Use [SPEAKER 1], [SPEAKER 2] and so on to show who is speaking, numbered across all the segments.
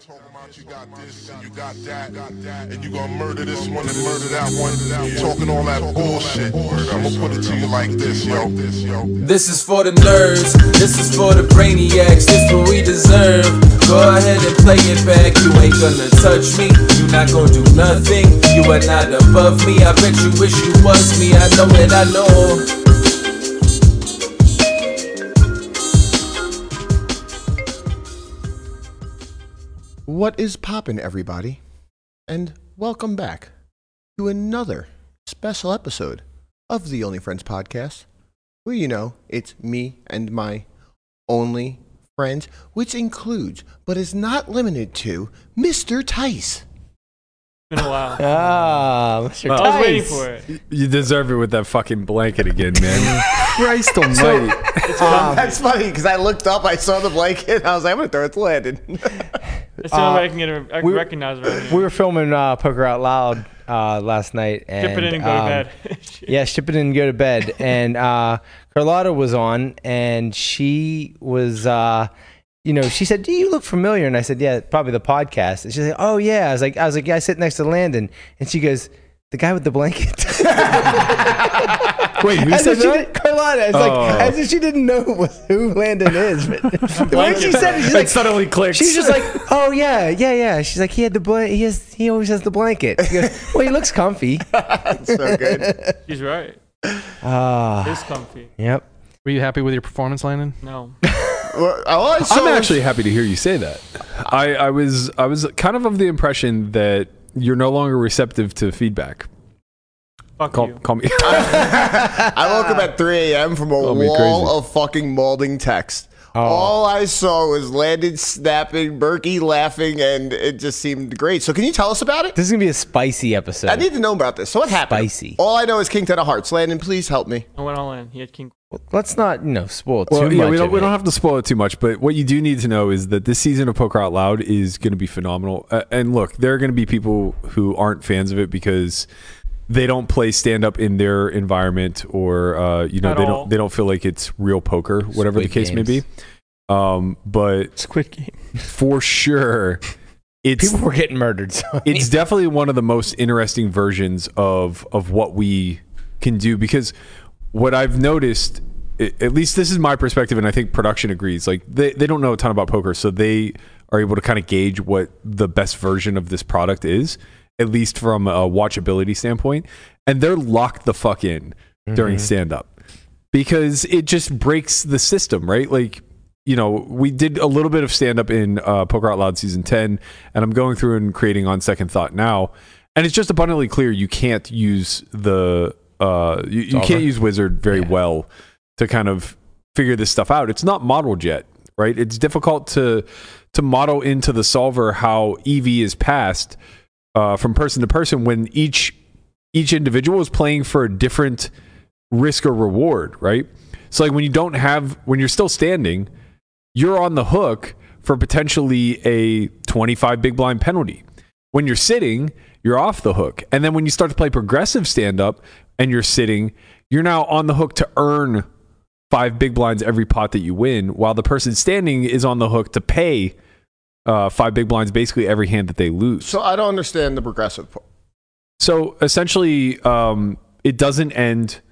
[SPEAKER 1] Talking about you got this and you got that, and you gonna murder this one and murder that one. Talking all that bullshit. I'm gonna put it to you like this, yo.
[SPEAKER 2] This is for the nerds, this is for the brainiacs, this what we deserve. Go ahead and play it back, you ain't gonna touch me, you not gonna do nothing, you are not above me. I bet you wish you was me, I know that I know.
[SPEAKER 3] What is poppin', everybody? And welcome back to another special episode of the Only Friends podcast, where it's me and my only friends, which includes, but is not limited to, Mr. Tice.
[SPEAKER 4] Been a while.
[SPEAKER 5] Mr. Tice.
[SPEAKER 4] I was waiting for it.
[SPEAKER 6] You deserve it with that fucking blanket again, man. Christ almighty.
[SPEAKER 3] That's funny, because I looked up, I saw the blanket, I was like, I'm going to throw it to Landon.
[SPEAKER 4] That's the only way I can recognize it right now.
[SPEAKER 5] We were filming Poker Out Loud last night. And,
[SPEAKER 4] Ship it in and go to bed.
[SPEAKER 5] Yeah, ship it in and go to bed. And Carlotta was on, and she was, she said, "Do you look familiar?" And I said, "Yeah, probably the podcast." And she's like, "Oh yeah." I was like, "Yeah, I sit next to Landon." And she goes, "The guy with the blanket."
[SPEAKER 6] Wait, who said that?
[SPEAKER 5] Carlotta. It's like as if she didn't know who Landon is. But the way she said it, she's like,
[SPEAKER 6] suddenly clicks.
[SPEAKER 5] She's just like, "Oh yeah." She's like, "He had the he always has the blanket." She goes, "Well, he looks comfy."
[SPEAKER 3] So good.
[SPEAKER 4] She's right. It's comfy.
[SPEAKER 5] Yep.
[SPEAKER 7] Were you happy with your performance, Landon?
[SPEAKER 4] No.
[SPEAKER 6] I'm actually happy to hear you say that. I was kind of the impression that you're no longer receptive to feedback.
[SPEAKER 4] Fuck you.
[SPEAKER 6] Call me.
[SPEAKER 3] I woke up at 3 a.m. from a wall of fucking molding text. All I saw was Landon snapping, Berkey laughing, and it just seemed great. So can you tell us about it?
[SPEAKER 5] This is going to be a spicy episode.
[SPEAKER 3] I need to know about this. So what happened?
[SPEAKER 5] Spicy.
[SPEAKER 3] All I know is King Ten of Hearts. Landon, please help me.
[SPEAKER 4] I went all in. He had king.
[SPEAKER 5] Let's not, spoil too
[SPEAKER 6] Well,
[SPEAKER 5] much.
[SPEAKER 6] yeah, we don't
[SPEAKER 5] of it.
[SPEAKER 6] have to spoil it too much, but what you do need to know is that this season of Poker Out Loud is going to be phenomenal. And look, there are going to be people who aren't fans of it because they don't play stand up in their environment, or they don't feel like it's real poker, whatever
[SPEAKER 5] Squid
[SPEAKER 6] the case may be.
[SPEAKER 5] Games.
[SPEAKER 6] But
[SPEAKER 4] Squid Game.
[SPEAKER 6] for sure,
[SPEAKER 5] People were getting murdered. So
[SPEAKER 6] it's definitely one of the most interesting versions of what we can do, because what I've noticed, at least this is my perspective, and I think production agrees, like they don't know a ton about poker, so they are able to kind of gauge what the best version of this product is, at least from a watchability standpoint, and they're locked the fuck in during stand-up, because it just breaks the system, right? Like, we did a little bit of stand-up in Poker Out Loud Season 10, and I'm going through and creating on Second Thought now, and it's just abundantly clear you can't use the you can't use Wizard very well to kind of figure this stuff out. It's not modeled yet, right? It's difficult to model into the solver how EV is passed from person to person when each individual is playing for a different risk or reward, right? So like when you're still standing, you're on the hook for potentially a 25 big blind penalty. When you're sitting, you're off the hook. And then when you start to play progressive stand-up and you're sitting, you're now on the hook to earn 5 big blinds every pot that you win, while the person standing is on the hook to pay 5 big blinds basically every hand that they lose.
[SPEAKER 3] So I don't understand the progressive part.
[SPEAKER 6] So essentially, it doesn't end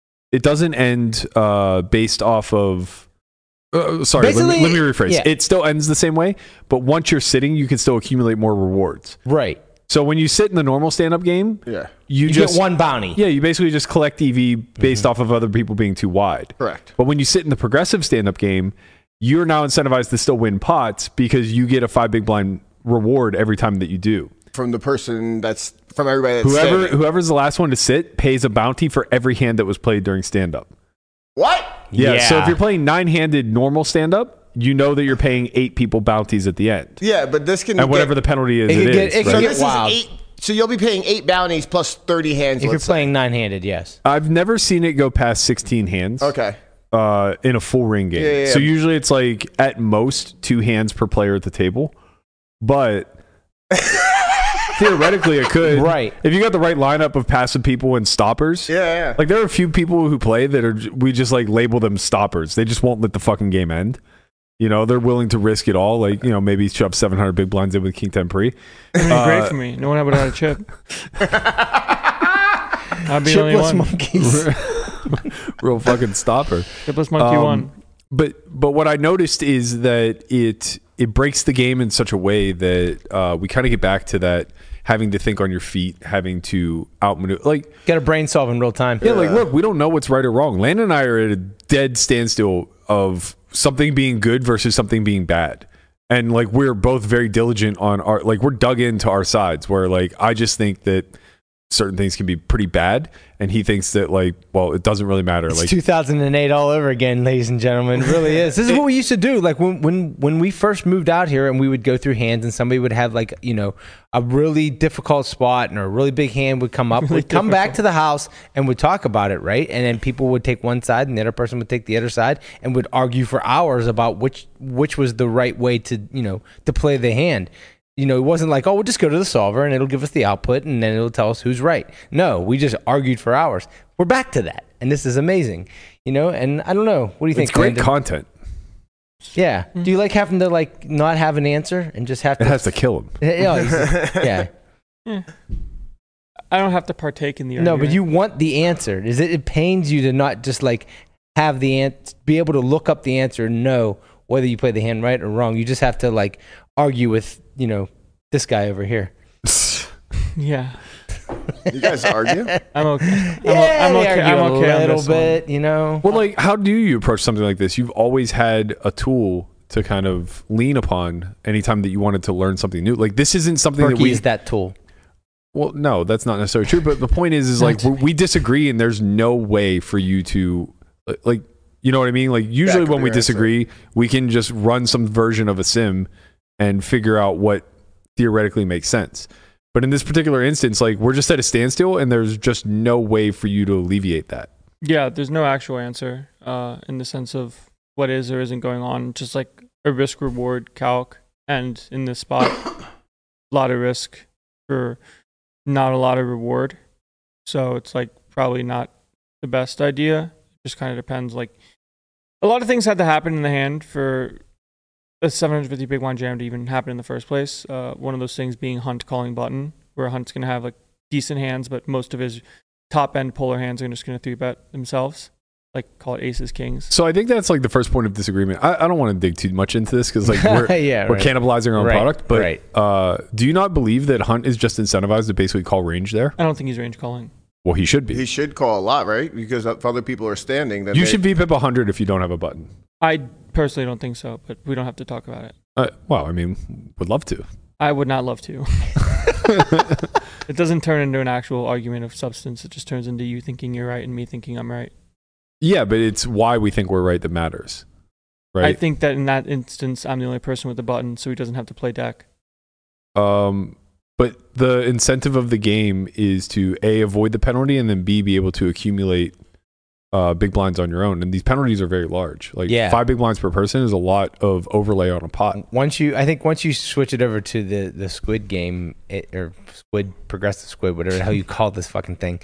[SPEAKER 6] based off of... let me rephrase.
[SPEAKER 5] Yeah.
[SPEAKER 6] It still ends the same way, but once you're sitting, you can still accumulate more rewards.
[SPEAKER 5] Right.
[SPEAKER 6] So when you sit in the normal stand-up game,
[SPEAKER 5] You
[SPEAKER 6] just
[SPEAKER 5] get one bounty.
[SPEAKER 6] Yeah, you basically just collect EV based off of other people being too wide.
[SPEAKER 3] Correct.
[SPEAKER 6] But when you sit in the progressive stand-up game, you're now incentivized to still win pots because you get a 5 big blind reward every time that you do.
[SPEAKER 3] From the person from everybody that's standing.
[SPEAKER 6] Whoever's the last one to sit pays a bounty for every hand that was played during stand-up.
[SPEAKER 3] What?
[SPEAKER 6] Yeah. So if you're playing 9-handed normal stand-up, you know that you're paying 8 people bounties at the end.
[SPEAKER 3] Yeah, but this can
[SPEAKER 6] And whatever the penalty is, it is.
[SPEAKER 5] it
[SPEAKER 3] So
[SPEAKER 5] can
[SPEAKER 3] this
[SPEAKER 5] get wild.
[SPEAKER 3] is 8. So you'll be paying 8 bounties plus 30 hands.
[SPEAKER 5] If you're playing 9-handed, yes.
[SPEAKER 6] I've never seen it go past 16 hands.
[SPEAKER 3] Okay.
[SPEAKER 6] In a full ring game.
[SPEAKER 3] Yeah.
[SPEAKER 6] So usually it's like at most 2 hands per player at the table. But theoretically it could.
[SPEAKER 5] Right.
[SPEAKER 6] If you got the right lineup of passive people and stoppers.
[SPEAKER 3] Yeah.
[SPEAKER 6] Like there are a few people who play that we just like label them stoppers. They just won't let the fucking game end. You know, they're willing to risk it all. Like, you know, maybe shove 700 big blinds in with King 10 pre.
[SPEAKER 4] Great for me. No one would have had a chip. I'd be the only
[SPEAKER 5] Chipless
[SPEAKER 4] one.
[SPEAKER 5] monkeys.
[SPEAKER 6] Real fucking stopper.
[SPEAKER 4] Chipless monkey one.
[SPEAKER 6] But what I noticed is that it breaks the game in such a way that we kind of get back to that having to think on your feet, having to outmaneuver. Like,
[SPEAKER 5] Got a brain solve in real time.
[SPEAKER 6] yeah, like look, we don't know what's right or wrong. Landon and I are at a dead standstill of something being good versus something being bad. And like we're both very diligent on our, like we're dug into our sides where like I just think that certain things can be pretty bad, and he thinks that like, well, it doesn't really matter.
[SPEAKER 5] It's
[SPEAKER 6] Like
[SPEAKER 5] 2008 all over again, ladies and gentlemen. It really is. This is what we used to do. Like when we first moved out here, and we would go through hands, and somebody would have like, you know, a really difficult spot, and a really big hand would come up. We'd come back to the house and would talk about it, right? And then people would take one side, and the other person would take the other side, and would argue for hours about which was the right way to, you know, to play the hand. You know, it wasn't like, oh, we'll just go to the solver and it'll give us the output and then it'll tell us who's right. No, we just argued for hours. We're back to that. And this is amazing. You know, and I don't know. What do you think?
[SPEAKER 6] it's great
[SPEAKER 5] Landon?
[SPEAKER 6] content.
[SPEAKER 5] Yeah. Do you like having to like not have an answer and just have to?
[SPEAKER 6] It has to kill him.
[SPEAKER 5] Yeah.
[SPEAKER 4] I don't have to partake in the
[SPEAKER 5] No,
[SPEAKER 4] argument.
[SPEAKER 5] but you want the answer. It pains you to not just like have the be able to look up the answer and know whether you play the hand right or wrong. You just have to like argue with, you know, this guy over here.
[SPEAKER 4] Yeah.
[SPEAKER 3] You guys argue?
[SPEAKER 4] I'm okay.
[SPEAKER 5] Yeah,
[SPEAKER 4] I'm
[SPEAKER 5] they
[SPEAKER 4] okay.
[SPEAKER 5] argue
[SPEAKER 4] I'm okay
[SPEAKER 5] a
[SPEAKER 4] on
[SPEAKER 5] little
[SPEAKER 4] this one.
[SPEAKER 5] bit, you know.
[SPEAKER 6] Well, like, how do you approach something like this? You've always had a tool to kind of lean upon anytime that you wanted to learn something new. Like, this isn't something that we.
[SPEAKER 5] Berkey's that tool.
[SPEAKER 6] Well, no, that's not necessarily true. But the point is like we disagree, and there's no way for you to like, you know what I mean? Like, usually
[SPEAKER 3] Back up
[SPEAKER 6] when we
[SPEAKER 3] your
[SPEAKER 6] disagree, we can just run some version of a sim and figure out what theoretically makes sense. But in this particular instance, like, we're just at a standstill, and there's just no way for you to alleviate that.
[SPEAKER 4] Yeah, there's no actual answer in the sense of what is or isn't going on. Just like a risk reward calc, and in this spot, a lot of risk for not a lot of reward. So it's like probably not the best idea. Just kind of depends. Like, a lot of things had to happen in the hand for a 750 big blind jam to even happen in the first place. One of those things being Hunt calling button, where Hunt's going to have like decent hands, but most of his top end polar hands are just going to 3-bet themselves, like call it aces, kings.
[SPEAKER 6] So I think that's like the first point of disagreement. I don't want to dig too much into this because like we're,
[SPEAKER 5] Yeah,
[SPEAKER 6] we're
[SPEAKER 5] right.
[SPEAKER 6] cannibalizing our own
[SPEAKER 5] Right,
[SPEAKER 6] product. But
[SPEAKER 5] right.
[SPEAKER 6] do you not believe that Hunt is just incentivized to basically call range there?
[SPEAKER 4] I don't think he's range calling.
[SPEAKER 6] Well, he should be.
[SPEAKER 3] He should call a lot, right? Because if other people are standing, then
[SPEAKER 6] You
[SPEAKER 3] they-
[SPEAKER 6] should VPIP 100 if you don't have a button.
[SPEAKER 4] I personally don't think so, but we don't have to talk about it.
[SPEAKER 6] Well, I mean, would love to.
[SPEAKER 4] I would not love to. It doesn't turn into an actual argument of substance. It just turns into you thinking you're right and me thinking I'm right.
[SPEAKER 6] Yeah, but it's why we think we're right that matters, right?
[SPEAKER 4] I think that in that instance, I'm the only person with the button, so he doesn't have to play deck.
[SPEAKER 6] But the incentive of the game is to A, avoid the penalty, and then B, be able to accumulate big blinds on your own. And these penalties are very large. Like 5 big blinds per person is a lot of overlay on a pot.
[SPEAKER 5] I think once you switch it over to the squid game, or squid, progressive squid, whatever the hell you call this fucking thing,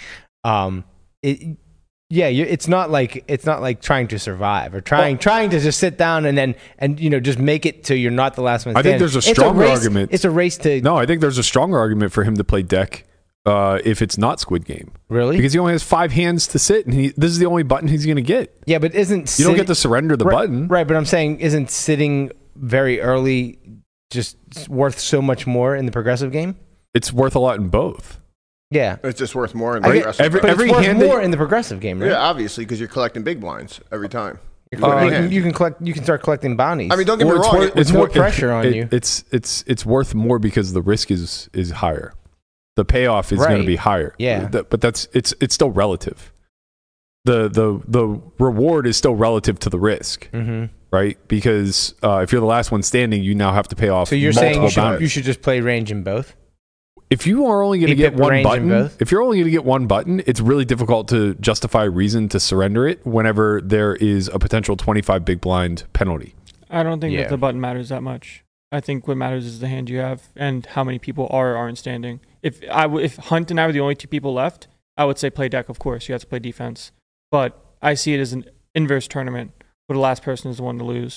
[SPEAKER 5] it's not like trying to survive or trying to just sit down and you know just make it so you're not the last one
[SPEAKER 6] I think
[SPEAKER 5] standing.
[SPEAKER 6] there's a
[SPEAKER 5] It's
[SPEAKER 6] stronger
[SPEAKER 5] race-
[SPEAKER 6] argument.
[SPEAKER 5] It's a race to
[SPEAKER 6] No, I think there's a stronger argument for him to play deck if it's not Squid Game.
[SPEAKER 5] really.
[SPEAKER 6] Because he only has 5 hands to sit, and this is the only button he's going to get.
[SPEAKER 5] Yeah, but isn't
[SPEAKER 6] You don't get to surrender the button.
[SPEAKER 5] right? But I'm saying, isn't sitting very early just worth so much more in the progressive game?
[SPEAKER 6] It's worth a lot in both.
[SPEAKER 5] Yeah,
[SPEAKER 3] it's just worth more in
[SPEAKER 5] I
[SPEAKER 3] the
[SPEAKER 5] get-
[SPEAKER 3] rest
[SPEAKER 6] every-
[SPEAKER 3] of the
[SPEAKER 5] but
[SPEAKER 6] every
[SPEAKER 5] it's worth
[SPEAKER 6] hand that-
[SPEAKER 5] more in the progressive game, right?
[SPEAKER 3] Yeah, obviously, because you're collecting big blinds every time. You're
[SPEAKER 5] You
[SPEAKER 3] collecting
[SPEAKER 5] can-
[SPEAKER 3] hands.
[SPEAKER 5] you can collect. You can start collecting bounties.
[SPEAKER 3] I mean, don't get me
[SPEAKER 6] Well,
[SPEAKER 3] wrong.
[SPEAKER 5] With no pressure on you.
[SPEAKER 6] It's worth more because the risk is higher. The payoff is going
[SPEAKER 5] Right.
[SPEAKER 6] to be higher.
[SPEAKER 5] Yeah.
[SPEAKER 6] But it's still relative. The reward is still relative to the risk,
[SPEAKER 5] Mm-hmm.
[SPEAKER 6] right? Because if you're the last one standing, you now have to pay off.
[SPEAKER 5] So you're
[SPEAKER 6] multiple
[SPEAKER 5] saying
[SPEAKER 6] bounties.
[SPEAKER 5] you should just play range in both?
[SPEAKER 6] If you are only going to
[SPEAKER 5] Keep
[SPEAKER 6] get
[SPEAKER 5] it
[SPEAKER 6] one
[SPEAKER 5] range in
[SPEAKER 6] button,
[SPEAKER 5] both?
[SPEAKER 6] if you're only going to get one button, it's really difficult to justify a reason to surrender it whenever there is a potential 25 big blind penalty.
[SPEAKER 4] I don't think
[SPEAKER 5] Yeah.
[SPEAKER 4] that the button matters that much. I think what matters is the hand you have and how many people are or aren't standing. If Hunt and I were the only 2 people left, I would say play deck, of course. You have to play defense. But I see it as an inverse tournament where the last person is the one to lose.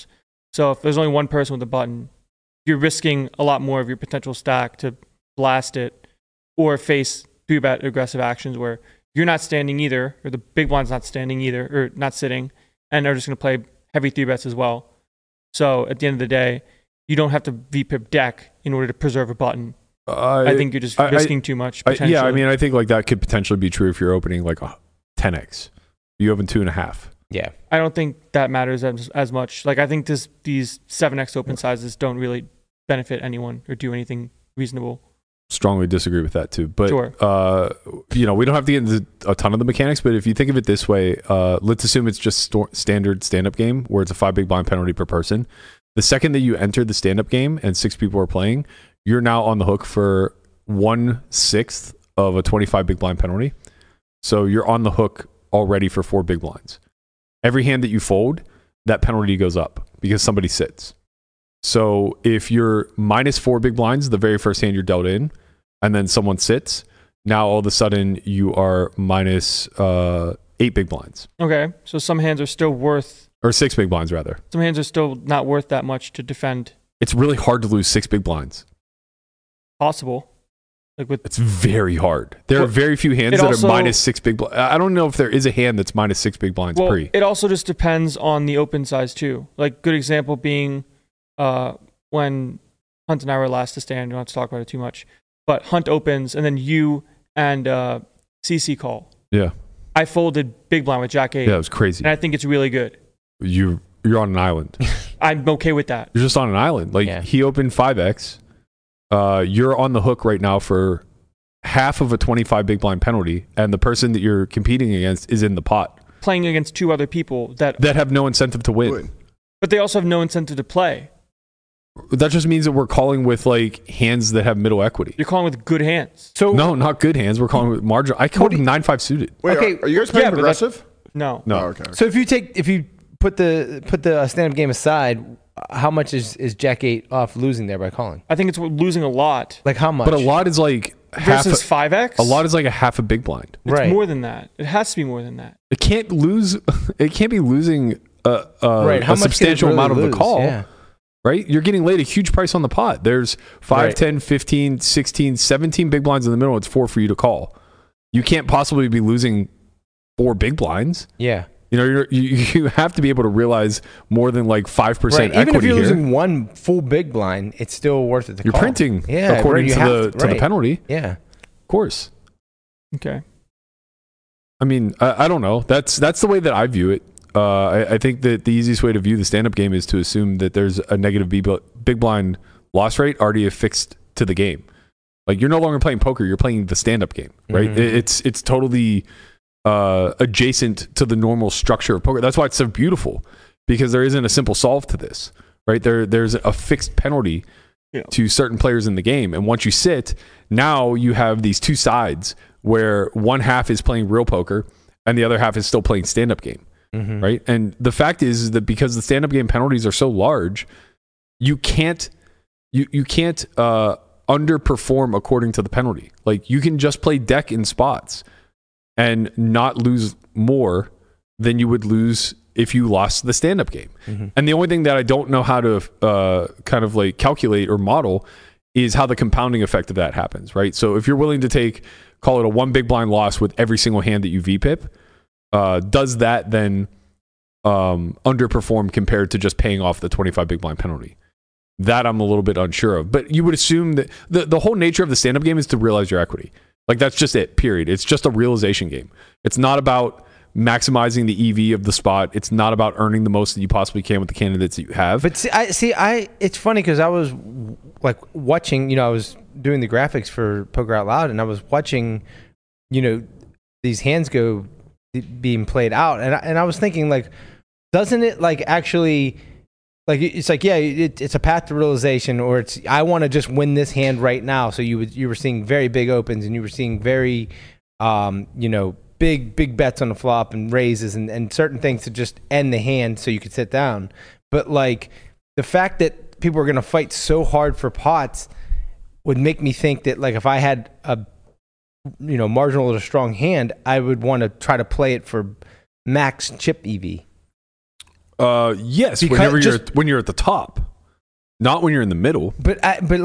[SPEAKER 4] So if there's only one person with a button, you're risking a lot more of your potential stack to blast it or face 3-bet aggressive actions where you're not standing either, or the big blind's not standing either, or not sitting, and they're just going to play heavy 3-bets as well. So at the end of the day, you don't have to VPIP deck in order to preserve a button. I think you're just risking too much. Potentially.
[SPEAKER 6] Yeah, I mean, I think like that could potentially be true if you're opening like a 10x. You open 2.5.
[SPEAKER 5] Yeah.
[SPEAKER 4] I don't think that matters as much. Like I think these 7x open sizes don't really benefit anyone or do anything reasonable.
[SPEAKER 6] Strongly disagree with that too. But
[SPEAKER 4] Sure.
[SPEAKER 6] we don't have to get into a ton of the mechanics, but if you think of it this way, let's assume it's just standard stand-up game where it's a 5 big blind penalty per person. The second that you enter the stand-up game and 6 people are playing, you're now on the hook for 1/6 of a 25 big blind penalty. So you're on the hook already for 4 big blinds. Every hand that you fold, that penalty goes up because somebody sits. So if you're minus 4 big blinds, the very first hand you're dealt in, and then someone sits, now all of a sudden you are minus 8 big blinds.
[SPEAKER 4] Okay, so some hands are still worth,
[SPEAKER 6] or 6 big blinds rather.
[SPEAKER 4] some hands are still not worth that much to defend.
[SPEAKER 6] It's really hard to lose 6 big blinds.
[SPEAKER 4] Possible. Like with
[SPEAKER 6] It's very hard. There are
[SPEAKER 4] Well,
[SPEAKER 6] very few hands
[SPEAKER 4] it
[SPEAKER 6] that
[SPEAKER 4] also-
[SPEAKER 6] are minus 6 big blinds. I don't know if there is a hand that's minus 6 big blinds
[SPEAKER 4] well,
[SPEAKER 6] pre.
[SPEAKER 4] it also just depends on the open size too. Like good example being when Hunt and I were last to stand. Don't have to talk about it too much. But Hunt opens and then you and CC call.
[SPEAKER 6] Yeah.
[SPEAKER 4] I folded big blind with Jack 8.
[SPEAKER 6] Yeah, it was crazy.
[SPEAKER 4] And I think it's really good.
[SPEAKER 6] You're on an island.
[SPEAKER 4] I'm okay with that.
[SPEAKER 6] You're just on an island. Like
[SPEAKER 5] Yeah.
[SPEAKER 6] he opened 5x. You're on the hook right now for half of a 25 big blind penalty, and the person that you're competing against is in the pot
[SPEAKER 4] Playing against 2 other people that
[SPEAKER 6] have no incentive to win.
[SPEAKER 3] Good.
[SPEAKER 4] but they also have no incentive to play.
[SPEAKER 6] That just means that we're calling with like hands that have middle equity.
[SPEAKER 4] You're calling with good hands.
[SPEAKER 5] So
[SPEAKER 6] No, not good hands. We're calling with marginal. I called 9-5 suited.
[SPEAKER 3] Wait,
[SPEAKER 5] Okay,
[SPEAKER 3] are you guys playing
[SPEAKER 4] yeah, but that's-
[SPEAKER 3] progressive?
[SPEAKER 4] No.
[SPEAKER 6] No.
[SPEAKER 3] Oh, okay.
[SPEAKER 5] So if you put the stand-up game aside, how much is Jack 8 off losing there by calling?
[SPEAKER 4] I think it's losing a lot.
[SPEAKER 5] Like how much?
[SPEAKER 6] But a lot is like half.
[SPEAKER 4] Versus 5x?
[SPEAKER 6] A lot is like a half a big blind.
[SPEAKER 4] It's
[SPEAKER 5] Right.
[SPEAKER 4] more than that. It has to be more than that.
[SPEAKER 6] It can't lose. It can't be losing
[SPEAKER 5] Right. How
[SPEAKER 6] a
[SPEAKER 5] much
[SPEAKER 6] substantial
[SPEAKER 5] could it really
[SPEAKER 6] amount of the
[SPEAKER 5] lose?
[SPEAKER 6] call.
[SPEAKER 5] Yeah.
[SPEAKER 6] Right? You're getting laid a huge price on the pot. There's 5,
[SPEAKER 5] Right.
[SPEAKER 6] 10, 15, 16, 17 big blinds in the middle. It's 4 for you to call. You can't possibly be losing 4 big blinds.
[SPEAKER 5] Yeah.
[SPEAKER 6] You have to be able to realize more than like 5%
[SPEAKER 5] Right.
[SPEAKER 6] equity
[SPEAKER 5] Even if you're
[SPEAKER 6] here.
[SPEAKER 5] losing one full big blind, it's still worth it to
[SPEAKER 6] You're
[SPEAKER 5] call.
[SPEAKER 6] printing
[SPEAKER 5] Yeah,
[SPEAKER 6] according
[SPEAKER 5] right, you
[SPEAKER 6] to
[SPEAKER 5] have
[SPEAKER 6] the
[SPEAKER 5] right.
[SPEAKER 6] penalty.
[SPEAKER 5] Yeah.
[SPEAKER 6] Of course.
[SPEAKER 4] Okay.
[SPEAKER 6] I mean, I don't know. That's the way that I view it. I think that the easiest way to view the stand-up game is to assume that there's a negative big blind loss rate already affixed to the game. Like you're no longer playing poker; you're playing the stand-up game, right?
[SPEAKER 5] Mhm.
[SPEAKER 6] It's totally adjacent to the normal structure of poker. That's why it's so beautiful, because there isn't a simple solve to this, right? There's a fixed penalty to certain players in the game, and once you sit, now you have these two sides where one half is playing real poker and the other half is still playing stand-up game.
[SPEAKER 5] Mhm.
[SPEAKER 6] Right. And the fact is that because the stand-up game penalties are so large, you can't underperform according to the penalty. Like you can just play deck in spots and not lose more than you would lose if you lost the stand-up game.
[SPEAKER 5] Mhm.
[SPEAKER 6] And the only thing that I don't know how to kind of like calculate or model is how the compounding effect of that happens, right? So if you're willing to take, call it a 1 big blind loss with every single hand that you VPIP, does that then underperform compared to just paying off the 25 big blind penalty? That I'm a little bit unsure of. But you would assume that the whole nature of the stand-up game is to realize your equity. Like that's just it, period. It's just a realization game. It's not about maximizing the EV of the spot. It's not about earning the most that you possibly can with the candidates that you have.
[SPEAKER 5] But it's funny because I was like watching, I was doing the graphics for Poker Out Loud, and I was watching, these hands go being played out, and I was thinking like, doesn't it like actually, like it's like it's a path to realization, or it's I want to just win this hand right now. So you were seeing very big opens, and you were seeing very, big bets on the flop and raises and certain things to just end the hand so you could sit down. But like the fact that people are going to fight so hard for pots would make me think that like if I had a marginal to strong hand, I would want to try to play it for max chip EV.
[SPEAKER 6] Yes,
[SPEAKER 5] Because
[SPEAKER 6] when you're at the top, not when you're in the middle.
[SPEAKER 5] But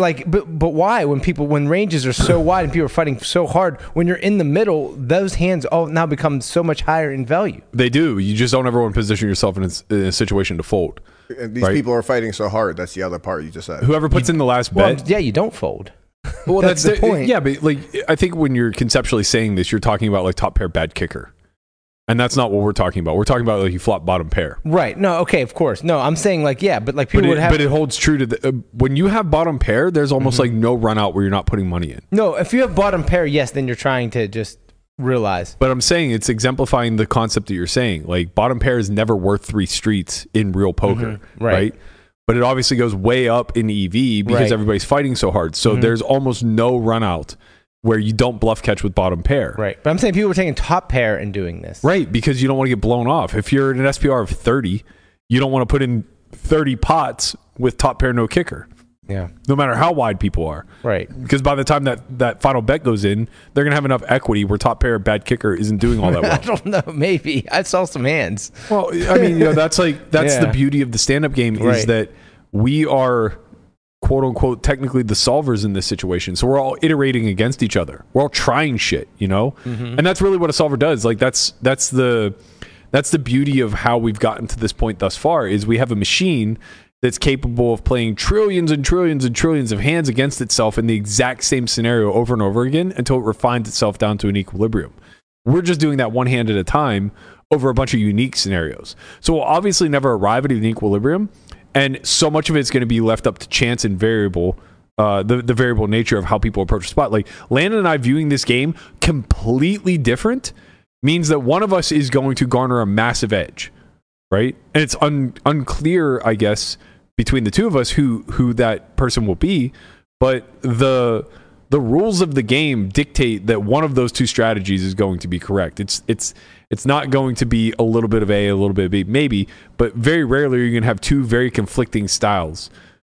[SPEAKER 5] why? When ranges are so wide and people are fighting so hard, when you're in the middle, those hands all now become so much higher in value.
[SPEAKER 6] They do. You just don't ever want to position yourself in a situation to fold.
[SPEAKER 3] And these
[SPEAKER 6] Right.
[SPEAKER 3] people are fighting so hard. That's the other part you just said.
[SPEAKER 6] Whoever puts in the last
[SPEAKER 5] Well,
[SPEAKER 6] bet.
[SPEAKER 5] yeah, you don't fold.
[SPEAKER 6] Well,
[SPEAKER 5] that's the point.
[SPEAKER 6] Yeah, but like I think when you're conceptually saying this, you're talking about like top pair bad kicker, and that's not what we're talking about. We're talking about like you flop bottom pair.
[SPEAKER 5] Right. No, okay, of course. No, I'm saying like, yeah, but like people
[SPEAKER 6] But
[SPEAKER 5] would have.
[SPEAKER 6] but it holds true to when you have bottom pair. There's almost like no run out where you're not putting money in.
[SPEAKER 5] No, if you have bottom pair, yes, then you're trying to just realize.
[SPEAKER 6] But I'm saying it's exemplifying the concept that you're saying. Like bottom pair is never worth 3 streets in real poker, right? But it obviously goes way up in EV because everybody's fighting so hard. So there's almost no run out where you don't bluff catch with bottom pair.
[SPEAKER 5] Right. But I'm saying people are taking top pair and doing this.
[SPEAKER 6] Right, because you don't want to get blown off. If you're in an SPR of 30, you don't want to put in 30 pots with top pair no kicker.
[SPEAKER 5] Yeah.
[SPEAKER 6] No matter how wide people are.
[SPEAKER 5] Right.
[SPEAKER 6] Because by the time that final bet goes in, they're going to have enough equity where top pair bad kicker isn't doing all that well.
[SPEAKER 5] I don't know. Maybe. I saw some hands.
[SPEAKER 6] Well, I mean, that's the beauty of the stand-up game is that we are, quote unquote, technically the solvers in this situation. So we're all iterating against each other. We're all trying shit, and that's really what a solver does. Like that's the beauty of how we've gotten to this point thus far is we have a machine that's capable of playing trillions and trillions and trillions of hands against itself in the exact same scenario over and over again until it refines itself down to an equilibrium. We're just doing that one hand at a time over a bunch of unique scenarios. So we'll obviously never arrive at an equilibrium, and so much of it's going to be left up to chance and variable, the variable nature of how people approach the spot. Like Landon and I viewing this game completely different means that one of us is going to garner a massive edge, right? And it's unclear, I guess, between the two of us who that person will be, but the rules of the game dictate that one of those two strategies is going to be correct. It's not going to be a little bit of A, a little bit of B, maybe, but very rarely you're going to have two very conflicting styles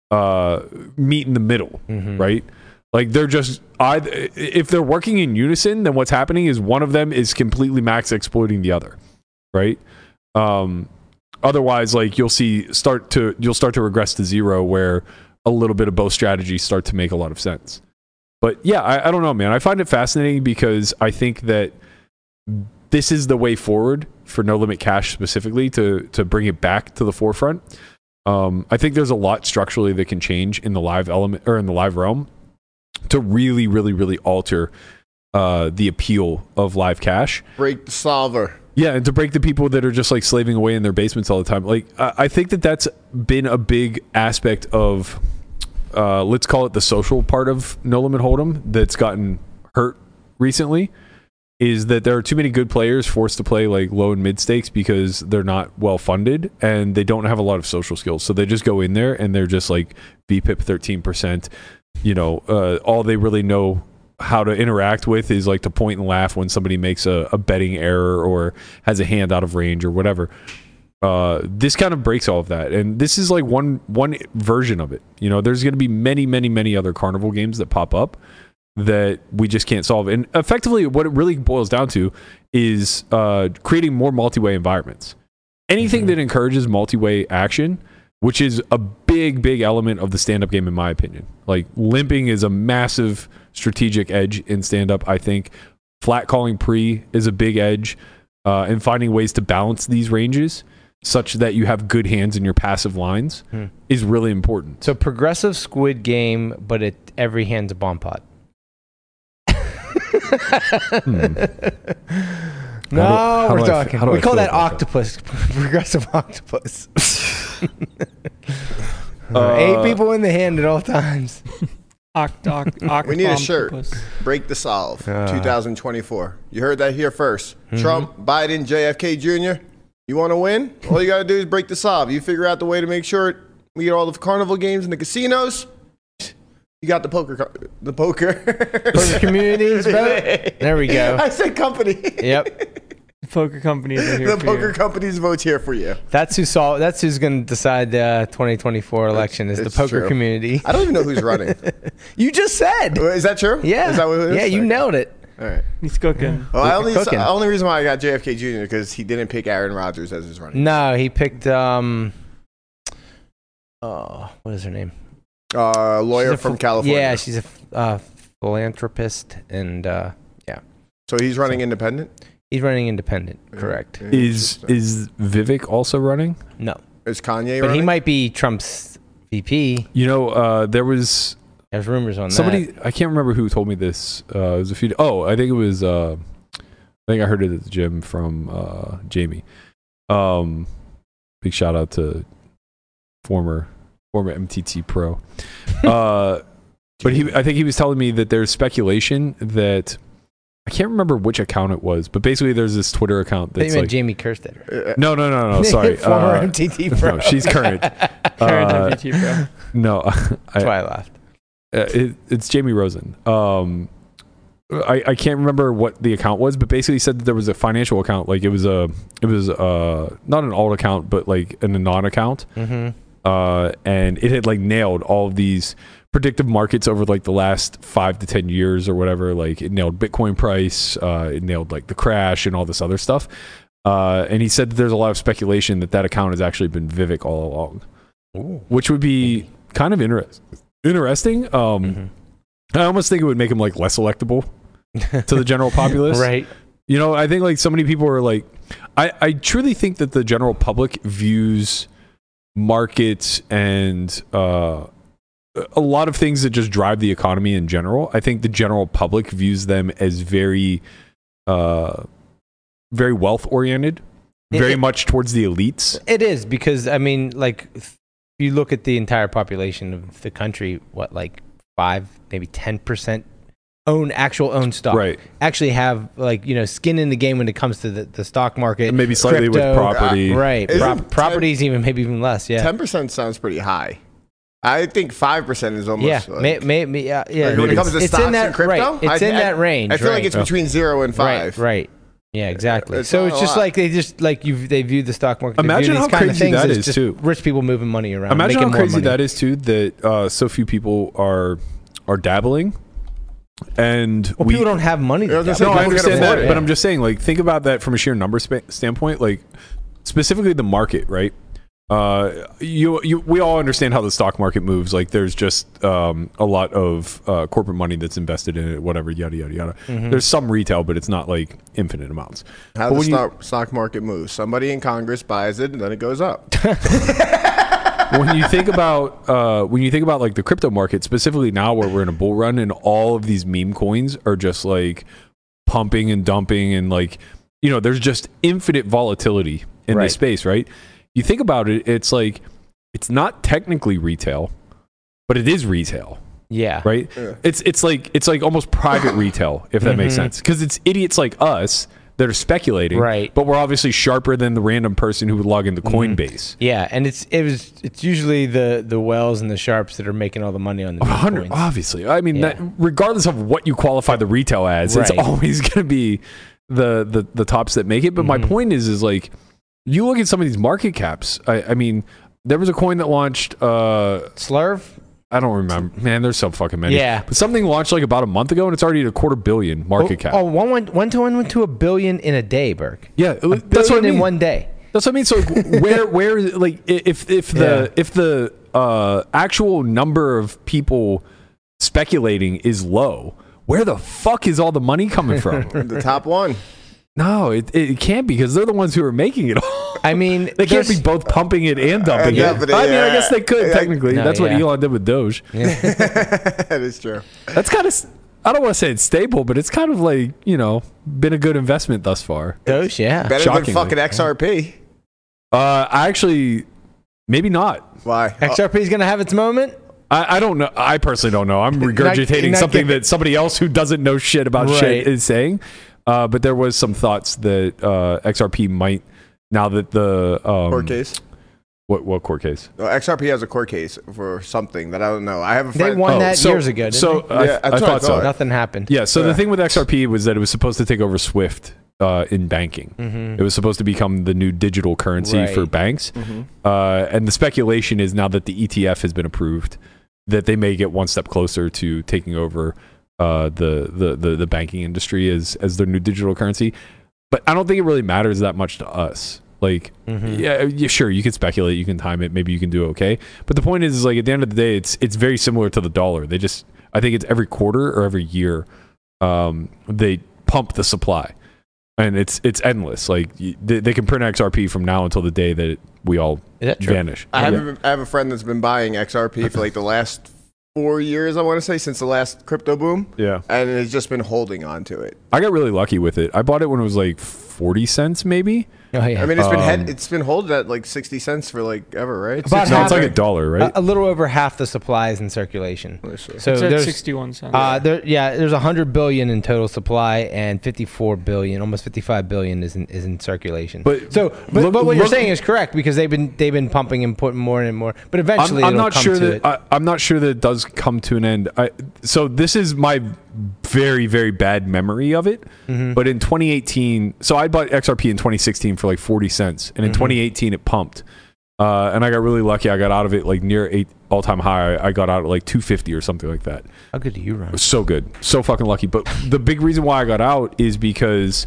[SPEAKER 6] meet in the middle, right? Like they're just if they're working in unison, then what's happening is one of them is completely max exploiting the other, right? Otherwise, like you'll start to regress to zero where a little bit of both strategies start to make a lot of sense. But yeah, I don't know, man. I find it fascinating because I think that this is the way forward for No Limit Cash specifically to bring it back to the forefront. I think there's a lot structurally that can change in the live element or in the live realm to really, really, really alter the appeal of live cash.
[SPEAKER 3] Break the solver.
[SPEAKER 6] Yeah, and to break the people that are just like slaving away in their basements all the time. Like I think that's been a big aspect of let's call it the social part of No Limit Hold'em that's gotten hurt recently, is that there are too many good players forced to play like low and mid stakes because they're not well funded and they don't have a lot of social skills. So they just go in there and they're just like VPIP 13%. All they really know how to interact with is like to point and laugh when somebody makes a betting error or has a hand out of range or whatever. This kind of breaks all of that, and this is like one version of it. There's going to be many, many, many other carnival games that pop up that we just can't solve. And effectively, what it really boils down to is creating more multi-way environments. Anything that encourages multi-way action, which is a big, big element of the stand-up game, in my opinion. Like limping is a massive strategic edge in stand-up. I think flat calling pre is a big edge, and finding ways to balance these ranges such that you have good hands in your passive lines is really important.
[SPEAKER 5] So progressive squid game, but every hand's a bomb pot. No, we're talking. We call that octopus. Progressive octopus. 8 people in the hand at all times.
[SPEAKER 3] We need a shirt. Break the solve. 2024. You heard that here first. Trump, Biden, JFK Jr. You want to win? All you got to do is break the solve. You figure out the way to make sure we get all the carnival games in the casinos. You got the poker
[SPEAKER 5] communities, bro. There we go.
[SPEAKER 3] I said company.
[SPEAKER 5] Yep.
[SPEAKER 4] The poker companies are here.
[SPEAKER 3] The poker companies vote here for you.
[SPEAKER 5] That's who's going to decide the 2024 election is the poker community.
[SPEAKER 3] I don't even know who's running.
[SPEAKER 5] You just said.
[SPEAKER 3] Is that true?
[SPEAKER 5] Yeah.
[SPEAKER 3] Is that what it is?
[SPEAKER 5] Yeah, you nailed it.
[SPEAKER 3] All right.
[SPEAKER 4] He's cooking.
[SPEAKER 3] Well,
[SPEAKER 5] Cooking.
[SPEAKER 3] only reason why I got JFK Jr. because he didn't pick Aaron Rodgers as his running.
[SPEAKER 5] No, he picked what is her name?
[SPEAKER 3] Lawyer
[SPEAKER 5] She's a
[SPEAKER 3] from
[SPEAKER 5] ph-
[SPEAKER 3] California.
[SPEAKER 5] Yeah, she's a philanthropist, and
[SPEAKER 3] So he's running independent?
[SPEAKER 5] he's running independent. Correct.
[SPEAKER 6] Is Vivek also running?
[SPEAKER 5] No,
[SPEAKER 3] Is Kanye
[SPEAKER 5] but
[SPEAKER 3] running?
[SPEAKER 5] he might be Trump's VP.
[SPEAKER 6] You know, there was
[SPEAKER 5] There's rumors on
[SPEAKER 6] somebody.
[SPEAKER 5] that.
[SPEAKER 6] I can't remember who told me this. It was a few. I think it was. I think I heard it at the gym from Jamie. Big shout out to former MTT pro. But I think he was telling me that there's speculation that I can't remember which account it was, but basically there's this Twitter account
[SPEAKER 5] I thought you
[SPEAKER 6] that's
[SPEAKER 5] meant
[SPEAKER 6] like
[SPEAKER 5] Jamie Kerstetter.
[SPEAKER 6] no, sorry,
[SPEAKER 5] Former MTT pro.
[SPEAKER 6] no, she's current.
[SPEAKER 4] Current MVT pro.
[SPEAKER 6] No,
[SPEAKER 5] That's why I laughed.
[SPEAKER 6] it's Jamie Rosen. I can't remember what the account was, but basically said that there was a financial account, like it was not an alt account, but like an anon account,
[SPEAKER 5] Mm-hmm.
[SPEAKER 6] and it had like nailed all of these predictive markets over like the last 5 to 10 years or whatever. Like it nailed Bitcoin price, it nailed like the crash and all this other stuff. And he said that there's a lot of speculation that account has actually been Vivek all along, which would be kind of interesting. I almost think it would make him like less electable to the general populace.
[SPEAKER 5] Right.
[SPEAKER 6] You know, I think like so many people are like, I truly think that the general public views markets and a lot of things that just drive the economy in general. I think the general public views them as very wealth oriented, very much towards the elites.
[SPEAKER 5] It is because I mean, like, if you look at the entire population of the country, what, like 5, maybe 10% own stock,
[SPEAKER 6] Right.
[SPEAKER 5] Actually have, like, you know, skin in the game when it comes to the stock market,
[SPEAKER 6] And maybe slightly
[SPEAKER 5] crypto,
[SPEAKER 6] with property.
[SPEAKER 5] right?
[SPEAKER 3] Isn't
[SPEAKER 5] Properties maybe even less. Yeah,
[SPEAKER 3] 10% sounds pretty high. I think 5% is almost.
[SPEAKER 5] yeah,
[SPEAKER 3] Like,
[SPEAKER 5] maybe, yeah.
[SPEAKER 3] when it comes to
[SPEAKER 5] it's
[SPEAKER 3] stocks
[SPEAKER 5] in that
[SPEAKER 3] and crypto,
[SPEAKER 5] right. It's in that range.
[SPEAKER 3] I feel like
[SPEAKER 5] right.
[SPEAKER 3] it's between 0 and 5.
[SPEAKER 5] Right. Yeah, exactly.
[SPEAKER 3] It's
[SPEAKER 5] So
[SPEAKER 3] not
[SPEAKER 5] it's
[SPEAKER 3] a
[SPEAKER 5] just
[SPEAKER 3] lot.
[SPEAKER 5] like they view the stock market. they
[SPEAKER 6] Imagine
[SPEAKER 5] view these
[SPEAKER 6] how
[SPEAKER 5] kind of
[SPEAKER 6] crazy
[SPEAKER 5] things
[SPEAKER 6] that
[SPEAKER 5] as
[SPEAKER 6] is,
[SPEAKER 5] just
[SPEAKER 6] too.
[SPEAKER 5] Rich people moving money around.
[SPEAKER 6] Imagine
[SPEAKER 5] making
[SPEAKER 6] how
[SPEAKER 5] more
[SPEAKER 6] crazy
[SPEAKER 5] money.
[SPEAKER 6] that is too, that so few people are dabbling. And
[SPEAKER 5] People don't have money.
[SPEAKER 3] Yeah, I was gonna say,
[SPEAKER 6] No, I
[SPEAKER 3] people can
[SPEAKER 6] understand
[SPEAKER 3] afford
[SPEAKER 6] that,
[SPEAKER 3] it.
[SPEAKER 6] but I'm just saying, like, think about that from a sheer number standpoint, like specifically the market, right? We all understand how the stock market moves. Like, there's just a lot of corporate money that's invested in it, whatever, yada yada yada.
[SPEAKER 5] Mm-hmm.
[SPEAKER 6] There's some retail, but it's not like infinite amounts.
[SPEAKER 3] How
[SPEAKER 6] But
[SPEAKER 3] the
[SPEAKER 6] when
[SPEAKER 3] stock market moves. Somebody in Congress buys it and then it goes up.
[SPEAKER 6] when you think about like the crypto market, specifically now where we're in a bull run and all of these meme coins are just like pumping and dumping, and like, you know, there's just infinite volatility in
[SPEAKER 5] Right.
[SPEAKER 6] this space, right? You think about it, it's like it's not technically retail, but it is retail,
[SPEAKER 5] Yeah.
[SPEAKER 6] right?
[SPEAKER 3] Yeah.
[SPEAKER 6] It's like almost private retail, if that makes
[SPEAKER 5] Mhm.
[SPEAKER 6] sense, because it's idiots like us that are speculating,
[SPEAKER 5] Right.
[SPEAKER 6] But we're obviously sharper than the random person who would log into Coinbase.
[SPEAKER 5] Yeah, and it's usually the Wells and the Sharps that are making all the money on the meme
[SPEAKER 6] 100,
[SPEAKER 5] coins.
[SPEAKER 6] obviously. I mean,
[SPEAKER 5] Yeah.
[SPEAKER 6] that, regardless of what you qualify the retail as, it's
[SPEAKER 5] Right.
[SPEAKER 6] always going to be the tops that make it. But my point is like, you look at some of these market caps. I mean, there was a coin that launched.
[SPEAKER 5] Slurv?
[SPEAKER 6] I don't remember. Man, there's so fucking many.
[SPEAKER 5] Yeah.
[SPEAKER 6] But something launched like about a month ago, and it's already at $250 million market cap.
[SPEAKER 5] Oh, one went to $1 billion in a day, Burke.
[SPEAKER 6] Yeah,
[SPEAKER 5] $1
[SPEAKER 6] that's what I
[SPEAKER 5] billion in
[SPEAKER 6] mean.
[SPEAKER 5] one day.
[SPEAKER 6] That's what I mean. So where like if the actual number of people speculating is low, where the fuck is all the money coming from?
[SPEAKER 3] The top one.
[SPEAKER 6] No, it can't be, because they're the ones who are making it all.
[SPEAKER 5] I mean,
[SPEAKER 6] They can't
[SPEAKER 5] there's-
[SPEAKER 6] be both pumping it and dumping
[SPEAKER 3] Yeah,
[SPEAKER 6] it.
[SPEAKER 3] but
[SPEAKER 6] I mean, I
[SPEAKER 3] yeah.
[SPEAKER 6] guess they could
[SPEAKER 3] Yeah.
[SPEAKER 6] technically.
[SPEAKER 5] No,
[SPEAKER 6] That's what
[SPEAKER 5] yeah.
[SPEAKER 6] Elon did with Doge.
[SPEAKER 3] That is true.
[SPEAKER 6] That's kind of, I don't want to say it's stable, but it's kind of like, you know, been a good investment thus far.
[SPEAKER 5] Doge, yeah.
[SPEAKER 3] Better
[SPEAKER 6] Shockingly.
[SPEAKER 3] than fucking XRP.
[SPEAKER 6] I actually, maybe not.
[SPEAKER 3] Why?
[SPEAKER 5] XRP is going to have its moment.
[SPEAKER 6] I don't know. I personally don't know. I'm regurgitating
[SPEAKER 5] not
[SPEAKER 6] something
[SPEAKER 5] giving-
[SPEAKER 6] that somebody else who doesn't know shit about
[SPEAKER 5] Right.
[SPEAKER 6] shit is saying. But there was some thoughts that XRP might, now that the
[SPEAKER 3] court case.
[SPEAKER 6] What court case?
[SPEAKER 3] XRP has a court case for something that I don't know. I have a
[SPEAKER 5] They
[SPEAKER 3] friend.
[SPEAKER 5] won that years ago, didn't
[SPEAKER 6] so
[SPEAKER 5] they?
[SPEAKER 6] I,
[SPEAKER 3] Yeah,
[SPEAKER 6] I
[SPEAKER 3] that's what I
[SPEAKER 6] thought so.
[SPEAKER 3] thought.
[SPEAKER 5] Nothing happened.
[SPEAKER 6] Yeah. So
[SPEAKER 3] Yeah.
[SPEAKER 6] the thing with XRP was that it was supposed to take over SWIFT in banking.
[SPEAKER 5] Mhm.
[SPEAKER 6] It was supposed to become the new digital currency
[SPEAKER 5] Right.
[SPEAKER 6] for banks.
[SPEAKER 3] Mhm.
[SPEAKER 6] And the speculation is now that the ETF has been approved, that they may get one step closer to taking over the banking industry as their new digital currency. But I don't think it really matters that much to us. Like, yeah, sure, you can speculate, you can time it, maybe you can do okay. But the point is like at the end of the day, it's very similar to the dollar. They just, I think it's every quarter or every year, they pump the supply, and it's endless. Like they can print XRP from now until the day that we all vanish.
[SPEAKER 3] I have a friend that's been buying XRP for like the last 4 years, I want to say, since the last crypto boom.
[SPEAKER 6] Yeah.
[SPEAKER 3] And has just been holding on to it.
[SPEAKER 6] I got really lucky with it. I bought it when it was like 40 cents maybe.
[SPEAKER 5] Oh, yeah.
[SPEAKER 3] I mean, it's been holding at like 60 cents for like ever, right?
[SPEAKER 5] About
[SPEAKER 6] No, it's like $1, right?
[SPEAKER 5] A little over half the supply is in circulation.
[SPEAKER 3] So
[SPEAKER 4] It's at
[SPEAKER 5] there's
[SPEAKER 4] 61 cents.
[SPEAKER 5] there's 100 billion in total supply, and 54 billion, almost 55 billion is in circulation.
[SPEAKER 6] But
[SPEAKER 5] what you're saying is correct, because they've been pumping and putting more and more. But eventually,
[SPEAKER 6] I'm
[SPEAKER 5] it'll
[SPEAKER 6] not
[SPEAKER 5] come
[SPEAKER 6] sure
[SPEAKER 5] to
[SPEAKER 6] that
[SPEAKER 5] it.
[SPEAKER 6] I'm not sure that it does come to an end. So this is my very, very bad memory of it. But in 2018, so I bought XRP in 2016 for like 40 cents, and in 2018 it pumped, and I got really lucky. I got out of it like near all-time high. I got out at like 250 or something like that.
[SPEAKER 5] How good do you run?
[SPEAKER 6] It was so good, so fucking lucky. But the big reason why I got out is because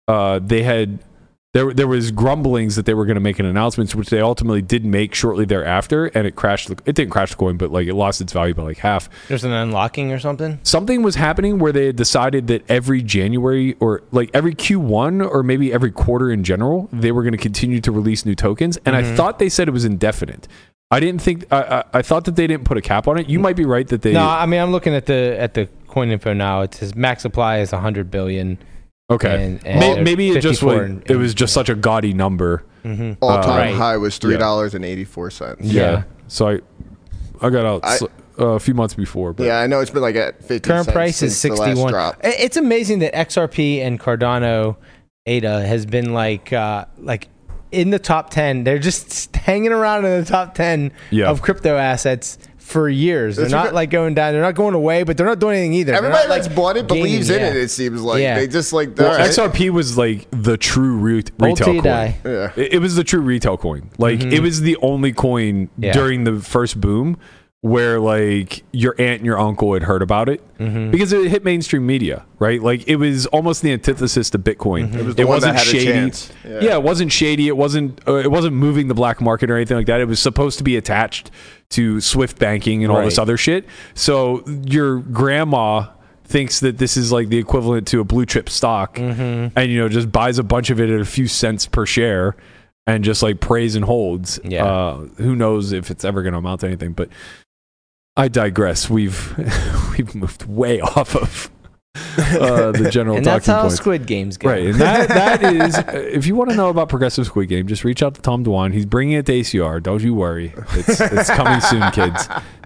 [SPEAKER 6] there was grumblings that they were going to make an announcement, which they ultimately did make shortly thereafter, and it crashed. It didn't crash the coin, but like it lost its value by like half.
[SPEAKER 5] There's an unlocking or something?
[SPEAKER 6] Something was happening where they had decided that every January or like every Q1 or maybe every quarter in general, they were going to continue to release new tokens. And I thought they said it was indefinite. I didn't think, I thought that they didn't put a cap on it. You might be right that they...
[SPEAKER 5] No, I mean, I'm looking at the coin info now. It says max supply is 100 billion.
[SPEAKER 6] Okay.
[SPEAKER 5] And
[SPEAKER 6] maybe it just
[SPEAKER 5] 54
[SPEAKER 6] was, it was just such a gaudy number.
[SPEAKER 3] all-time
[SPEAKER 5] Right.
[SPEAKER 3] high was $3.84.
[SPEAKER 6] Yeah. So I got out a few months before. But
[SPEAKER 3] Yeah, I know it's been like at 50
[SPEAKER 5] Current
[SPEAKER 3] cents
[SPEAKER 5] price is
[SPEAKER 3] since the last
[SPEAKER 5] 61.
[SPEAKER 3] drop.
[SPEAKER 5] It's amazing that XRP and Cardano ADA has been like in the top 10. They're just hanging around in the top 10 of crypto assets for years. They're not like going down. They're not going away, but they're not doing anything either.
[SPEAKER 3] Everybody
[SPEAKER 5] They're not,
[SPEAKER 3] that's bought it believes in it, it seems like. They just like... all right.
[SPEAKER 6] XRP was like the true retail coin.
[SPEAKER 3] Yeah.
[SPEAKER 6] It was the true retail coin. Like it was the only coin during the first boom where like your aunt and your uncle had heard about it because it hit mainstream media, right? Like it was almost the antithesis to Bitcoin.
[SPEAKER 3] It was the one that had
[SPEAKER 6] shady.
[SPEAKER 3] a chance.
[SPEAKER 6] Yeah, it wasn't shady. It wasn't moving the black market or anything like that. It was supposed to be attached to Swift banking and all this other shit. So your grandma thinks that this is like the equivalent to a blue chip stock, and just buys a bunch of it at a few cents per share, and just like prays and holds. Who knows if it's ever going to amount to anything? But I digress. We've moved way off of the general
[SPEAKER 5] and
[SPEAKER 6] talking
[SPEAKER 5] that's how
[SPEAKER 6] points.
[SPEAKER 5] Squid Games go.
[SPEAKER 6] Right, and that is, if you want to know about Progressive Squid Game, just reach out to Tom Dwan. He's bringing it to ACR. Don't you worry. It's coming soon, kids.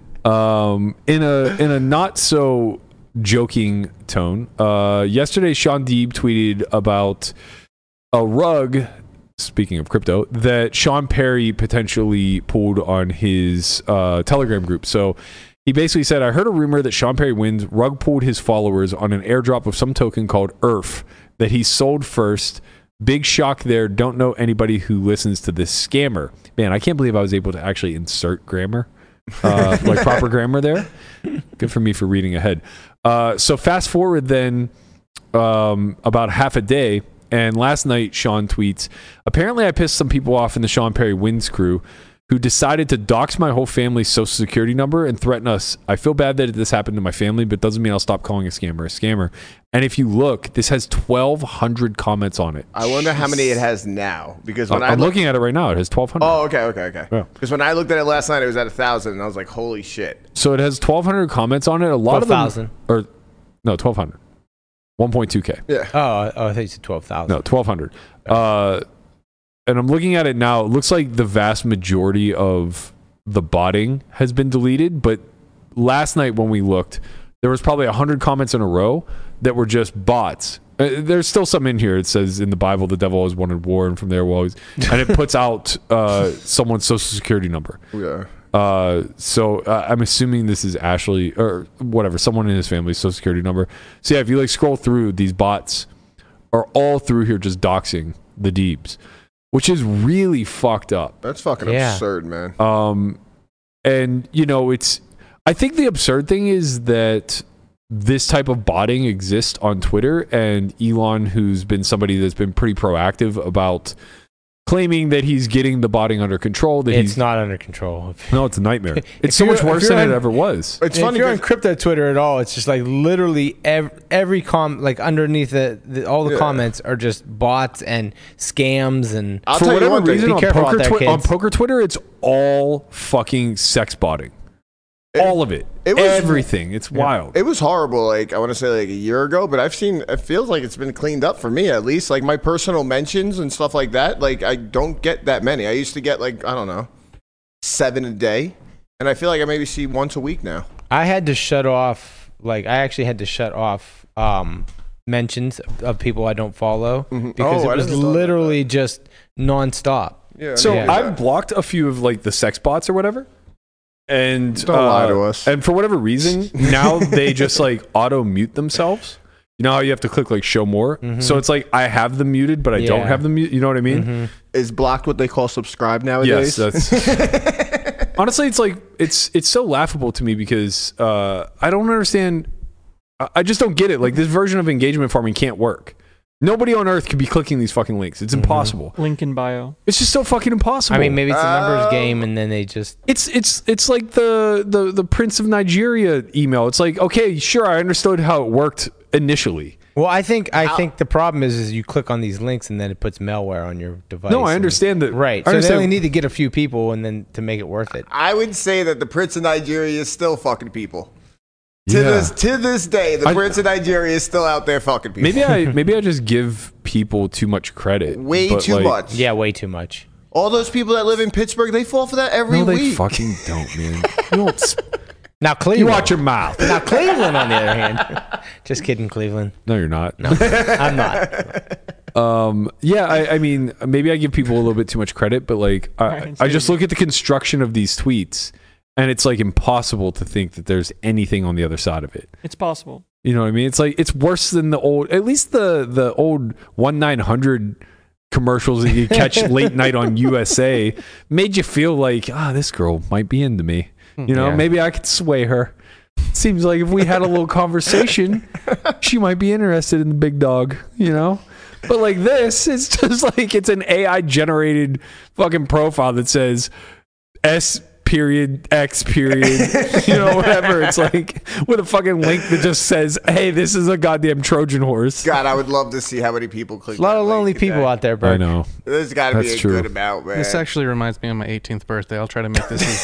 [SPEAKER 6] In a not so joking tone, yesterday Sean Deeb tweeted about a rug. Speaking of crypto, that Sean Perry potentially pulled on his Telegram group. So he basically said, I heard a rumor that Sean Perry Wins rug pulled his followers on an airdrop of some token called ERF that he sold first. Big shock there. Don't know anybody who listens to this scammer. Man, I can't believe I was able to actually insert grammar, like proper grammar there. Good for me for reading ahead. So fast forward then about half a day. And last night, Sean tweets, apparently I pissed some people off in the Sean Perry Wins crew who decided to dox my whole family's social security number and threaten us. I feel bad that this happened to my family, but doesn't mean I'll stop calling a scammer. And if you look, this has 1,200 comments on it.
[SPEAKER 3] I wonder how many it has now. Because when
[SPEAKER 6] I'm looking at it right now, it has 1,200.
[SPEAKER 3] Oh, okay.
[SPEAKER 6] Yeah.
[SPEAKER 3] Because when I looked at it last night, it was at 1,000, and I was like, holy shit.
[SPEAKER 6] So it has 1,200 comments on it. A lot of them...
[SPEAKER 5] 12,000.
[SPEAKER 6] Or, no, 1,200. 1.2K.
[SPEAKER 3] Yeah.
[SPEAKER 5] Oh, I thought you said 12,000.
[SPEAKER 6] No, 1,200. And I'm looking at it now. It looks like the vast majority of the botting has been deleted. But last night when we looked, there was probably 100 comments in a row that were just bots. There's still some in here. It says in the Bible, the devil always wanted war, and from there, and it puts out someone's social security number.
[SPEAKER 3] Yeah.
[SPEAKER 6] So I'm assuming this is Ashley or whatever, someone in his family's social security number. So yeah, if you like scroll through, these bots are all through here just doxing the Deebs, which is really fucked up.
[SPEAKER 3] That's fucking absurd, man.
[SPEAKER 6] And I think the absurd thing is that this type of botting exists on Twitter, and Elon, who's been somebody that's been pretty proactive about claiming that he's getting the botting under control. That
[SPEAKER 5] It's not under control.
[SPEAKER 6] No, it's a nightmare. It's
[SPEAKER 5] If
[SPEAKER 6] so
[SPEAKER 5] you're-
[SPEAKER 6] much
[SPEAKER 5] if
[SPEAKER 6] worse
[SPEAKER 5] you're
[SPEAKER 6] than it
[SPEAKER 5] on-
[SPEAKER 6] ever was.
[SPEAKER 3] It's
[SPEAKER 5] If
[SPEAKER 3] funny.
[SPEAKER 5] you're on crypto Twitter at all, it's just like literally every like underneath all the comments are just bots and scams and
[SPEAKER 3] I'll
[SPEAKER 6] For
[SPEAKER 3] tell you
[SPEAKER 6] whatever
[SPEAKER 3] one thing.
[SPEAKER 6] reason,
[SPEAKER 5] Be
[SPEAKER 6] on
[SPEAKER 5] careful
[SPEAKER 6] poker,
[SPEAKER 5] out there,
[SPEAKER 6] on
[SPEAKER 5] kids.
[SPEAKER 6] poker Twitter, it's all fucking sex botting. All of it.
[SPEAKER 3] It was-
[SPEAKER 6] Everything. It's wild.
[SPEAKER 3] It was horrible, like I want to say like a year ago, but I've seen it feels like it's been cleaned up for me at least. Like my personal mentions and stuff like that, like I don't get that many. I used to get like, I don't know, 7 a day. And I feel like I maybe see once a week now.
[SPEAKER 5] I had to shut off. Like I actually had to shut off mentions of people I don't follow because
[SPEAKER 3] Oh, I
[SPEAKER 5] it was
[SPEAKER 3] didn't know about
[SPEAKER 5] literally just nonstop.
[SPEAKER 3] Yeah.
[SPEAKER 6] So
[SPEAKER 5] Yeah.
[SPEAKER 6] I've blocked a few of like the sex bots or whatever. And
[SPEAKER 3] Don't lie to us.
[SPEAKER 6] And for whatever reason, now they just like auto mute themselves. You know how you have to click like show more? So it's like I have them muted, but I don't
[SPEAKER 5] Yeah.
[SPEAKER 6] have them mute. You know what I mean?
[SPEAKER 3] Is blocked what they call subscribe
[SPEAKER 6] Yes,
[SPEAKER 3] nowadays?
[SPEAKER 6] that's honestly, it's like it's so laughable to me because I don't understand. I just don't get it. Like this version of engagement farming can't work. Nobody on earth could be clicking these fucking links. It's impossible.
[SPEAKER 4] Link in bio.
[SPEAKER 6] It's just so fucking impossible.
[SPEAKER 5] I mean, maybe it's a numbers game, and then they just
[SPEAKER 6] it's like the Prince of Nigeria email. It's like, okay, sure, I understood how it worked initially.
[SPEAKER 5] Well, I think the problem is you click on these links and then it puts malware on your device.
[SPEAKER 6] No, I
[SPEAKER 5] and-
[SPEAKER 6] understand that.
[SPEAKER 5] Right.
[SPEAKER 6] I
[SPEAKER 5] So they
[SPEAKER 6] understand.
[SPEAKER 5] only need to get a few people and then to make it worth it.
[SPEAKER 3] I would say that the Prince of Nigeria is still fucking people. To
[SPEAKER 6] Yeah.
[SPEAKER 3] this day, the Prince of Nigeria is still out there fucking people.
[SPEAKER 6] Maybe I just give people too much credit.
[SPEAKER 3] Way
[SPEAKER 6] but,
[SPEAKER 3] too
[SPEAKER 6] like,
[SPEAKER 3] much.
[SPEAKER 5] Yeah, way too much.
[SPEAKER 3] All those people that live in Pittsburgh, they fall for that every
[SPEAKER 6] No, they
[SPEAKER 3] week.
[SPEAKER 6] fucking don't, man. You don't.
[SPEAKER 5] Now Cleveland.
[SPEAKER 6] You watch your mouth.
[SPEAKER 5] Now Cleveland, on the other hand. Just kidding, Cleveland.
[SPEAKER 6] No, you're not.
[SPEAKER 5] No, I'm not.
[SPEAKER 6] Yeah, I mean, maybe I give people a little bit too much credit, but like, I just look at the construction of these tweets, and it's like impossible to think that there's anything on the other side of it.
[SPEAKER 4] It's possible.
[SPEAKER 6] You know what I mean? It's like it's worse than the old, at least the old 1-900 commercials that you catch late night on USA made you feel like, this girl might be into me. You know,
[SPEAKER 5] Yeah.
[SPEAKER 6] maybe I could sway her. Seems like if we had a little conversation, she might be interested in the big dog, you know? But like this, it's just like it's an AI generated fucking profile that says S period X period, you know, whatever. It's like with a fucking link that just says, hey, this is a goddamn Trojan horse.
[SPEAKER 3] God, I would love to see how many people click.
[SPEAKER 5] A lot
[SPEAKER 3] that
[SPEAKER 5] of
[SPEAKER 3] link
[SPEAKER 5] lonely
[SPEAKER 3] today.
[SPEAKER 5] people out there, bro.
[SPEAKER 6] I know.
[SPEAKER 3] There's got to be
[SPEAKER 6] That's
[SPEAKER 3] a
[SPEAKER 6] true.
[SPEAKER 3] good amount, man.
[SPEAKER 7] This actually reminds me of my 18th birthday. I'll try to make this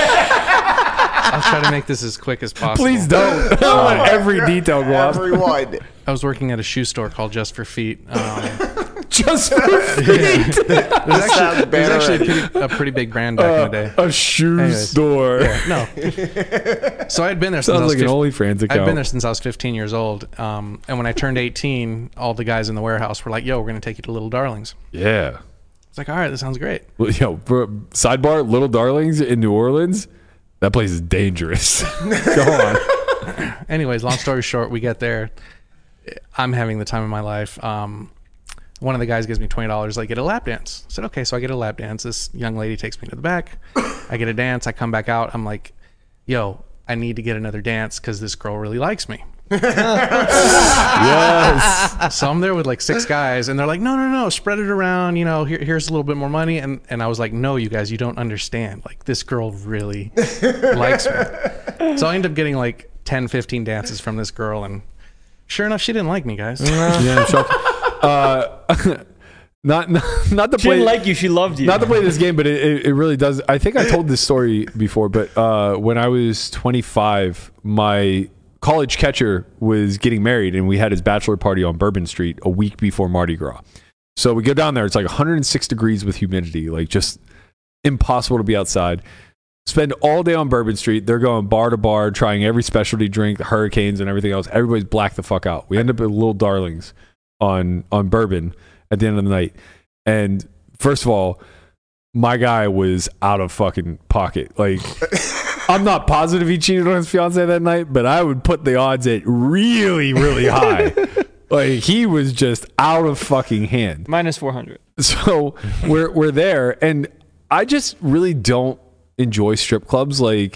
[SPEAKER 7] as quick as possible.
[SPEAKER 6] Please don't. I don't want every detail go up.
[SPEAKER 3] Everyone.
[SPEAKER 7] I was working at a shoe store called Just for Feet.
[SPEAKER 6] Just for
[SPEAKER 3] Sounds
[SPEAKER 7] It was
[SPEAKER 3] bad
[SPEAKER 7] actually
[SPEAKER 3] already.
[SPEAKER 7] a pretty big brand back in the day.
[SPEAKER 6] a shoe
[SPEAKER 7] Anyways.
[SPEAKER 6] store.
[SPEAKER 7] No. So I had been there since I
[SPEAKER 6] Sounds
[SPEAKER 7] was
[SPEAKER 6] like an
[SPEAKER 7] 15
[SPEAKER 6] OnlyFans account.
[SPEAKER 7] I'd been there since I was 15 years old. And when I turned 18, all the guys in the warehouse were like, yo, we're going to take you to Little Darlings.
[SPEAKER 6] Yeah.
[SPEAKER 7] It's like, all right, that sounds great.
[SPEAKER 6] Well, yo, bro, sidebar, Little Darlings in New Orleans. That place is dangerous. Go on.
[SPEAKER 7] Anyways, long story short, we get there. I'm having the time of my life. One of the guys gives me $20, like, get a lap dance. I said, okay, so I get a lap dance. This young lady takes me to the back. I get a dance. I come back out. I'm like, yo, I need to get another dance because this girl really likes me.
[SPEAKER 6] Yes.
[SPEAKER 7] So I'm there with like 6 guys, and they're like, no, spread it around. You know, here's a little bit more money. And I was like, no, you guys, you don't understand. Like, this girl really likes me. So I end up getting like 10, 15 dances from this girl, and sure enough, she didn't like me, guys.
[SPEAKER 6] Yeah, I'm shocked. Not to
[SPEAKER 4] She
[SPEAKER 6] play
[SPEAKER 4] didn't like you. She loved you.
[SPEAKER 6] not to play this game, but it really does. I think I told this story before, but when I was 25, my college catcher was getting married, and we had his bachelor party on Bourbon Street a week before Mardi Gras. So we go down there. It's like 106 degrees with humidity, like just impossible to be outside. Spend all day on Bourbon Street. They're going bar to bar, trying every specialty drink, the Hurricanes and everything else. Everybody's blacked the fuck out. We end up at Little Darlings on Bourbon at the end of the night. And first of all, my guy was out of fucking pocket. Like, I'm not positive he cheated on his fiance that night, but I would put the odds at really, really high. Like, he was just out of fucking hand.
[SPEAKER 4] Minus 400.
[SPEAKER 6] So we're there, and I just really don't enjoy strip clubs. Like,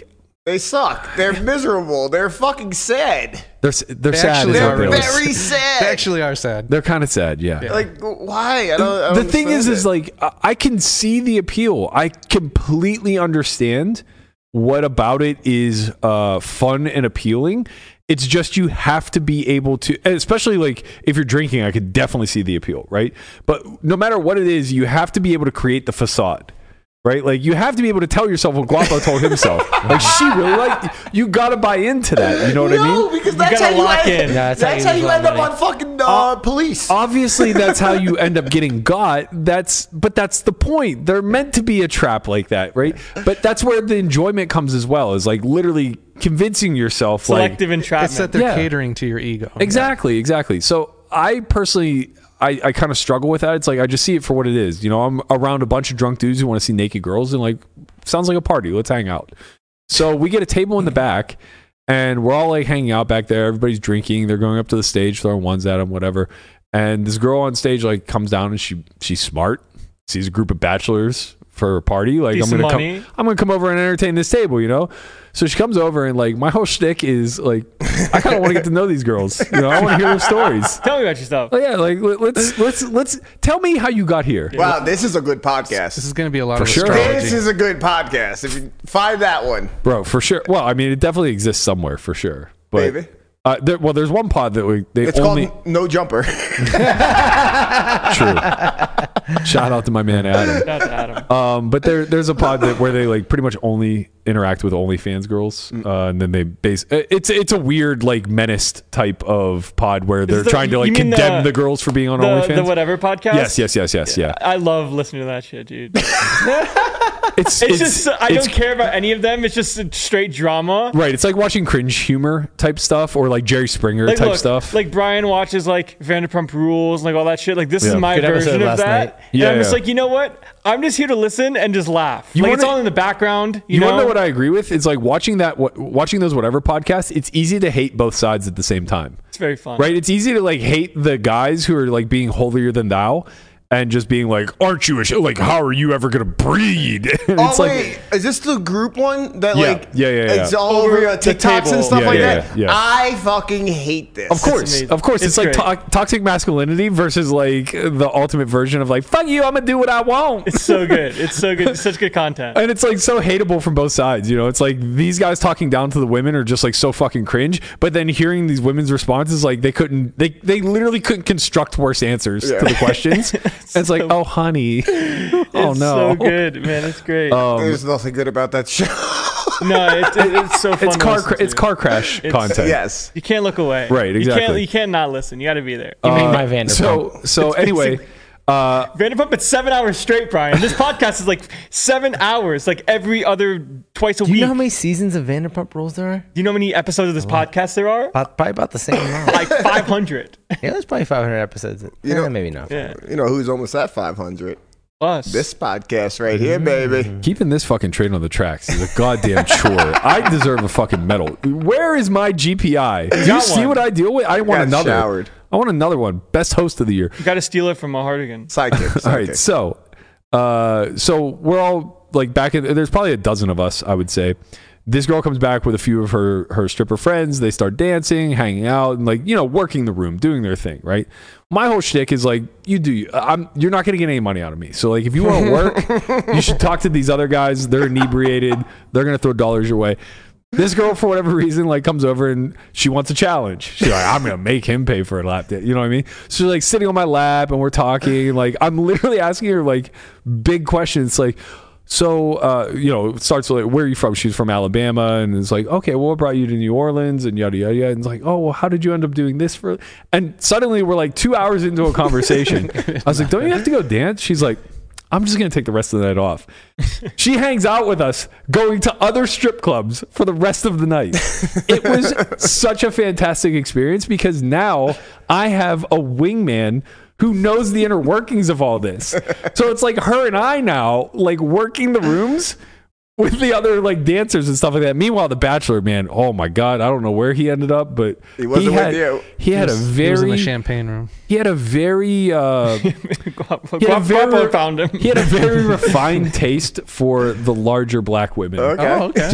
[SPEAKER 3] They suck. They're miserable. They're fucking sad.
[SPEAKER 6] They're sad.
[SPEAKER 7] actually
[SPEAKER 6] Is
[SPEAKER 7] are
[SPEAKER 6] what they
[SPEAKER 7] really
[SPEAKER 6] are.
[SPEAKER 3] Very sad.
[SPEAKER 7] They actually are sad.
[SPEAKER 6] They're kind of sad. Yeah.
[SPEAKER 3] Like, why? I don't
[SPEAKER 6] The thing is
[SPEAKER 3] understand it.
[SPEAKER 6] like I can see the appeal. I completely understand what about it is fun and appealing. It's just you have to be able to, especially like if you're drinking, I could definitely see the appeal, right? But no matter what it is, you have to be able to create the facade. Right, like you have to be able to tell yourself what Guapo told himself. Like she really like you. Got to buy into that. You know what I mean?
[SPEAKER 3] No, because that's
[SPEAKER 4] gotta
[SPEAKER 3] how you
[SPEAKER 4] lock
[SPEAKER 3] end.
[SPEAKER 4] in.
[SPEAKER 5] Yeah,
[SPEAKER 3] that's how you end up on fucking police.
[SPEAKER 6] Obviously, that's how you end up getting got. But that's the point. They're meant to be a trap like that, right? But that's where the enjoyment comes as well. Is like literally convincing yourself,
[SPEAKER 4] Selective entrapment.
[SPEAKER 7] It's that they're
[SPEAKER 6] Yeah.
[SPEAKER 7] catering to your ego.
[SPEAKER 6] Exactly. So I personally, I kind of struggle with that. It's like I just see it for what it is. You know, I'm around a bunch of drunk dudes who want to see naked girls, and like, sounds like a party. Let's hang out. So we get a table in the back, and we're all like hanging out back there. Everybody's drinking. They're going up to the stage, throwing ones at them, whatever. And this girl on stage like comes down, and she's smart. Sees a group of bachelors for a party. Like
[SPEAKER 4] Decent
[SPEAKER 6] I'm
[SPEAKER 4] money.
[SPEAKER 6] gonna come over and entertain this table, you know. So she comes over, and like my whole shtick is like I kind of want to get to know these girls. You know, I want to hear their stories.
[SPEAKER 4] Tell me about yourself.
[SPEAKER 6] Oh yeah, like let's tell me how you got here.
[SPEAKER 3] Wow, this is a good podcast.
[SPEAKER 7] This is going to be a lot
[SPEAKER 6] For
[SPEAKER 7] of
[SPEAKER 6] sure.
[SPEAKER 7] astrology.
[SPEAKER 3] This is a good podcast. If you find that one,
[SPEAKER 6] Bro, for sure. Well, I mean, it definitely exists somewhere for sure. But
[SPEAKER 3] baby.
[SPEAKER 6] there's one pod that they
[SPEAKER 3] It's
[SPEAKER 6] only
[SPEAKER 3] called No Jumper.
[SPEAKER 6] true. Shout out to my man Adam.
[SPEAKER 4] That's Adam.
[SPEAKER 6] But there's a pod where they like pretty much only interact with OnlyFans girls, and then they it's a weird like menaced type of pod where they're
[SPEAKER 4] the-
[SPEAKER 6] trying to like
[SPEAKER 4] you mean
[SPEAKER 6] condemn the girls for being on OnlyFans.
[SPEAKER 4] The whatever podcast?
[SPEAKER 6] Yes. Yeah.
[SPEAKER 4] I love listening to that shit, dude.
[SPEAKER 6] It's
[SPEAKER 4] It's just I don't care about any of them. It's just straight drama.
[SPEAKER 6] Right. It's like watching cringe humor type stuff or like Jerry Springer
[SPEAKER 4] Like,
[SPEAKER 6] type
[SPEAKER 4] look,
[SPEAKER 6] stuff.
[SPEAKER 4] like Brian watches like Vanderpump Rules, like all that shit. Like this is
[SPEAKER 6] Yeah.
[SPEAKER 4] my
[SPEAKER 5] Good episode
[SPEAKER 4] version of
[SPEAKER 5] last
[SPEAKER 4] that.
[SPEAKER 5] night.
[SPEAKER 4] And
[SPEAKER 6] Yeah,
[SPEAKER 4] I'm just
[SPEAKER 6] yeah.
[SPEAKER 4] like, you know what? I'm just here to listen and just laugh.
[SPEAKER 6] You
[SPEAKER 4] Like it's
[SPEAKER 6] wanna-
[SPEAKER 4] all in the background. You
[SPEAKER 6] You
[SPEAKER 4] know
[SPEAKER 6] want to know what I agree with? It's like watching those whatever podcasts. It's easy to hate both sides at the same time,
[SPEAKER 4] It's very fun.
[SPEAKER 6] right? It's easy to like hate the guys who are like being holier than thou, and just being like, "Aren't you like? How are you ever gonna breed?" And
[SPEAKER 3] Oh
[SPEAKER 6] it's like,
[SPEAKER 3] wait, is this the group one that
[SPEAKER 6] Yeah,
[SPEAKER 3] like
[SPEAKER 6] yeah.
[SPEAKER 3] it's all
[SPEAKER 4] Over
[SPEAKER 3] over
[SPEAKER 4] the
[SPEAKER 3] TikToks
[SPEAKER 4] table.
[SPEAKER 3] and stuff
[SPEAKER 6] Yeah,
[SPEAKER 3] like
[SPEAKER 6] yeah,
[SPEAKER 3] that?
[SPEAKER 6] yeah.
[SPEAKER 3] I fucking hate this.
[SPEAKER 6] of course,
[SPEAKER 4] amazing.
[SPEAKER 6] of course, it's
[SPEAKER 4] It's
[SPEAKER 6] like toxic masculinity versus like the ultimate version of like, "Fuck you, I'm gonna do what I want."
[SPEAKER 4] It's so good. It's so good. It's such good content.
[SPEAKER 6] And it's like so hateable from both sides, you know. It's like these guys talking down to the women are just like so fucking cringe. But then hearing these women's responses, like they literally couldn't construct worse answers to the questions. And it's like, oh honey, oh
[SPEAKER 4] It's
[SPEAKER 6] no,
[SPEAKER 4] so good, man. It's great.
[SPEAKER 3] There's nothing good about that show.
[SPEAKER 4] no, it's so fun.
[SPEAKER 6] it's car crash content.
[SPEAKER 3] Yes.
[SPEAKER 4] You can't look away.
[SPEAKER 6] Right, exactly.
[SPEAKER 4] You can't not listen. You got to be there.
[SPEAKER 5] You make my Vanderpump.
[SPEAKER 6] So anyway,
[SPEAKER 4] Vanderpump, it's 7 hours straight, Brian. This podcast is like 7 hours, like every other twice a
[SPEAKER 5] Do
[SPEAKER 4] week.
[SPEAKER 5] you know how many seasons of Vanderpump Rules there are?
[SPEAKER 4] Do you know how many episodes of this podcast there are?
[SPEAKER 5] Probably about the same amount.
[SPEAKER 4] Like 500.
[SPEAKER 5] Yeah, there's probably 500 episodes.
[SPEAKER 3] You know-
[SPEAKER 5] Maybe not.
[SPEAKER 4] Yeah.
[SPEAKER 3] You know who's almost at 500?
[SPEAKER 4] Us.
[SPEAKER 3] This podcast right here, baby.
[SPEAKER 6] keeping this fucking train on the tracks is a goddamn chore. I deserve a fucking medal. Where is my GPI? Do you
[SPEAKER 4] got
[SPEAKER 6] see
[SPEAKER 4] one.
[SPEAKER 6] what I deal with? I want
[SPEAKER 3] Got
[SPEAKER 6] another.
[SPEAKER 3] showered.
[SPEAKER 6] I want another one. Best host of the year.
[SPEAKER 4] You got to steal it from a Hardigan.
[SPEAKER 3] Sidekick.
[SPEAKER 6] All right, so we're all like back in. There's probably a dozen of us, I would say. This girl comes back with a few of her stripper friends. They start dancing, hanging out, and like working the room, doing their thing. Right. My whole shtick is like, you're not going to get any money out of me. So like, if you want to work, you should talk to these other guys. They're inebriated. They're going to throw dollars your way. This girl, for whatever reason, like comes over and she wants a challenge. She's like, I'm gonna make him pay for a lap dance. You know what I mean? So she's like sitting on my lap and we're talking. Like I'm literally asking her like big questions. Like, so it starts with like, where are you from? She's from Alabama, and it's like, okay, well, what brought you to New Orleans and yada yada yada. And it's like, oh, well, how did you end up doing this for? And suddenly we're like 2 hours into a conversation. I was like, don't you have to go dance? She's like, I'm just going to take the rest of the night off. She hangs out with us going to other strip clubs for the rest of the night. It was such a fantastic experience because now I have a wingman who knows the inner workings of all this. So it's like her and I now like working the rooms with the other like dancers and stuff like that. Meanwhile, the Bachelor, man, oh my God, I don't know where he ended up, but
[SPEAKER 3] He wasn't with you.
[SPEAKER 6] He had a
[SPEAKER 7] He was in the
[SPEAKER 6] very
[SPEAKER 7] champagne room.
[SPEAKER 6] he had a very
[SPEAKER 4] Guapo found him.
[SPEAKER 6] he had a very refined taste for the larger black women.
[SPEAKER 3] Okay.
[SPEAKER 7] Oh, okay.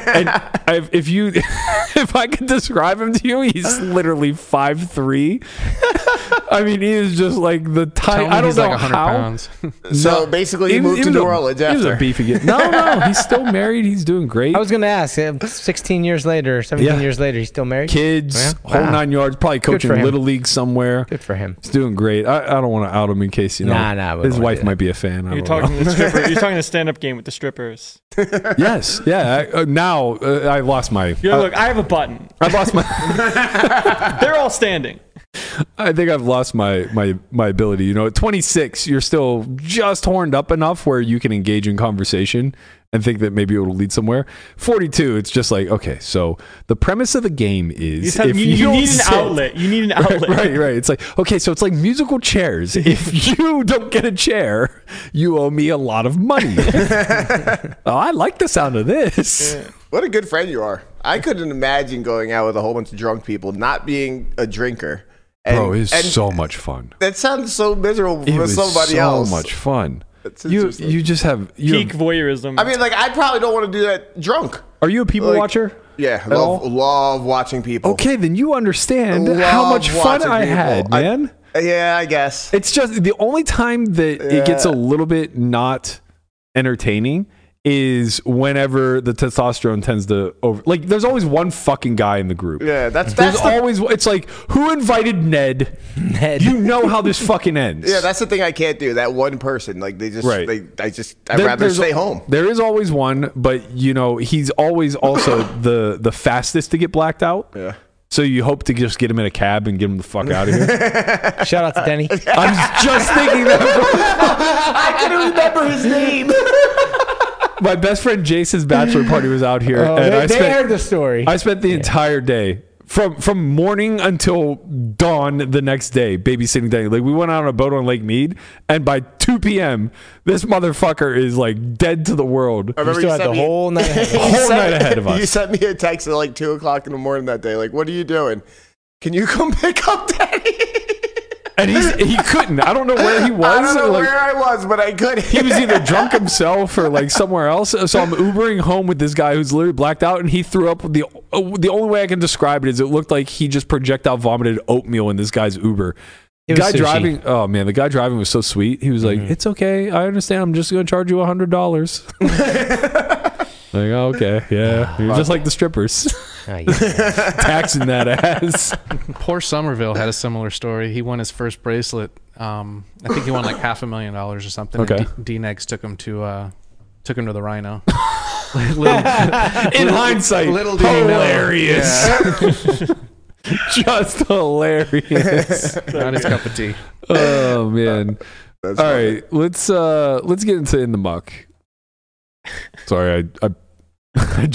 [SPEAKER 6] If I could describe him to you, he's literally 5'3". I mean, he is just like the
[SPEAKER 7] Tell
[SPEAKER 6] tiny.
[SPEAKER 7] me
[SPEAKER 6] I don't
[SPEAKER 7] he's
[SPEAKER 6] know
[SPEAKER 7] like 100
[SPEAKER 6] how.
[SPEAKER 7] pounds.
[SPEAKER 3] So basically, he moved to
[SPEAKER 6] was
[SPEAKER 3] New
[SPEAKER 6] a-
[SPEAKER 3] Orleans
[SPEAKER 6] He was a
[SPEAKER 3] after.
[SPEAKER 6] beefy kid. No, he's still married. He's doing great.
[SPEAKER 5] I was going to ask, 16 years later, 17
[SPEAKER 6] Yeah.
[SPEAKER 5] years later, he's still married?
[SPEAKER 6] Kids,
[SPEAKER 5] Yeah.
[SPEAKER 6] whole
[SPEAKER 5] Wow.
[SPEAKER 6] 9 yards. Probably coaching
[SPEAKER 5] for him.
[SPEAKER 6] little league somewhere.
[SPEAKER 5] Good for him.
[SPEAKER 6] He's doing great. I don't want to out him in case we
[SPEAKER 5] we
[SPEAKER 6] his
[SPEAKER 5] don't
[SPEAKER 6] wife
[SPEAKER 5] do that.
[SPEAKER 6] might be a fan. I
[SPEAKER 4] You're
[SPEAKER 6] don't
[SPEAKER 4] talking to the stripper. You're talking the stand-up game with the strippers.
[SPEAKER 6] know. Yes, yeah. Now I lost my.
[SPEAKER 4] Look, I have a button.
[SPEAKER 6] I lost my.
[SPEAKER 4] They're all standing.
[SPEAKER 6] I think I've lost my ability. You know, at 26, you're still just horned up enough where you can engage in conversation and think that maybe it will lead somewhere. 42, it's just like, okay, so the premise of the game is
[SPEAKER 4] You need
[SPEAKER 6] don't
[SPEAKER 4] an
[SPEAKER 6] sit-
[SPEAKER 4] outlet. You need an outlet.
[SPEAKER 6] Right. It's like, okay, so it's like musical chairs. If you don't get a chair, you owe me a lot of money. Oh, I like the sound of this.
[SPEAKER 3] What a good friend you are. I couldn't imagine going out with a whole bunch of drunk people, not being a drinker. And,
[SPEAKER 6] Bro, it's
[SPEAKER 3] and
[SPEAKER 6] so much fun.
[SPEAKER 3] That sounds so miserable
[SPEAKER 6] It
[SPEAKER 3] for
[SPEAKER 6] was
[SPEAKER 3] somebody
[SPEAKER 6] so
[SPEAKER 3] else.
[SPEAKER 6] much fun.
[SPEAKER 3] It's
[SPEAKER 6] You
[SPEAKER 3] interesting.
[SPEAKER 6] you just have
[SPEAKER 4] Peak voyeurism.
[SPEAKER 3] I mean, like, I probably don't want to do that drunk.
[SPEAKER 6] Are you a people
[SPEAKER 3] Like,
[SPEAKER 6] watcher?
[SPEAKER 3] Yeah,
[SPEAKER 6] all?
[SPEAKER 3] love watching people.
[SPEAKER 6] Okay, then you understand
[SPEAKER 3] Love
[SPEAKER 6] how much fun
[SPEAKER 3] watching
[SPEAKER 6] I
[SPEAKER 3] people.
[SPEAKER 6] had, man.
[SPEAKER 3] Yeah, I guess.
[SPEAKER 6] It's just the only time that it gets a little bit not entertaining is whenever the testosterone tends to over. Like, there's always one fucking guy in the group.
[SPEAKER 3] Yeah, that's
[SPEAKER 6] There's
[SPEAKER 3] the,
[SPEAKER 6] always. It's like, who invited Ned?
[SPEAKER 5] Ned.
[SPEAKER 6] You know how this fucking ends.
[SPEAKER 3] yeah, that's the thing I can't do. That one person, like they just,
[SPEAKER 6] Right.
[SPEAKER 3] I'd rather
[SPEAKER 6] There's-
[SPEAKER 3] stay home.
[SPEAKER 6] There is always one, but you know he's always also the fastest to get blacked out.
[SPEAKER 3] Yeah.
[SPEAKER 6] So you hope to just get him in a cab and get him the fuck out of here.
[SPEAKER 5] Shout out to Denny.
[SPEAKER 6] I'm just thinking that.
[SPEAKER 3] I couldn't remember his name.
[SPEAKER 6] My best friend Jason's bachelor party was out here,
[SPEAKER 5] Oh,
[SPEAKER 6] and
[SPEAKER 5] they heard the story.
[SPEAKER 6] I spent the entire day from morning until dawn the next day babysitting Danny. Like, we went out on a boat on Lake Mead, and by 2 p.m. this motherfucker is like dead to the world.
[SPEAKER 3] I
[SPEAKER 5] You
[SPEAKER 3] remember
[SPEAKER 5] still
[SPEAKER 3] you
[SPEAKER 5] had
[SPEAKER 3] sent
[SPEAKER 5] the
[SPEAKER 3] me-
[SPEAKER 5] whole night ahead.
[SPEAKER 3] You
[SPEAKER 6] Whole
[SPEAKER 3] sent-
[SPEAKER 6] night ahead of us.
[SPEAKER 3] You sent me a text at like 2 o'clock in the morning that day. Like, what are you doing? Can you come pick up Daddy?
[SPEAKER 6] And he couldn't. I don't know where he was.
[SPEAKER 3] I don't know
[SPEAKER 6] Like,
[SPEAKER 3] where I was, but I couldn't.
[SPEAKER 6] he was either drunk himself or like somewhere else. So I'm Ubering home with this guy who's literally blacked out, and he threw up. The only way I can describe it is it looked like he just projectile vomited oatmeal in this guy's Uber.
[SPEAKER 5] It
[SPEAKER 6] The
[SPEAKER 5] was
[SPEAKER 6] guy
[SPEAKER 5] sushi.
[SPEAKER 6] driving, oh man, the guy driving was so sweet. He was like, "It's okay, I understand. I'm just going to charge you $100." Like, oh, okay, yeah, you're just like the strippers,
[SPEAKER 5] Oh, yeah.
[SPEAKER 6] taxing that ass.
[SPEAKER 7] Poor Somerville had a similar story. He won his first bracelet. I think he won like $500,000 or something.
[SPEAKER 6] Okay.
[SPEAKER 7] And D-Negs took him to the Rhino.
[SPEAKER 6] In hindsight,
[SPEAKER 7] little did he know.
[SPEAKER 6] hilarious, just hilarious.
[SPEAKER 7] Not his cup of tea.
[SPEAKER 6] Oh man.
[SPEAKER 3] That's
[SPEAKER 6] All
[SPEAKER 3] funny.
[SPEAKER 6] right, let's get into In the Muck. Sorry, I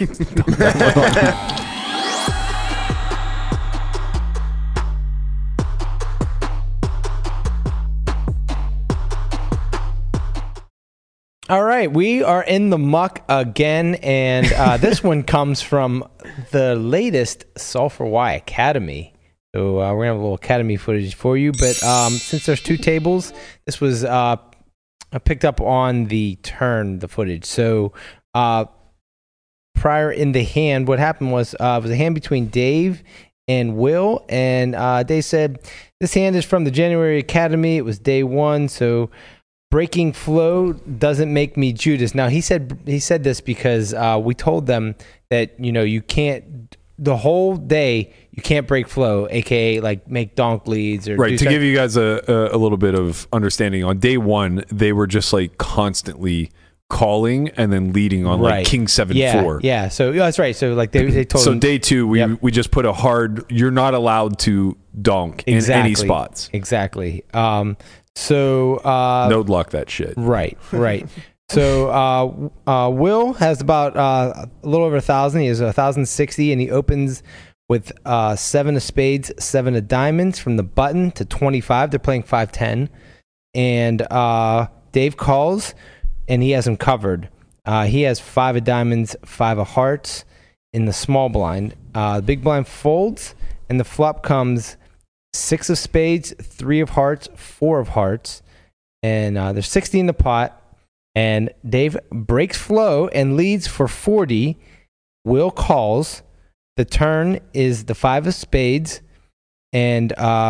[SPEAKER 5] All right, we are in the muck again, and this one comes from the latest Sulphur Y Academy. So we're gonna have a little Academy footage for you, but since there's two tables, this was picked up on the turn, the footage. So prior in the hand, what happened was it was a hand between Dave and Will, and Dave said, "This hand is from the January Academy. It was day one, so." Breaking flow doesn't make me Judas. Now he said this because we told them that you can't the whole day you can't break flow, aka like make donk leads or
[SPEAKER 6] right
[SPEAKER 5] do
[SPEAKER 6] to
[SPEAKER 5] stuff.
[SPEAKER 6] give you guys a little bit of understanding. On day one, they were just like constantly calling and then leading on like King 7-4.
[SPEAKER 5] Yeah. So that's right. So like they told
[SPEAKER 6] So
[SPEAKER 5] them,
[SPEAKER 6] day two, we just put a hard. You're not allowed to donk in any spots.
[SPEAKER 5] Exactly. So
[SPEAKER 6] No luck that shit.
[SPEAKER 5] Right. So Will has about a little over 1,000. He has 1,060, and he opens with 7 of spades, 7 of diamonds from the button to 25. They're playing 5-10, and Dave calls, and he has him covered. He has 5 of diamonds, 5 of hearts in the small blind. The big blind folds, and the flop comes 6 of spades, 3 of hearts, 4 of hearts, and there's 60 in the pot. And Dave breaks flow and leads for 40. Will calls. The turn is the 5 of spades, and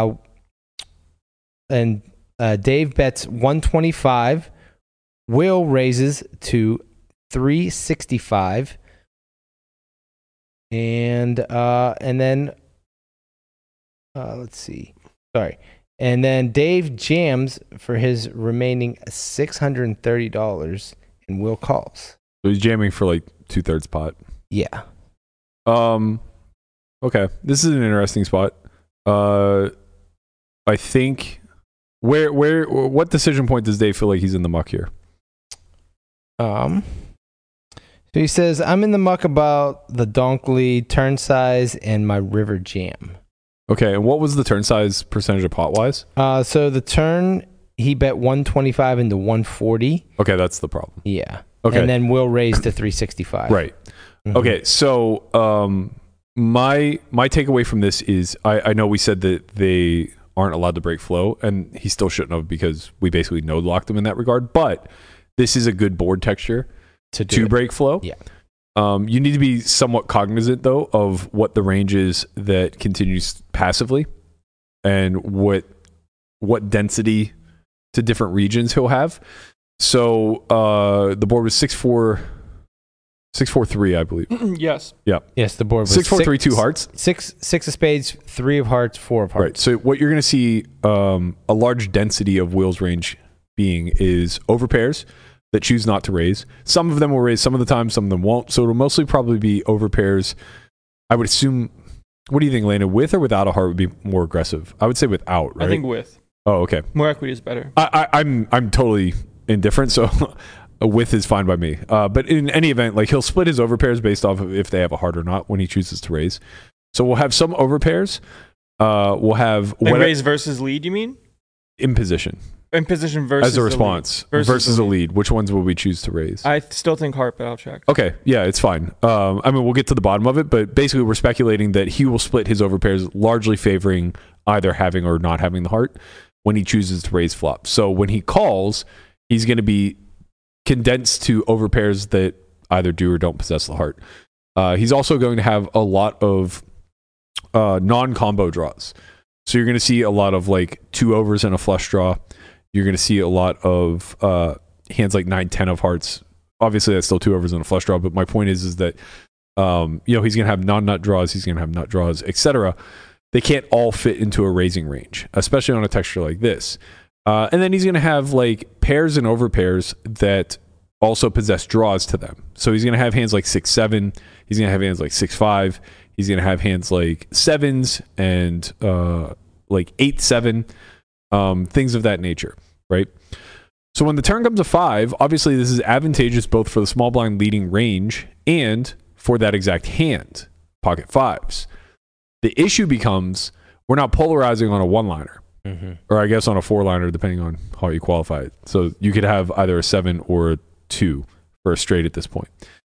[SPEAKER 5] Dave bets 125. Will raises to 365, and then let's see. Sorry. And then Dave jams for his remaining $630, and Will calls.
[SPEAKER 6] So he's jamming for like 2/3 pot.
[SPEAKER 5] Yeah.
[SPEAKER 6] Okay. This is an interesting spot. I think what decision point does Dave feel like he's in the muck here?
[SPEAKER 5] So he says, I'm in the muck about the donk lead, turn size, and my river jam.
[SPEAKER 6] Okay, and what was the turn size percentage of pot wise?
[SPEAKER 5] So the turn, he bet 125 into 140.
[SPEAKER 6] Okay, that's the problem.
[SPEAKER 5] Yeah.
[SPEAKER 6] Okay.
[SPEAKER 5] And then we'll raise to 365.
[SPEAKER 6] Right. Mm-hmm. Okay, so my takeaway from this is I know we said that they aren't allowed to break flow, and he still shouldn't have because we basically no locked them in that regard, but this is a good board texture to break flow.
[SPEAKER 5] Yeah.
[SPEAKER 6] You need to be somewhat cognizant, though, of what the range is that continues passively and what density to different regions he'll have. So the board was 6-4-3, I believe.
[SPEAKER 4] Yes.
[SPEAKER 6] Yeah.
[SPEAKER 5] Yes, the board was
[SPEAKER 6] 6-4-3, 2 hearts.
[SPEAKER 5] 6 of spades, 3 of hearts, 4 of hearts.
[SPEAKER 6] Right. So what you're going to see a large density of Will's range being is overpairs that choose not to raise. Some of them will raise some of the time, some of them won't. So it'll mostly probably be overpairs. I would assume, what do you think, Lena? With or without a heart would be more aggressive? I would say without, right?
[SPEAKER 4] I think with.
[SPEAKER 6] Oh, okay.
[SPEAKER 4] More equity is better.
[SPEAKER 6] I'm totally indifferent, so a with is fine by me. But in any event, like he'll split his overpairs based off of if they have a heart or not when he chooses to raise. So we'll have some overpairs. We'll have
[SPEAKER 4] Like raise versus lead, you mean?
[SPEAKER 6] In position.
[SPEAKER 4] In position versus
[SPEAKER 6] as a response versus a lead. Which ones will we choose to raise?
[SPEAKER 4] I still think heart, but I'll check.
[SPEAKER 6] Okay, yeah, it's fine. I mean, we'll get to the bottom of it, but basically we're speculating that he will split his overpairs, largely favoring either having or not having the heart when he chooses to raise flop. So when he calls, he's going to be condensed to overpairs that either do or don't possess the heart. He's also going to have a lot of non-combo draws. So you're going to see a lot of like 2 overs and a flush draw. You're going to see a lot of hands like 9-10 of hearts. Obviously, that's still 2 overs and a flush draw. But my point is that he's going to have non-nut draws. He's going to have nut draws, etc. They can't all fit into a raising range, especially on a texture like this. And then he's going to have like pairs and overpairs that also possess draws to them. So he's going to have hands like 6-7. He's going to have hands like 6-5. He's going to have hands like 7s and like 8-7. Things of that nature, right? So when the turn comes to 5, obviously this is advantageous both for the small blind leading range and for that exact hand, pocket 5s. The issue becomes we're not polarizing on a 1-liner, or I guess on a 4-liner, depending on how you qualify it. So you could have either a 7 or a 2 for a straight at this point.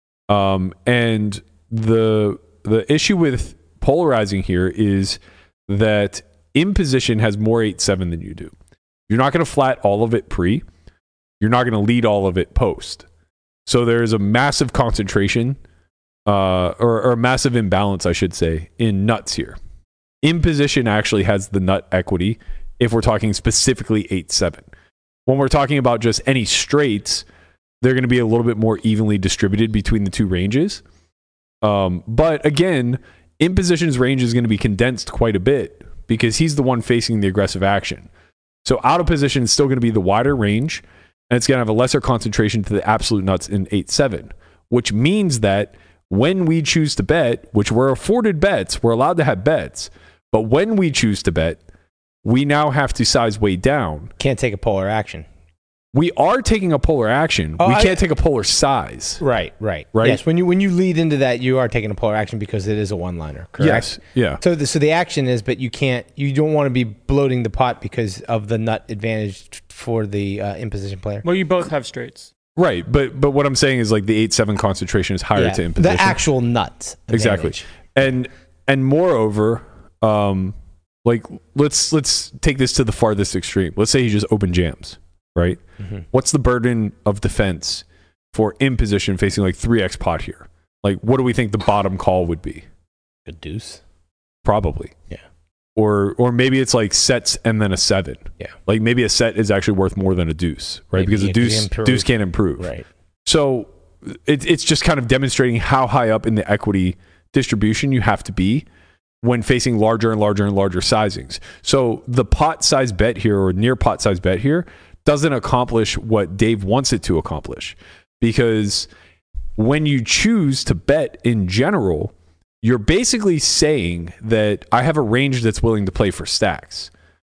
[SPEAKER 6] And the issue with polarizing here is that in position has more 8-7 than you do. You're not going to flat all of it pre. You're not going to lead all of it post. So there's a massive concentration or a massive imbalance, I should say, in nuts here. In position actually has the nut equity if we're talking specifically 8-7. When we're talking about just any straights, they're going to be a little bit more evenly distributed between the two ranges. But again, in position's range is going to be condensed quite a bit because he's the one facing the aggressive action. So out of position is still going to be the wider range, and it's going to have a lesser concentration to the absolute nuts in 8-7, which means that when we choose to bet, which we're afforded bets, we're allowed to have bets, but when we choose to bet, we now have to size way down.
[SPEAKER 5] Can't take a polar action.
[SPEAKER 6] We are taking a polar action. We can't take a polar size.
[SPEAKER 5] Right. Yes, when you lead into that, you are taking a polar action because it is a 1-liner, correct?
[SPEAKER 6] Yes, yeah.
[SPEAKER 5] So the action is, but you don't want to be bloating the pot because of the nut advantage for the in-position player.
[SPEAKER 4] Well, you both have straights.
[SPEAKER 6] Right, but what I'm saying is like the 8-7 concentration is higher to imposition.
[SPEAKER 5] The actual nuts.
[SPEAKER 6] Exactly.
[SPEAKER 5] advantage.
[SPEAKER 6] And moreover, like let's take this to the farthest extreme. Let's say he just open jams, right?
[SPEAKER 5] Mm-hmm.
[SPEAKER 6] What's the burden of defense for in position facing like 3x pot here? Like, what do we think the bottom call would be?
[SPEAKER 5] A deuce.
[SPEAKER 6] Probably.
[SPEAKER 5] Yeah.
[SPEAKER 6] Or maybe it's like sets and then a 7.
[SPEAKER 5] Yeah.
[SPEAKER 6] Like maybe a set is actually worth more than a deuce, right?
[SPEAKER 5] Maybe
[SPEAKER 6] because a deuce can't improve.
[SPEAKER 5] Right.
[SPEAKER 6] So it's just kind of demonstrating how high up in the equity distribution you have to be when facing larger and larger and larger sizings. So the pot size bet here, or near pot size bet here, doesn't accomplish what Dave wants it to accomplish. Because when you choose to bet in general, you're basically saying that I have a range that's willing to play for stacks.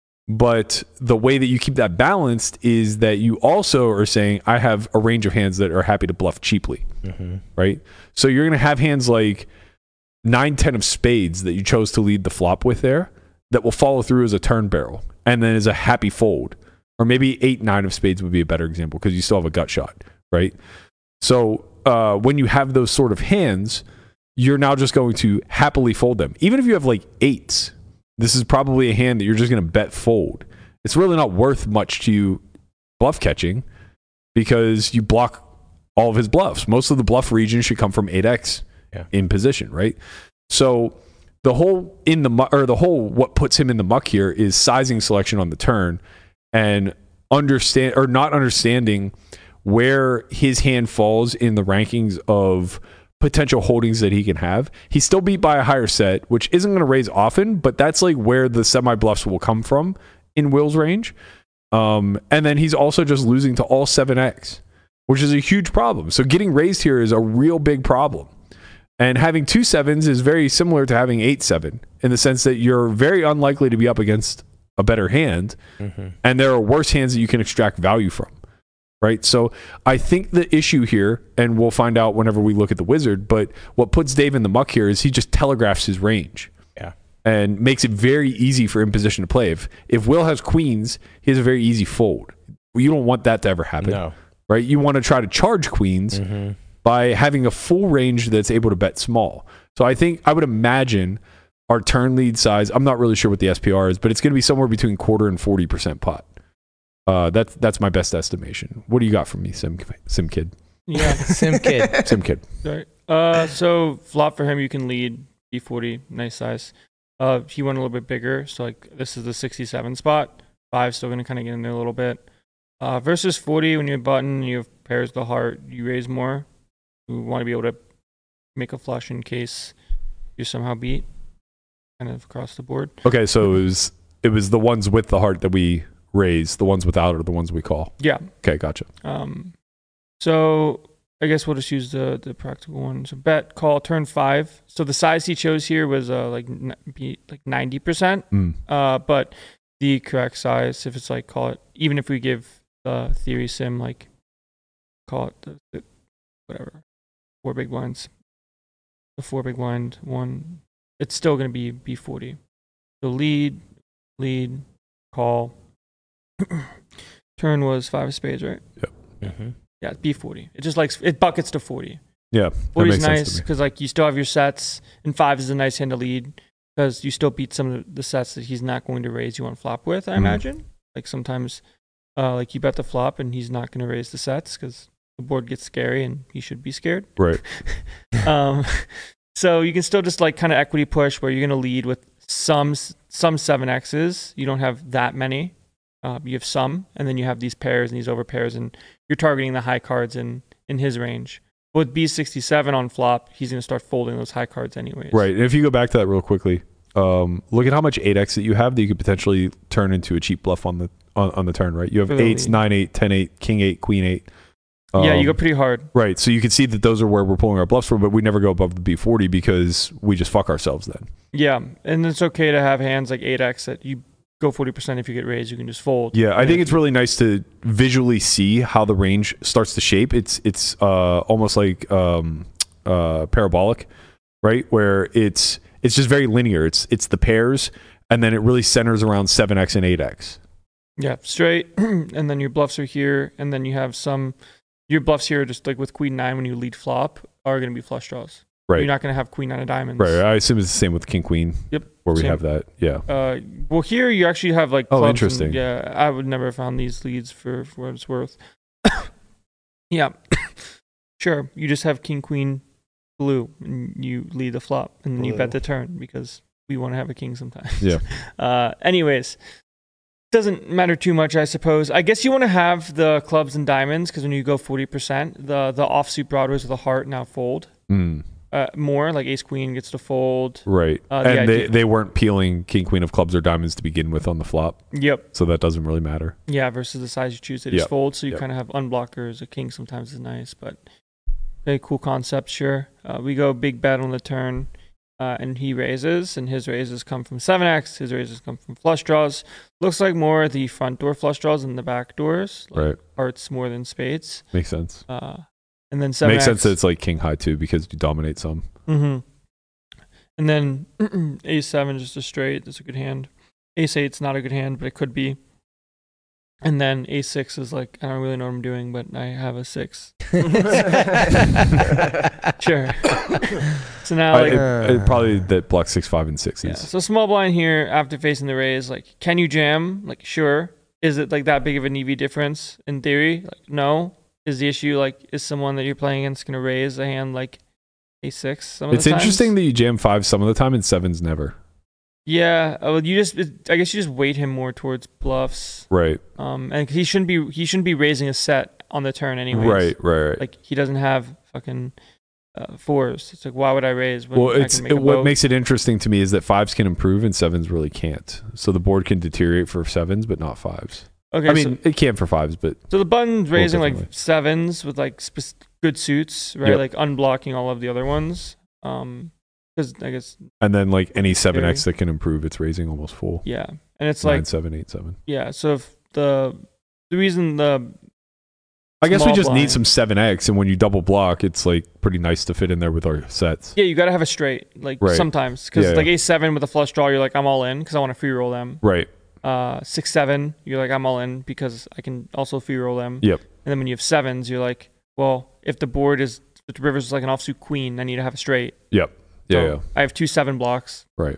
[SPEAKER 6] But the way that you keep that balanced is that you also are saying I have a range of hands that are happy to bluff cheaply, right? So you're going to have hands like 9-10 of spades that you chose to lead the flop with there that will follow through as a turn barrel and then as a happy fold. Or maybe 8-9 of spades would be a better example because you still have a gut shot, right? So when you have those sort of hands, you're now just going to happily fold them. Even if you have like 8s, this is probably a hand that you're just going to bet fold. It's really not worth much to you bluff catching because you block all of his bluffs. Most of the bluff region should come from 8x in position, right? So the whole what puts him in the muck here is sizing selection on the turn and not understanding where his hand falls in the rankings of potential holdings that he can have. He's still beat by a higher set, which isn't going to raise often, but that's like where the semi bluffs will come from in Will's range. And then he's also just losing to all 7x, which is a huge problem. So getting raised here is a real big problem. And having 2 7s is very similar to having 8-7 in the sense that you're very unlikely to be up against a better hand. And there are worse hands that you can extract value from. Right. So I think the issue here, and we'll find out whenever we look at the wizard, but what puts Dave in the muck here is he just telegraphs his range. Yeah. And makes it very easy for in position to play. If Will has queens, he has a very easy fold. You don't want that to ever happen. No. Right. You want to try to charge queens by having a full range that's able to bet small. So I would imagine our turn lead size, I'm not really sure what the SPR is, but it's going to be somewhere between 1/4 and 40% pot. That's my best estimation. What do you got from me, Sim Kid?
[SPEAKER 4] Yeah,
[SPEAKER 5] Sim Kid.
[SPEAKER 6] Sim Kid.
[SPEAKER 4] Sorry. So flop for him, you can lead B40, nice size. He went a little bit bigger, so like this is the 67 spot. 5 still gonna kind of get in there a little bit. Versus 40, when you button, you have pairs the heart, you raise more. You want to be able to make a flush in case you somehow beat, kind of across the board.
[SPEAKER 6] Okay, so it was the ones with the heart that we raise, the ones without are the ones we call.
[SPEAKER 4] Yeah.
[SPEAKER 6] Okay, gotcha.
[SPEAKER 4] So I guess we'll just use the practical one. So bet, call, turn 5. So the size he chose here was like 90%. But the correct size, if it's like, call it, even if we give the theory sim, like call it the whatever, 4 big blinds, the 4 big blind one, it's still going to be B40. So lead, call. Turn was 5 of spades, right?
[SPEAKER 6] Yep.
[SPEAKER 4] Yeah, B40. It just like it buckets to 40.
[SPEAKER 6] Yeah,
[SPEAKER 4] 40 is nice because like you still have your sets, and 5 is a nice hand to lead because you still beat some of the sets that he's not going to raise you on flop with. I imagine like sometimes like you bet the flop and he's not going to raise the sets because the board gets scary and he should be scared.
[SPEAKER 6] Right.
[SPEAKER 4] So you can still just like kind of equity push where you're going to lead with some 7x's. You don't have that many. You have some, and then you have these pairs and these over pairs, and you're targeting the high cards in his range. But with B67 on flop, he's going to start folding those high cards anyways.
[SPEAKER 6] Right. And if you go back to that real quickly, look at how much 8x that you have that you could potentially turn into a cheap bluff on the turn, right? You have 8s, 9-8, 10-8, king 8, queen 8.
[SPEAKER 4] Yeah, you go pretty hard.
[SPEAKER 6] Right. So you can see that those are where we're pulling our bluffs from, but we never go above the B40 because we just fuck ourselves then.
[SPEAKER 4] Yeah. And it's okay to have hands like 8x that you go 40%. If you get raised, you can just fold.
[SPEAKER 6] Yeah, I think it's really nice to visually see how the range starts to shape. It's almost like parabolic, right? Where it's just very linear. It's the pairs, and then it really centers around 7x and 8x.
[SPEAKER 4] Yeah, straight, and then your bluffs are here, and then you have your bluffs here, just like with queen 9 when you lead flop, are going to be flush draws.
[SPEAKER 6] Right.
[SPEAKER 4] You're not going to have queen 9 of diamonds.
[SPEAKER 6] Right. I assume it's the same with king queen.
[SPEAKER 4] Yep.
[SPEAKER 6] Where we
[SPEAKER 4] Same.
[SPEAKER 6] have that. Yeah.
[SPEAKER 4] Well, here you actually have like clubs.
[SPEAKER 6] Oh, interesting.
[SPEAKER 4] And, yeah, I would never have found these leads for what it's worth. Yeah. Sure. You just have king queen blue and you lead the flop and then you bet the turn because we want to have a king sometimes.
[SPEAKER 6] Yeah.
[SPEAKER 4] Anyways, doesn't matter too much, I suppose. I guess you want to have the clubs and diamonds because when you go 40%, the offsuit Broadways with the heart now fold. More like ace queen gets to fold.
[SPEAKER 6] Right. And they weren't peeling king queen of clubs or diamonds to begin with on the flop.
[SPEAKER 4] Yep.
[SPEAKER 6] So that doesn't really matter.
[SPEAKER 4] Yeah, versus the size you choose, they just fold. So you kind of have unblockers. A king sometimes is nice, but very cool concept, sure. We go big bet on the turn, and he raises, and his raises come from 7x. His raises come from flush draws. Looks like more the front door flush draws than the back doors. Like
[SPEAKER 6] right.
[SPEAKER 4] Hearts more than spades.
[SPEAKER 6] Makes sense.
[SPEAKER 4] And then 7x.
[SPEAKER 6] Makes sense that it's like king high too because you dominate some.
[SPEAKER 4] Mm-hmm. And then ace 7 just a straight. That's a good hand. Ace 8's not a good hand, but it could be. And then ace 6 is like, I don't really know what I'm doing, but I have a 6. Sure. So now like
[SPEAKER 6] probably that block 6, 5, and 6.
[SPEAKER 4] Yeah. So small blind here after facing the raise, like, can you jam? Like, sure. Is it like that big of an EV difference in theory? Like, no. Is the issue like, is someone that you're playing against going to raise a hand like a6 some of
[SPEAKER 6] it's
[SPEAKER 4] the times?
[SPEAKER 6] interesting that you jam 5 some of the time and 7s never.
[SPEAKER 4] Yeah, well, I guess you just weight him more towards bluffs,
[SPEAKER 6] right?
[SPEAKER 4] And he shouldn't be raising a set on the turn anyways.
[SPEAKER 6] Right.
[SPEAKER 4] Like he doesn't have fucking 4s. It's like, why would I raise? When
[SPEAKER 6] well,
[SPEAKER 4] I can make a
[SPEAKER 6] what
[SPEAKER 4] boat?
[SPEAKER 6] makes it interesting to me is that 5s can improve and 7s really can't. So the board can deteriorate for 7s, but not 5s.
[SPEAKER 4] Okay,
[SPEAKER 6] I mean, it can for 5s, but
[SPEAKER 4] so the button's raising like
[SPEAKER 6] differently.
[SPEAKER 4] 7s with like good suits, right?
[SPEAKER 6] Yep.
[SPEAKER 4] Like unblocking all of the other ones. Because I guess
[SPEAKER 6] and then like any 7x
[SPEAKER 4] Very-
[SPEAKER 6] that can improve, it's raising almost full.
[SPEAKER 4] yeah, and it's
[SPEAKER 6] 9,
[SPEAKER 4] like
[SPEAKER 6] 7, 8, 7.
[SPEAKER 4] yeah. So if the reason
[SPEAKER 6] I guess we
[SPEAKER 4] small
[SPEAKER 6] just
[SPEAKER 4] blind-
[SPEAKER 6] need some 7x, and when you double block, it's like pretty nice to fit in there with our sets.
[SPEAKER 4] yeah, you got to have a straight like
[SPEAKER 6] Right.
[SPEAKER 4] sometimes because
[SPEAKER 6] Yeah,
[SPEAKER 4] like
[SPEAKER 6] yeah.
[SPEAKER 4] a7 with a flush draw, you're like I'm all in because I want to free roll them.
[SPEAKER 6] Right.
[SPEAKER 4] 6-7, you're like I'm all in because I can also free roll them.
[SPEAKER 6] Yep.
[SPEAKER 4] And then when you have 7s, you're like, well, if the river's is like an offsuit queen, I need to have a straight.
[SPEAKER 6] Yep. Yeah.
[SPEAKER 4] So
[SPEAKER 6] Yeah.
[SPEAKER 4] I have 2 7 blocks.
[SPEAKER 6] Right.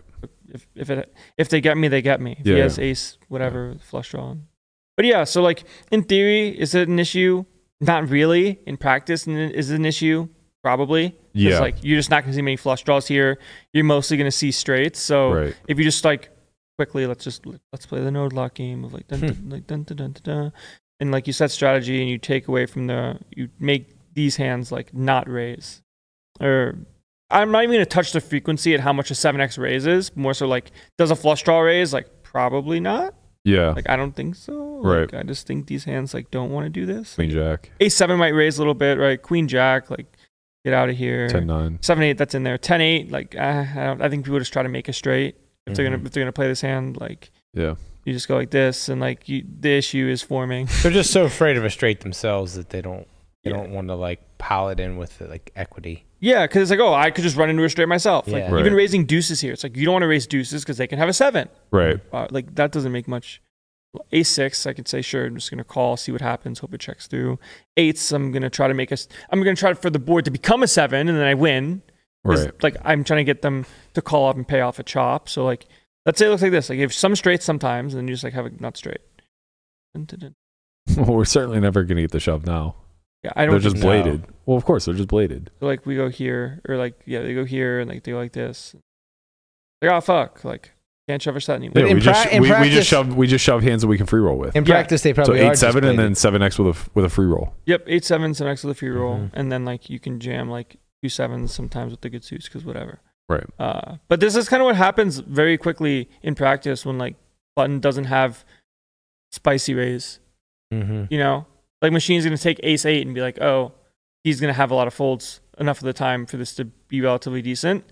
[SPEAKER 4] If they get me, they get me. If he
[SPEAKER 6] Yeah,
[SPEAKER 4] has ace, whatever, flush draw. But yeah, so like in theory, is it an issue? Not really. In practice, is it an issue? Probably. 'Cause,
[SPEAKER 6] Yeah.
[SPEAKER 4] like you're just not going to see many flush draws here. You're mostly going to see straights. So
[SPEAKER 6] Right.
[SPEAKER 4] if you just like quickly, let's play the node lock game of like dun, dun, dun, dun, dun, dun, and like you set strategy and you take away from you make these hands like not raise, or I'm not even going to touch the frequency at how much a 7x raises. More so like, does a flush draw raise? Like probably not.
[SPEAKER 6] Yeah.
[SPEAKER 4] Like I don't think so.
[SPEAKER 6] Right.
[SPEAKER 4] Like, I just think these hands like don't want to do this.
[SPEAKER 6] Queen Jack.
[SPEAKER 4] A7 might raise a little bit, right? Queen Jack, like get out of here.
[SPEAKER 6] 10-9.
[SPEAKER 4] 7-8, that's in there. 10-8, like I think people just try to make a straight if they're gonna play this hand. Like
[SPEAKER 6] Yeah.
[SPEAKER 4] you just go like this, and like the issue is forming.
[SPEAKER 5] They're just so afraid of a straight themselves that they don't want to like pile it in with like equity.
[SPEAKER 4] Yeah, because it's like, oh, I could just run into a straight myself. Like
[SPEAKER 5] Yeah.
[SPEAKER 4] even
[SPEAKER 6] Right.
[SPEAKER 4] raising deuces here, it's like you don't want to raise deuces because they can have a 7.
[SPEAKER 6] Right.
[SPEAKER 4] Like that doesn't make much. A6, I could say sure. I'm just gonna call, see what happens, hope it checks through. 8s, I'm gonna try to I'm gonna try for the board to become a 7, and then I win. 'Cause,
[SPEAKER 6] Right.
[SPEAKER 4] like I'm trying to get them to call off and pay off a chop. So like, let's say it looks like this. Like you have some straights sometimes, and then you just like have a not straight. Dun, dun, dun.
[SPEAKER 6] Well, we're certainly never going to get the shove now.
[SPEAKER 4] Yeah, I
[SPEAKER 6] They're
[SPEAKER 4] don't.
[SPEAKER 6] just
[SPEAKER 5] No.
[SPEAKER 6] bladed. Well, of course, they're just bladed.
[SPEAKER 4] So like we go here, or like yeah, they go here, and like they go like this. Like oh fuck, like can't shove a set anymore.
[SPEAKER 5] But
[SPEAKER 6] Yeah,
[SPEAKER 5] in
[SPEAKER 6] we just
[SPEAKER 5] in
[SPEAKER 6] we
[SPEAKER 5] practice-
[SPEAKER 6] just shove hands that we can free roll with.
[SPEAKER 5] In
[SPEAKER 4] Yeah.
[SPEAKER 5] practice, they
[SPEAKER 6] So
[SPEAKER 5] probably are
[SPEAKER 6] 8-7
[SPEAKER 5] just
[SPEAKER 6] and
[SPEAKER 5] bladed.
[SPEAKER 6] then 7x with a free roll.
[SPEAKER 4] Yep, 8-7, 7x with a free roll,
[SPEAKER 5] Mhm.
[SPEAKER 4] and then like you can jam like 2-7s sometimes with the good suits because whatever.
[SPEAKER 6] Right.
[SPEAKER 4] But this is kind of what happens very quickly in practice when like button doesn't have spicy raise.
[SPEAKER 5] Mhm.
[SPEAKER 4] You know, like machine's gonna take ace-8 and be like, oh, he's gonna have a lot of folds enough of the time for this to be relatively decent.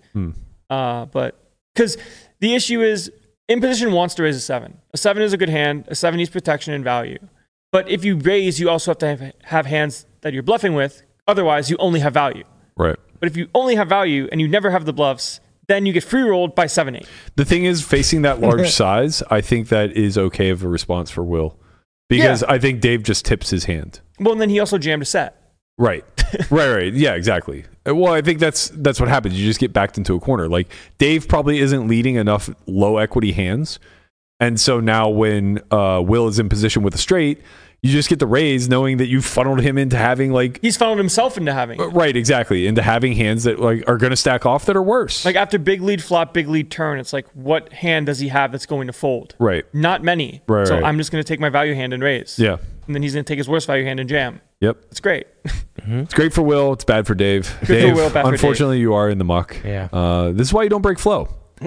[SPEAKER 4] But because the issue is in position wants to raise a 7. A 7 is a good hand. A 7 needs protection and value. But if you raise, you also have to have hands that you're bluffing with. Otherwise, you only have value.
[SPEAKER 6] Right.
[SPEAKER 4] But if you only have value and you never have the bluffs, then you get free rolled by 7-8.
[SPEAKER 6] The thing is, facing that large size, I think that is okay of a response for Will. Because I think Dave just tips his hand.
[SPEAKER 4] Well, and then he also jammed a set.
[SPEAKER 6] Right. Right. Yeah, exactly. Well, I think that's what happens. You just get backed into a corner. Like Dave probably isn't leading enough low equity hands. And so now when Will is in position with a straight, you just get the raise knowing that you've funneled him into having like...
[SPEAKER 4] He's funneled himself into having.
[SPEAKER 6] Right, exactly. Into having hands that like are going to stack off that are worse.
[SPEAKER 4] Like after big lead flop, big lead turn, it's like, what hand does he have that's going to fold?
[SPEAKER 6] Right.
[SPEAKER 4] Not many.
[SPEAKER 6] Right,
[SPEAKER 4] so
[SPEAKER 6] right.
[SPEAKER 4] I'm just going to take my value hand and raise.
[SPEAKER 6] Yeah.
[SPEAKER 4] And then he's going to take his worst value hand and jam.
[SPEAKER 6] Yep.
[SPEAKER 4] It's great.
[SPEAKER 6] It's great for Will. It's bad for Dave.
[SPEAKER 4] Good
[SPEAKER 6] Dave,
[SPEAKER 4] for Will, bad for
[SPEAKER 6] unfortunately, you are in the muck.
[SPEAKER 5] Yeah.
[SPEAKER 6] This is why you don't break flow.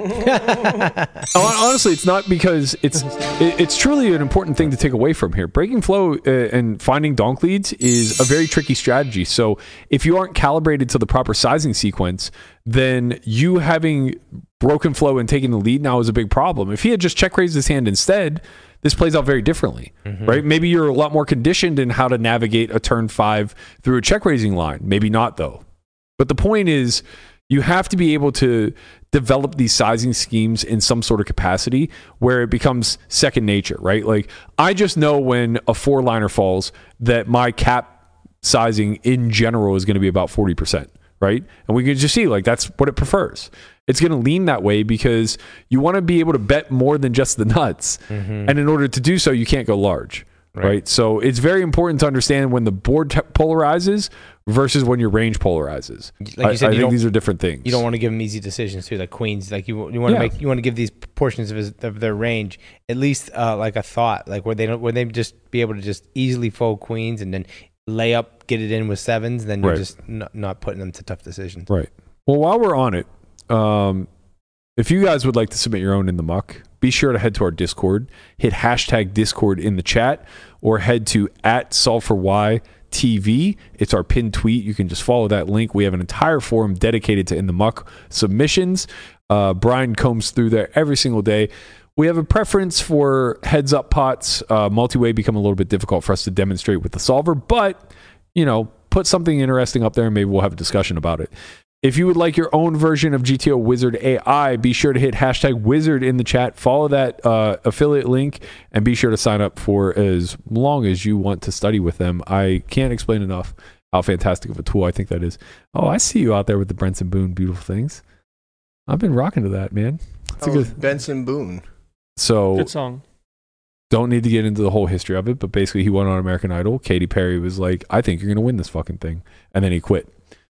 [SPEAKER 6] Honestly, it's not because it's truly an important thing to take away from here. Breaking flow and finding donk leads is a very tricky strategy. So if you aren't calibrated to the proper sizing sequence, then you having broken flow and taking the lead now is a big problem. If he had just check raised his hand instead, this plays out very differently, right? Maybe you're a lot more conditioned in how to navigate a turn 5 through a check raising line. Maybe not though. But the point is, you have to be able to develop these sizing schemes in some sort of capacity where it becomes second nature, right? Like I just know when a 4-liner falls that my cap sizing in general is going to be about 40%, right? And we can just see like that's what it prefers. It's going to lean that way because you want to be able to bet more than just the nuts. And in order to do so, you can't go large, right? So it's very important to understand when the board polarizes versus when your range polarizes.
[SPEAKER 5] Like you said,
[SPEAKER 6] I think these are different things.
[SPEAKER 5] You don't want to give them easy decisions too, like queens. Like you want to give these portions of their range at least like a thought, like where they just be able to just easily fold queens and then lay up, get it in with sevens, and then you're just not putting them to tough decisions.
[SPEAKER 6] Right. Well, while we're on it, if you guys would like to submit your own in the muck, be sure to head to our Discord, hit hashtag Discord in the chat, or head to @SolveForWhy.TV. It's our pinned tweet. You can just follow that link. We have an entire forum dedicated to In the Muck submissions. Brian combs through there every single day. We have a preference for heads up pots. Multi-way become a little bit difficult for us to demonstrate with the solver, but put something interesting up there and maybe we'll have a discussion about it. If you would like your own version of GTO Wizard AI, be sure to hit hashtag Wizard in the chat, follow that affiliate link, and be sure to sign up for as long as you want to study with them. I can't explain enough how fantastic of a tool I think that is. Oh, I see you out there with the Brenson Boone beautiful things. I've been rocking to that, man. It's a good
[SPEAKER 3] Benson Boone.
[SPEAKER 6] So
[SPEAKER 4] Good song.
[SPEAKER 6] don't need to get into the whole history of it, but basically he went on American Idol. Katy Perry was like, I think you're going to win this fucking thing. And then he quit.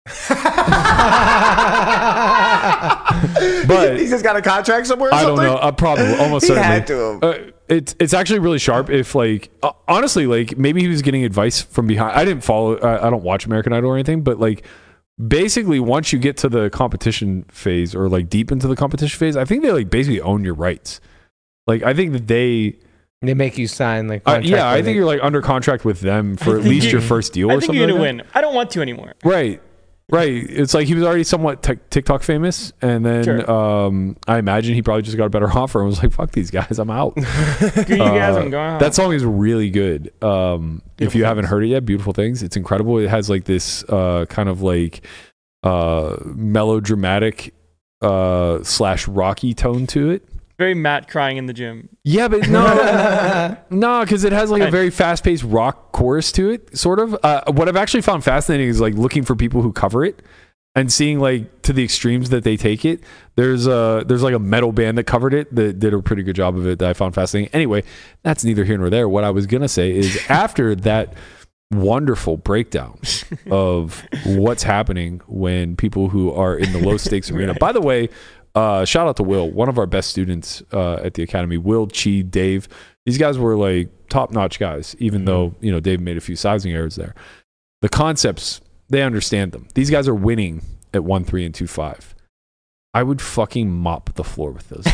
[SPEAKER 6] But
[SPEAKER 3] he's just got a contract somewhere. Or
[SPEAKER 6] I don't
[SPEAKER 3] something?
[SPEAKER 6] know. Probably, almost
[SPEAKER 3] He
[SPEAKER 6] certainly.
[SPEAKER 3] had to.
[SPEAKER 6] It's actually really sharp. If like honestly, like maybe he was getting advice from behind. I didn't follow. I don't watch American Idol or anything. But like basically, once you get to the competition phase or like deep into the competition phase, I think they like basically own your rights. Like I think that they
[SPEAKER 5] make you sign like
[SPEAKER 6] yeah. I think you're like under contract with them for at least your first deal.
[SPEAKER 4] I
[SPEAKER 6] or
[SPEAKER 4] think
[SPEAKER 6] something
[SPEAKER 4] you're gonna
[SPEAKER 6] like
[SPEAKER 4] win. I don't want to anymore.
[SPEAKER 6] Right. It's like he was already somewhat TikTok famous, and then I imagine he probably just got a better offer and was like, "Fuck these guys, I'm out."
[SPEAKER 4] Good you guys, I'm going home.
[SPEAKER 6] That song is really good. If you haven't heard it yet, Beautiful Things. It's incredible. It has like this kind of like melodramatic / rocky tone to it.
[SPEAKER 4] Very Matt crying in the gym.
[SPEAKER 6] Yeah, but no, because it has like a very fast-paced rock chorus to it, sort of. What I've actually found fascinating is like looking for people who cover it and seeing like to the extremes that they take it. There's like a metal band that covered it that did a pretty good job of it that I found fascinating. Anyway, that's neither here nor there. What I was gonna say is after that wonderful breakdown of what's happening when people who are in the low stakes arena. By the way. Shout out to Will, one of our best students at the academy. Will, Chi, Dave, these guys were like top-notch guys, even though Dave made a few sizing errors there. The concepts, they understand them. These guys are winning at 1-3 and 2-5. I would fucking mop the floor with those two.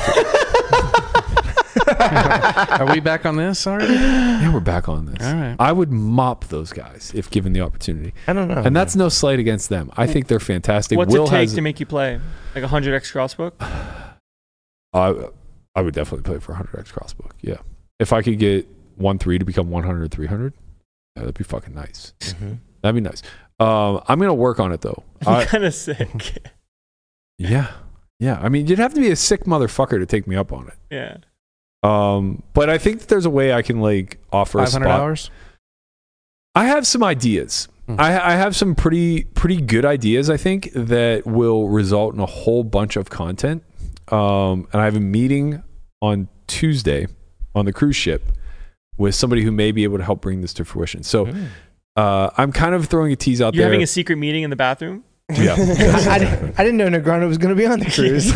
[SPEAKER 7] Are we back on this already?
[SPEAKER 6] Yeah, we're back on this.
[SPEAKER 7] All right.
[SPEAKER 6] I would mop those guys if given the opportunity.
[SPEAKER 5] I don't know.
[SPEAKER 6] And that's no slight against them. I think they're fantastic.
[SPEAKER 4] What's
[SPEAKER 6] Will
[SPEAKER 4] it take to make you play? Like 100x crossbook?
[SPEAKER 6] I would definitely play for 100x crossbook. Yeah. If I could get 1-3 to become 100 300, that'd be fucking nice.
[SPEAKER 5] Mm-hmm.
[SPEAKER 6] That'd be nice. I'm going to work on it though.
[SPEAKER 4] Kind of sick.
[SPEAKER 6] Yeah. Yeah. I mean, you'd have to be a sick motherfucker to take me up on it.
[SPEAKER 4] Yeah.
[SPEAKER 6] But I think that there's a way I can like offer a spot.
[SPEAKER 7] $500.
[SPEAKER 6] I have some ideas. I have some pretty good ideas, I think, that will result in a whole bunch of content. And I have a meeting on Tuesday on the cruise ship with somebody who may be able to help bring this to fruition. So I'm kind of throwing a tease out
[SPEAKER 4] You're
[SPEAKER 6] there.
[SPEAKER 4] having a secret meeting in the bathroom?
[SPEAKER 6] Yeah.
[SPEAKER 5] I didn't know Negrano was going to be on the cruise.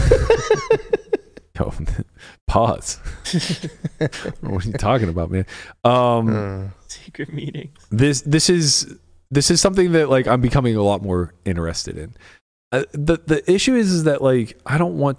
[SPEAKER 6] Yo, pause. What are you talking about, man?
[SPEAKER 4] Secret meetings.
[SPEAKER 6] This is something that like I'm becoming a lot more interested in. The issue is that like I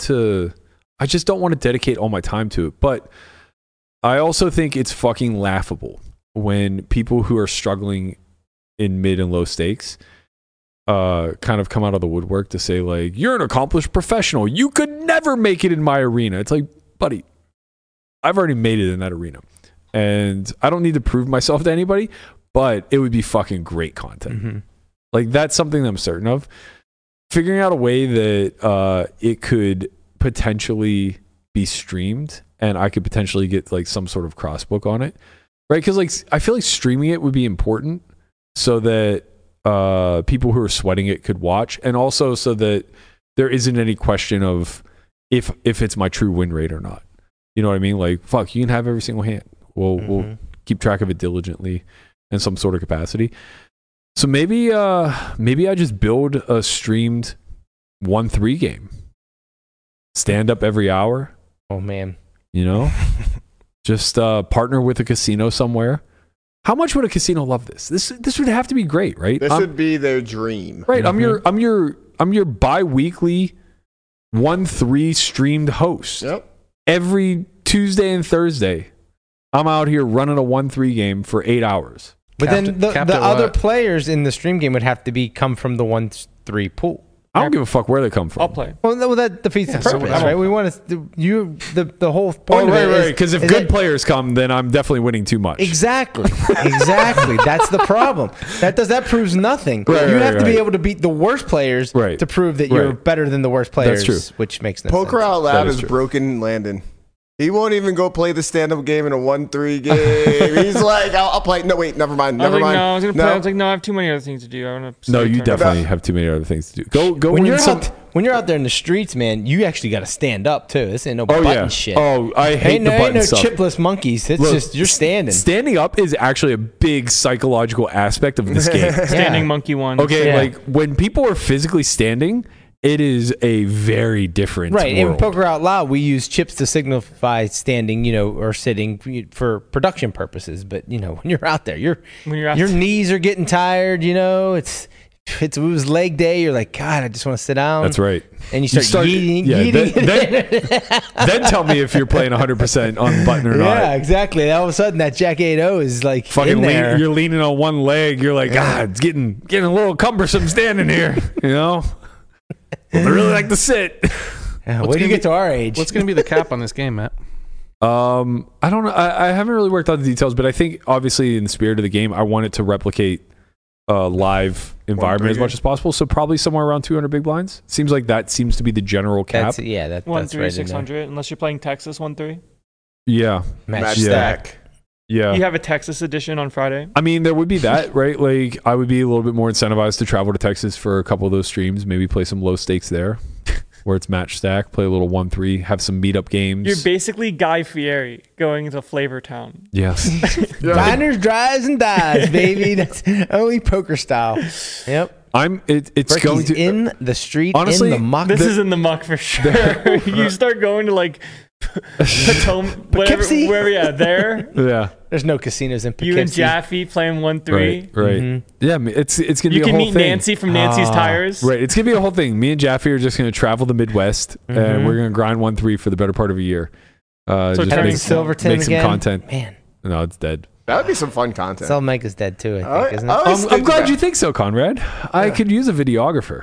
[SPEAKER 6] just don't want to dedicate all my time to it. But I also think it's fucking laughable when people who are struggling in mid and low stakes kind of come out of the woodwork to say like, you're an accomplished professional, you could never make it in my arena. It's like, buddy, I've already made it in that arena and I don't need to prove myself to anybody, but it would be fucking great content.
[SPEAKER 5] Mm-hmm.
[SPEAKER 6] Like that's something that I'm certain of. Figuring out a way that it could potentially be streamed and I could potentially get like some sort of crossbook on it, right? Because like I feel like streaming it would be important so that people who are sweating it could watch, and also so that there isn't any question of if it's my true win rate or not. You know what I mean? Like, fuck, you can have every single hand. We'll keep track of it diligently in some sort of capacity. So maybe I just build a streamed 1-3 game. Stand up every hour.
[SPEAKER 5] Oh man.
[SPEAKER 6] You know? Just partner with a casino somewhere. How much would a casino love this? This would have to be great, right?
[SPEAKER 3] This would be their dream.
[SPEAKER 6] Right. I'm your bi-weekly 1-3 streamed host.
[SPEAKER 3] Yep.
[SPEAKER 6] Every Tuesday and Thursday, I'm out here running a 1-3 game for 8 hours.
[SPEAKER 5] But then the other players in the stream game would have to come from the 1-3 pool.
[SPEAKER 6] I don't give a fuck where they come from.
[SPEAKER 4] I'll play.
[SPEAKER 5] Well, that defeats the purpose, right? We want to the whole
[SPEAKER 6] Oh,
[SPEAKER 5] point.
[SPEAKER 6] right. Because if good players come, then I'm definitely winning too much.
[SPEAKER 5] Exactly. That's the problem. That proves nothing.
[SPEAKER 6] Right,
[SPEAKER 5] you have to be
[SPEAKER 6] right.
[SPEAKER 5] able to beat the worst players to prove that you're better than the worst players.
[SPEAKER 6] That's true.
[SPEAKER 5] Which makes no sense.
[SPEAKER 3] Poker Out Loud
[SPEAKER 6] That is
[SPEAKER 3] is
[SPEAKER 6] true.
[SPEAKER 3] broken Landon. He won't even go play the stand-up game in a 1-3 game. He's like, I'll play. No, wait, never mind.
[SPEAKER 4] I was
[SPEAKER 3] Never
[SPEAKER 4] like,
[SPEAKER 3] mind.
[SPEAKER 4] no, I was gonna play. I was like, no, I have too many other things to do. I want to.
[SPEAKER 6] No, you definitely have too many other things to do. Go
[SPEAKER 5] When
[SPEAKER 6] win
[SPEAKER 5] when you're out there in the streets, man, you actually got to stand up too. This ain't no
[SPEAKER 6] Oh,
[SPEAKER 5] button
[SPEAKER 6] yeah.
[SPEAKER 5] shit.
[SPEAKER 6] Oh, I hate the button
[SPEAKER 5] ain't no
[SPEAKER 6] stuff.
[SPEAKER 5] chipless monkeys. It's
[SPEAKER 6] Look,
[SPEAKER 5] just you're standing.
[SPEAKER 6] Standing up is actually a big psychological aspect of this game.
[SPEAKER 4] Standing
[SPEAKER 5] Yeah.
[SPEAKER 4] monkey one.
[SPEAKER 6] Okay,
[SPEAKER 5] Yeah.
[SPEAKER 6] like when people are physically standing, it is a very different
[SPEAKER 5] Right,
[SPEAKER 6] world.
[SPEAKER 5] in Poker Out Loud, we use chips to signify standing, or sitting for production purposes. But when you're out there, your knees are getting tired. It was leg day. You're like, God, I just want to sit down.
[SPEAKER 6] That's right.
[SPEAKER 5] And you start yeeting.
[SPEAKER 6] Then tell me if you're playing 100% on the button or not.
[SPEAKER 5] Yeah, exactly. All of a sudden, that Jack 8-0 is like
[SPEAKER 6] Fucking
[SPEAKER 5] in there.
[SPEAKER 6] you're leaning on one leg. You're like, God, it's getting a little cumbersome standing here. I really like to sit.
[SPEAKER 5] Yeah, wait till you get to our age.
[SPEAKER 7] What's going to be the cap on this game, Matt?
[SPEAKER 6] I don't know. I haven't really worked out the details, but I think obviously in the spirit of the game, I want it to replicate a live environment as much as possible. So probably somewhere around 200 big blinds. Seems like that seems to be the general cap.
[SPEAKER 5] That's
[SPEAKER 4] 1-3
[SPEAKER 5] right in there.
[SPEAKER 4] 600. Unless you're playing Texas 1-3.
[SPEAKER 6] Yeah.
[SPEAKER 5] Match
[SPEAKER 6] Yeah.
[SPEAKER 5] stack.
[SPEAKER 6] Yeah.
[SPEAKER 4] You have a Texas edition on Friday.
[SPEAKER 6] I mean, there would be that, right? Like, I would be a little bit more incentivized to travel to Texas for a couple of those streams, maybe play some low stakes there where it's match stack, play a little 1-3, have some meetup games.
[SPEAKER 4] You're basically Guy Fieri going to Flavor Town.
[SPEAKER 6] Yes.
[SPEAKER 5] Diners, drives, and dives, baby. That's only poker style. Yep.
[SPEAKER 6] It's going
[SPEAKER 5] Berkey's
[SPEAKER 6] to.
[SPEAKER 5] in the street,
[SPEAKER 6] Honestly,
[SPEAKER 5] in the muck.
[SPEAKER 4] This is in the muck for sure. You start going to like Potomac,
[SPEAKER 5] Poughkeepsie?
[SPEAKER 4] wherever, there.
[SPEAKER 6] Yeah.
[SPEAKER 5] There's no casinos in Poughkeepsie.
[SPEAKER 4] You and Jaffe playing 1-3.
[SPEAKER 6] Right. Yeah. I mean, it's going to be
[SPEAKER 4] You
[SPEAKER 6] a
[SPEAKER 4] can
[SPEAKER 6] whole
[SPEAKER 4] meet
[SPEAKER 6] thing.
[SPEAKER 4] Nancy from Nancy's Tires.
[SPEAKER 6] Right. It's going to be a whole thing. Me and Jaffe are just going to travel the Midwest and we're going to grind 1-3 for the better part of a year. Just
[SPEAKER 4] Turning
[SPEAKER 6] make
[SPEAKER 5] Silverton
[SPEAKER 6] some
[SPEAKER 5] again?
[SPEAKER 6] content.
[SPEAKER 5] Man,
[SPEAKER 6] No, it's dead.
[SPEAKER 3] That would be some fun content.
[SPEAKER 5] Selmega's dead too, I think, isn't it?
[SPEAKER 6] I'm glad you think so, Conrad. I could use a videographer.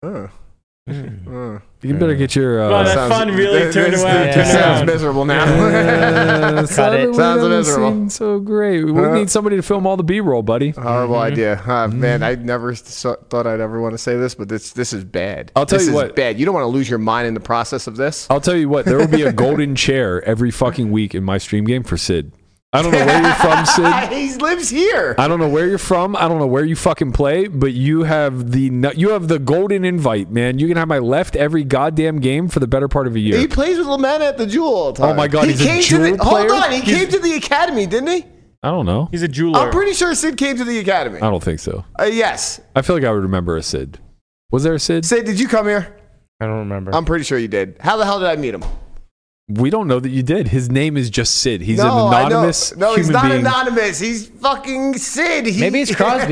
[SPEAKER 6] You better get your.
[SPEAKER 4] Wow, that fun really turned around.
[SPEAKER 3] This sounds miserable now.
[SPEAKER 5] Cut it.
[SPEAKER 3] Sounds miserable.
[SPEAKER 6] So great. We need somebody to film all the B-roll, buddy.
[SPEAKER 3] Horrible idea. Man, I never thought I'd ever want to say this, but this is bad.
[SPEAKER 6] I'll tell
[SPEAKER 3] this
[SPEAKER 6] you
[SPEAKER 3] is
[SPEAKER 6] what.
[SPEAKER 3] bad. You don't want to lose your mind in the process of this.
[SPEAKER 6] I'll tell you what. There will be a golden chair every fucking week in my stream game for Sid. I don't know where you're from, Sid.
[SPEAKER 3] He lives here.
[SPEAKER 6] I don't know where you're from. I don't know where you fucking play, but you have the golden invite, man. You can have my left every goddamn game for the better part of a year.
[SPEAKER 3] He plays with Lamanna at the Jewel all the time.
[SPEAKER 6] Oh my God, he's a
[SPEAKER 3] came
[SPEAKER 6] Jewel player?
[SPEAKER 3] Hold on, he came to the academy, didn't he?
[SPEAKER 6] I don't know.
[SPEAKER 4] He's a jeweler.
[SPEAKER 3] I'm pretty sure Sid came to the academy.
[SPEAKER 6] I don't think so.
[SPEAKER 3] Yes.
[SPEAKER 6] I feel like I would remember a Sid. Was there a Sid?
[SPEAKER 3] Sid, did you come here?
[SPEAKER 5] I don't remember.
[SPEAKER 3] I'm pretty sure you did. How the hell did I meet him?
[SPEAKER 6] We don't know that you did. His name is just Sid. He's an
[SPEAKER 3] I know.
[SPEAKER 6] anonymous
[SPEAKER 3] No, he's
[SPEAKER 6] human
[SPEAKER 3] not
[SPEAKER 6] being.
[SPEAKER 3] anonymous. He's fucking Sid.
[SPEAKER 5] Maybe it's Crosby.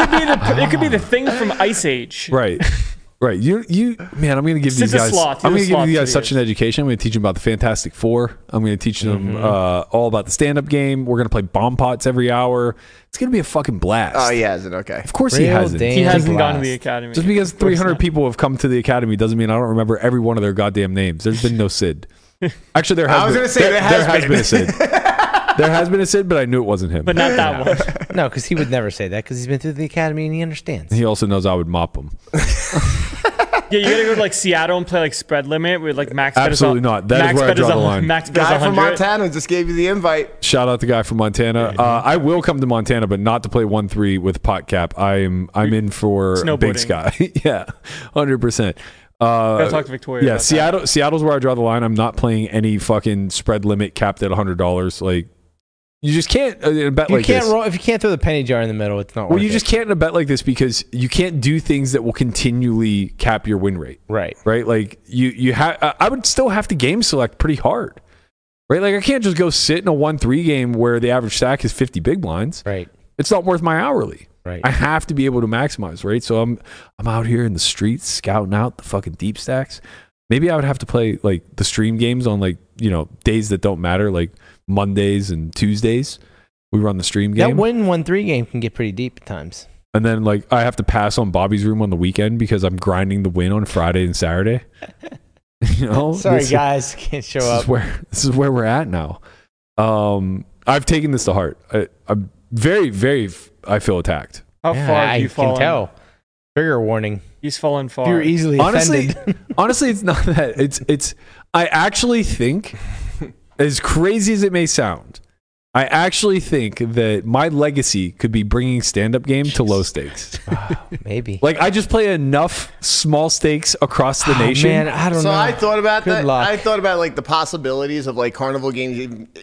[SPEAKER 4] It could be the thing from Ice Age.
[SPEAKER 6] Right. Right. You man, I'm going to give
[SPEAKER 4] Sid's
[SPEAKER 6] these
[SPEAKER 4] a
[SPEAKER 6] guys
[SPEAKER 4] sloth.
[SPEAKER 6] I'm going
[SPEAKER 4] He's
[SPEAKER 6] to
[SPEAKER 4] a
[SPEAKER 6] give you
[SPEAKER 4] sloth
[SPEAKER 6] guys
[SPEAKER 4] for
[SPEAKER 6] such an education. I'm going to teach them about the Fantastic Four. I'm going to teach them all about the stand-up game. We're going to play bomb pots every hour. It's going to be a fucking blast.
[SPEAKER 3] Oh, he hasn't. Okay.
[SPEAKER 6] Of course he
[SPEAKER 5] Real
[SPEAKER 6] hasn't.
[SPEAKER 5] damn
[SPEAKER 4] He hasn't
[SPEAKER 5] blast.
[SPEAKER 4] gone to the academy.
[SPEAKER 6] Just because
[SPEAKER 4] Of course
[SPEAKER 6] 300
[SPEAKER 4] not.
[SPEAKER 6] people have come to the academy doesn't mean I don't remember every one of their goddamn names. There's been no Sid. Actually, there has
[SPEAKER 3] I was
[SPEAKER 6] been.
[SPEAKER 3] gonna say there has
[SPEAKER 6] been a Sid. There has been a Sid, but I knew it wasn't him.
[SPEAKER 4] But not that one.
[SPEAKER 5] No, because he would never say that because he's been through the academy and he understands.
[SPEAKER 6] He also knows I would mop him.
[SPEAKER 4] Yeah, you gotta go to like Seattle and play like spread limit with like max bet.
[SPEAKER 6] Absolutely not. That is
[SPEAKER 4] max
[SPEAKER 6] where I
[SPEAKER 4] bet
[SPEAKER 6] draw
[SPEAKER 4] is
[SPEAKER 6] the line.
[SPEAKER 4] Max bet is
[SPEAKER 3] Guy from
[SPEAKER 4] 100.
[SPEAKER 3] Montana just gave you the invite.
[SPEAKER 6] Shout out the guy from Montana. I will come to Montana, but not to play 1-3 with pot cap. I'm in for Big
[SPEAKER 4] Snowboarding.
[SPEAKER 6] Sky. Yeah, 100%.
[SPEAKER 4] Gotta talk to Victoria.
[SPEAKER 6] Yeah,
[SPEAKER 4] about that.
[SPEAKER 6] Seattle's where I draw the line. I'm not playing any fucking spread limit capped at $100. Like, you just can't in a bet
[SPEAKER 5] You
[SPEAKER 6] like
[SPEAKER 5] can't
[SPEAKER 6] this.
[SPEAKER 5] roll if you can't throw the penny jar in the middle. It's not.
[SPEAKER 6] Well,
[SPEAKER 5] worth
[SPEAKER 6] you
[SPEAKER 5] it.
[SPEAKER 6] just can't in a bet like this because you can't do things that will continually cap your win rate.
[SPEAKER 5] Right.
[SPEAKER 6] Right. Like you have. I would still have to game select pretty hard. Right. Like I can't just go sit in a 1-3 game where the average stack is 50 big blinds.
[SPEAKER 5] Right.
[SPEAKER 6] It's not worth my hourly.
[SPEAKER 5] Right.
[SPEAKER 6] I have to be able to maximize. Right. So I'm out here in the streets scouting out the fucking deep stacks. Maybe I would have to play like the stream games on like days that don't matter, like Mondays and Tuesdays. We run the stream game.
[SPEAKER 5] That 1-3 game can get pretty deep at times.
[SPEAKER 6] And then like I have to pass on Bobby's room on the weekend because I'm grinding the win on Friday and Saturday.
[SPEAKER 5] Sorry,
[SPEAKER 6] this-
[SPEAKER 5] guys, can't show up.
[SPEAKER 6] This is where we're at now. I've taken this to heart. I'm very, very. I feel attacked.
[SPEAKER 4] How
[SPEAKER 5] Yeah,
[SPEAKER 4] far have
[SPEAKER 5] I
[SPEAKER 4] you
[SPEAKER 5] can
[SPEAKER 4] fallen?
[SPEAKER 5] tell. Trigger warning.
[SPEAKER 4] He's fallen far.
[SPEAKER 5] You're easily
[SPEAKER 6] Honestly,
[SPEAKER 5] offended.
[SPEAKER 6] honestly, it's not that. It's. I actually think, as crazy as it may sound, I actually think that my legacy could be bringing stand-up game to low stakes.
[SPEAKER 5] Maybe.
[SPEAKER 6] Like I just play enough small stakes across the
[SPEAKER 5] Oh,
[SPEAKER 6] nation.
[SPEAKER 5] man, I don't
[SPEAKER 3] So
[SPEAKER 5] know.
[SPEAKER 3] I thought about
[SPEAKER 5] Good
[SPEAKER 3] that.
[SPEAKER 5] luck.
[SPEAKER 3] I thought about like the possibilities of like carnival games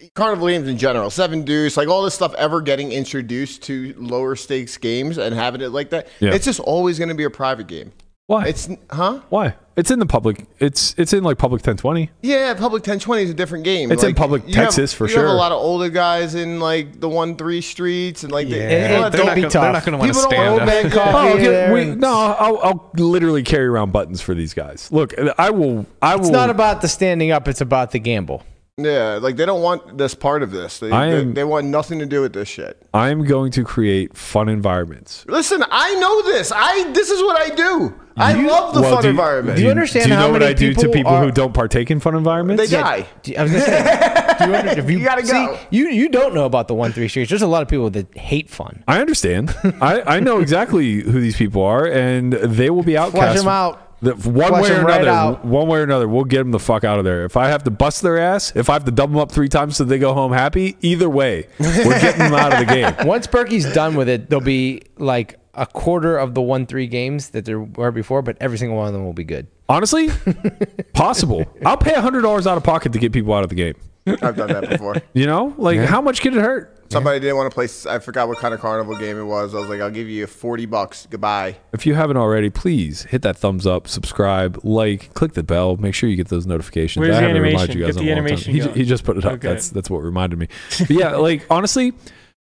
[SPEAKER 3] in general, Seven Deuce, like all this stuff ever getting introduced to lower stakes games and having it like that.
[SPEAKER 6] Yeah.
[SPEAKER 3] It's just always going to be a private game.
[SPEAKER 6] Why?
[SPEAKER 3] It's
[SPEAKER 6] Why? It's in the public. It's in like public 1020.
[SPEAKER 3] Yeah, public 1020 is a different game.
[SPEAKER 6] It's in public Texas for
[SPEAKER 3] You have
[SPEAKER 6] sure.
[SPEAKER 3] a lot of older guys in like the 1-3 streets and like
[SPEAKER 5] Yeah,
[SPEAKER 3] the,
[SPEAKER 5] don't be
[SPEAKER 7] they're
[SPEAKER 5] tough.
[SPEAKER 7] not going to want to
[SPEAKER 3] People don't
[SPEAKER 7] stand
[SPEAKER 3] old
[SPEAKER 7] up.
[SPEAKER 3] man
[SPEAKER 6] Oh,
[SPEAKER 3] coffee.
[SPEAKER 6] okay.
[SPEAKER 5] there and-
[SPEAKER 6] I'll literally carry around buttons for these guys. Look, I will.
[SPEAKER 5] It's not about the standing up. It's about the gamble.
[SPEAKER 3] Yeah, like they don't want this part of this. They want nothing to do with this shit.
[SPEAKER 6] I'm going to create fun environments.
[SPEAKER 3] Listen, I know this. This is what I do. I love the
[SPEAKER 6] Well,
[SPEAKER 3] fun environment.
[SPEAKER 5] do you understand
[SPEAKER 6] Do you
[SPEAKER 5] how
[SPEAKER 6] know what
[SPEAKER 5] many
[SPEAKER 6] I do to
[SPEAKER 5] people
[SPEAKER 6] people
[SPEAKER 5] are-
[SPEAKER 6] who don't partake in fun environments?
[SPEAKER 3] They die.
[SPEAKER 5] I was gonna say, do you, if
[SPEAKER 3] You gotta go.
[SPEAKER 5] See, you don't know about the 1-3 streets. There's a lot of people that hate fun.
[SPEAKER 6] I understand. I know exactly who these people are, and they will be outcast.
[SPEAKER 5] Flush them out.
[SPEAKER 6] One
[SPEAKER 5] Flush
[SPEAKER 6] way or
[SPEAKER 5] them right
[SPEAKER 6] another,
[SPEAKER 5] out.
[SPEAKER 6] one way or another, we'll get them the fuck out of there. If I have to bust their ass, if I have to double them up 3 times so they go home happy, either way, we're getting them out of the game.
[SPEAKER 5] Once Berkey's done with it, there'll be like a quarter of the 1-3 games that there were before, but every single one of them will be good.
[SPEAKER 6] Honestly, possible. I'll pay $100 out of pocket to get people out of the game.
[SPEAKER 3] I've done that before.
[SPEAKER 6] You know, like how much could it hurt?
[SPEAKER 3] Somebody didn't want to play. I forgot what kind of carnival game it was. I was like, I'll give you $40. Goodbye.
[SPEAKER 6] If you haven't already, please hit that thumbs up, subscribe, like, click the bell. Make sure you get those notifications.
[SPEAKER 4] Where's
[SPEAKER 6] I
[SPEAKER 4] the
[SPEAKER 6] haven't reminded
[SPEAKER 4] animation?
[SPEAKER 6] you guys
[SPEAKER 4] Get
[SPEAKER 6] in
[SPEAKER 4] the
[SPEAKER 6] a long time.
[SPEAKER 4] animation
[SPEAKER 6] He,
[SPEAKER 4] going.
[SPEAKER 6] he just put it up.
[SPEAKER 4] Okay.
[SPEAKER 6] That's what reminded me. But yeah, like honestly,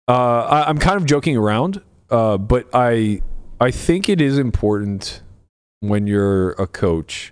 [SPEAKER 6] I'm kind of joking around, but I think it is important when you're a coach.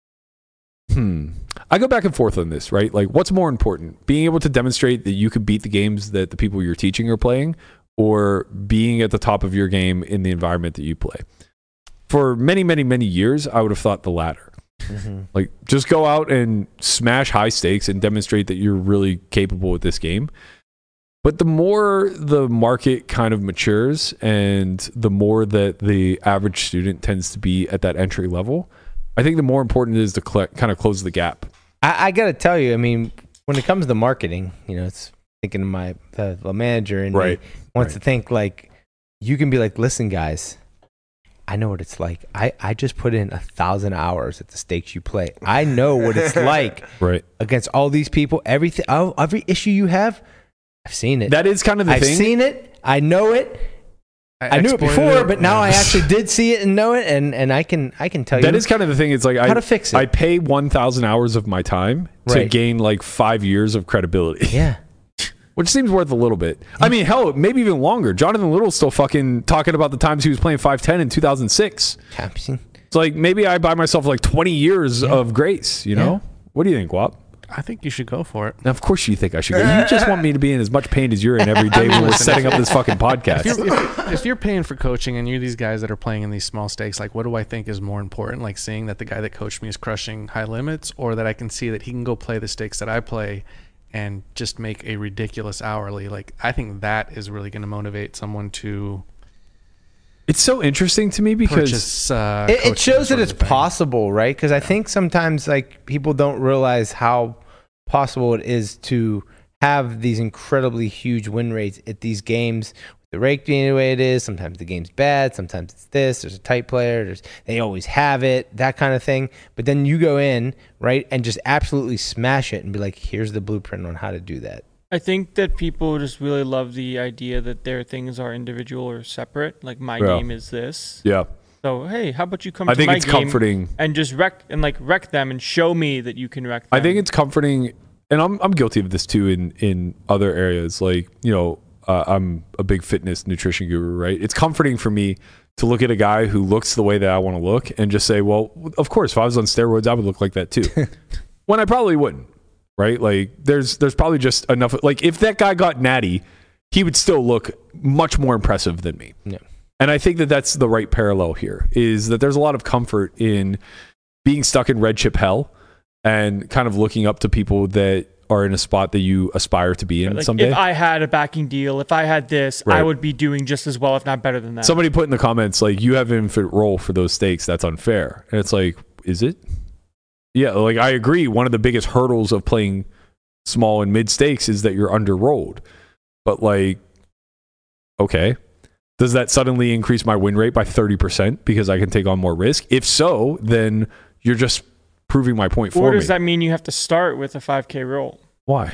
[SPEAKER 6] I go back and forth on this, right? Like, what's more important? Being able to demonstrate that you could beat the games that the people you're teaching are playing, or being at the top of your game in the environment that you play? For many, many, many years, I would have thought the latter. Like, just go out and smash high stakes and demonstrate that you're really capable with this game. But the more the market kind of matures and the more that the average student tends to be at that entry level, I think the more important it is to kind of close the gap.
[SPEAKER 5] I got to tell you, I mean, when it comes to marketing, it's thinking of my the manager, and
[SPEAKER 6] Right.
[SPEAKER 5] he wants to think like you can be like, listen, guys, I know what it's like. I just put in 1,000 hours at the stakes you play. I know what it's like
[SPEAKER 6] Right.
[SPEAKER 5] against all these people. Every issue you have, I've seen it.
[SPEAKER 6] That is kind of the
[SPEAKER 5] I've
[SPEAKER 6] thing.
[SPEAKER 5] seen it. I know it. I knew it before, but now I actually did see it and know it, and I can tell you
[SPEAKER 6] That is kind of the thing. It's like
[SPEAKER 5] how to fix it.
[SPEAKER 6] I pay 1,000 hours of my time to
[SPEAKER 5] Right.
[SPEAKER 6] gain like 5 years of credibility.
[SPEAKER 5] Yeah.
[SPEAKER 6] Which seems worth a little bit. I mean, hell, maybe even longer. Jonathan Little's still fucking talking about the times he was playing 5'10" in 2006. It's like maybe I buy myself like 20 years of grace, you know? What do you think, Wap?
[SPEAKER 7] I think you should go for it.
[SPEAKER 6] Now, of course you think I should go. You just want me to be in as much pain as you're in every day when we're setting up this fucking podcast.
[SPEAKER 7] If you're paying for coaching and you're these guys that are playing in these small stakes, like what do I think is more important? Like seeing that the guy that coached me is crushing high limits, or that I can see that he can go play the stakes that I play and just make a ridiculous hourly? Like I think that is really going to motivate someone to
[SPEAKER 6] It's so interesting to me because
[SPEAKER 7] purchase.
[SPEAKER 5] It shows that
[SPEAKER 7] sort of
[SPEAKER 5] it's
[SPEAKER 7] thing.
[SPEAKER 5] possible, right? Because I think sometimes like people don't realize how possible it is to have these incredibly huge win rates at these games. The rake being the way it is, sometimes the game's bad, sometimes it's this. There's a tight player. They always have it, that kind of thing. But then you go in, right, and just absolutely smash it and be like, here's the blueprint on how to do that.
[SPEAKER 4] I think that people just really love the idea that their things are individual or separate. Like my game is this.
[SPEAKER 6] yeah.
[SPEAKER 4] So hey, how about you come
[SPEAKER 6] I
[SPEAKER 4] to
[SPEAKER 6] think
[SPEAKER 4] my
[SPEAKER 6] it's
[SPEAKER 4] game
[SPEAKER 6] comforting.
[SPEAKER 4] and just wreck them and show me that you can wreck them.
[SPEAKER 6] I think it's comforting, and I'm guilty of this too in other areas. Like, you know, I'm a big fitness nutrition guru, right? It's comforting for me to look at a guy who looks the way that I want to look and just say, well, of course, if I was on steroids, I would look like that too. When I probably wouldn't, right? Like there's probably just enough. Like if that guy got natty, he would still look much more impressive than me.
[SPEAKER 5] Yeah.
[SPEAKER 6] And I think that that's the right parallel here, is that there's a lot of comfort in being stuck in red chip hell and kind of looking up to people that are in a spot that you aspire to be in
[SPEAKER 4] like
[SPEAKER 6] someday.
[SPEAKER 4] if I had a backing deal, if I had this,
[SPEAKER 6] Right.
[SPEAKER 4] I would be doing just as well, if not better than that.
[SPEAKER 6] Somebody put in the comments, like, you have an infinite role for those stakes. That's unfair. And it's like, is it? Yeah, like I agree. One of the biggest hurdles of playing small and mid stakes is that you're under-rolled. But like, okay, does that suddenly increase my win rate by 30% because I can take on more risk? If so, then you're just proving my point for
[SPEAKER 4] or
[SPEAKER 6] me.
[SPEAKER 4] does that mean you have to start with a 5K roll?
[SPEAKER 6] Why?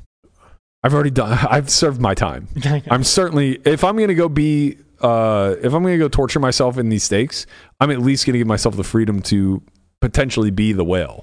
[SPEAKER 6] I've served my time. I'm certainly, if I'm going to go torture myself in these stakes, I'm at least going to give myself the freedom to potentially be the whale.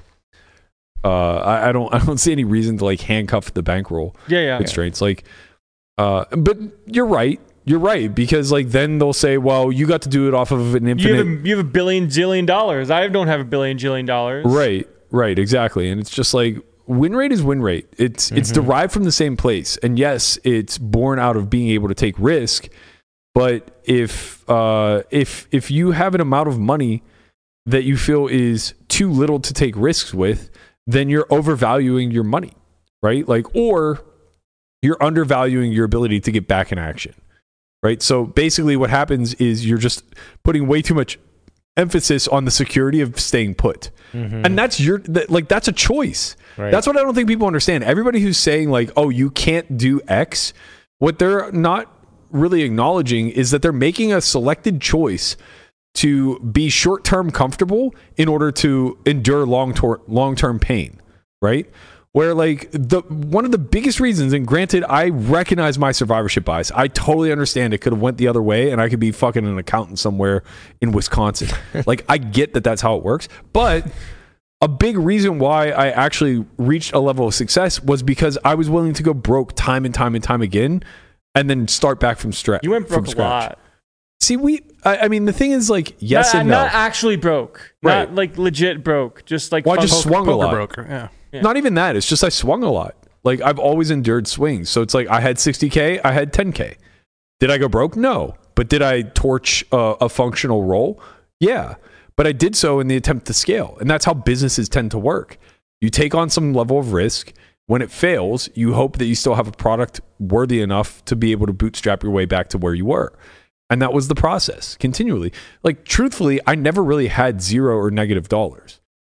[SPEAKER 6] I don't see any reason to like handcuff the bankroll constraints. Like, but you're right. You're right, because like then they'll say, well, you got to do it off of an infinite.
[SPEAKER 4] You have $1 billion zillion. I don't have $1 billion zillion.
[SPEAKER 6] Right, exactly. And it's just like win rate is win rate. It's derived from the same place. And yes, it's born out of being able to take risk. But if you have an amount of money that you feel is too little to take risks with, then you're overvaluing your money, right? Like, or you're undervaluing your ability to get back in action. Right. So basically what happens is you're just putting way too much emphasis on the security of staying put. And that's that's a choice.
[SPEAKER 5] Right.
[SPEAKER 6] That's what I don't think people understand. Everybody who's saying like, oh, you can't do X, what they're not really acknowledging is that they're making a selected choice to be short-term comfortable in order to endure long-term pain. Right. Where like one of the biggest reasons, and granted, I recognize my survivorship bias. I totally understand it could have went the other way and I could be fucking an accountant somewhere in Wisconsin. Like I get that that's how it works. But a big reason why I actually reached a level of success was because I was willing to go broke time and time and time again and then start back from scratch.
[SPEAKER 4] You went broke a lot.
[SPEAKER 6] See, I mean, the thing is like, yes and no.
[SPEAKER 4] Not actually broke.
[SPEAKER 6] Right.
[SPEAKER 4] Not like legit broke. Just like
[SPEAKER 6] I just swung a lot.
[SPEAKER 7] Broker, yeah.
[SPEAKER 6] Not even that. It's just I swung a lot. Like I've always endured swings. So it's like I had 60K, I had 10K. Did I go broke? No. But did I torch a functional roll? Yeah. But I did so in the attempt to scale. And that's how businesses tend to work. You take on some level of risk. When it fails, you hope that you still have a product worthy enough to be able to bootstrap your way back to where you were. And that was the process continually. Like truthfully, I never really had $0 or negative dollars.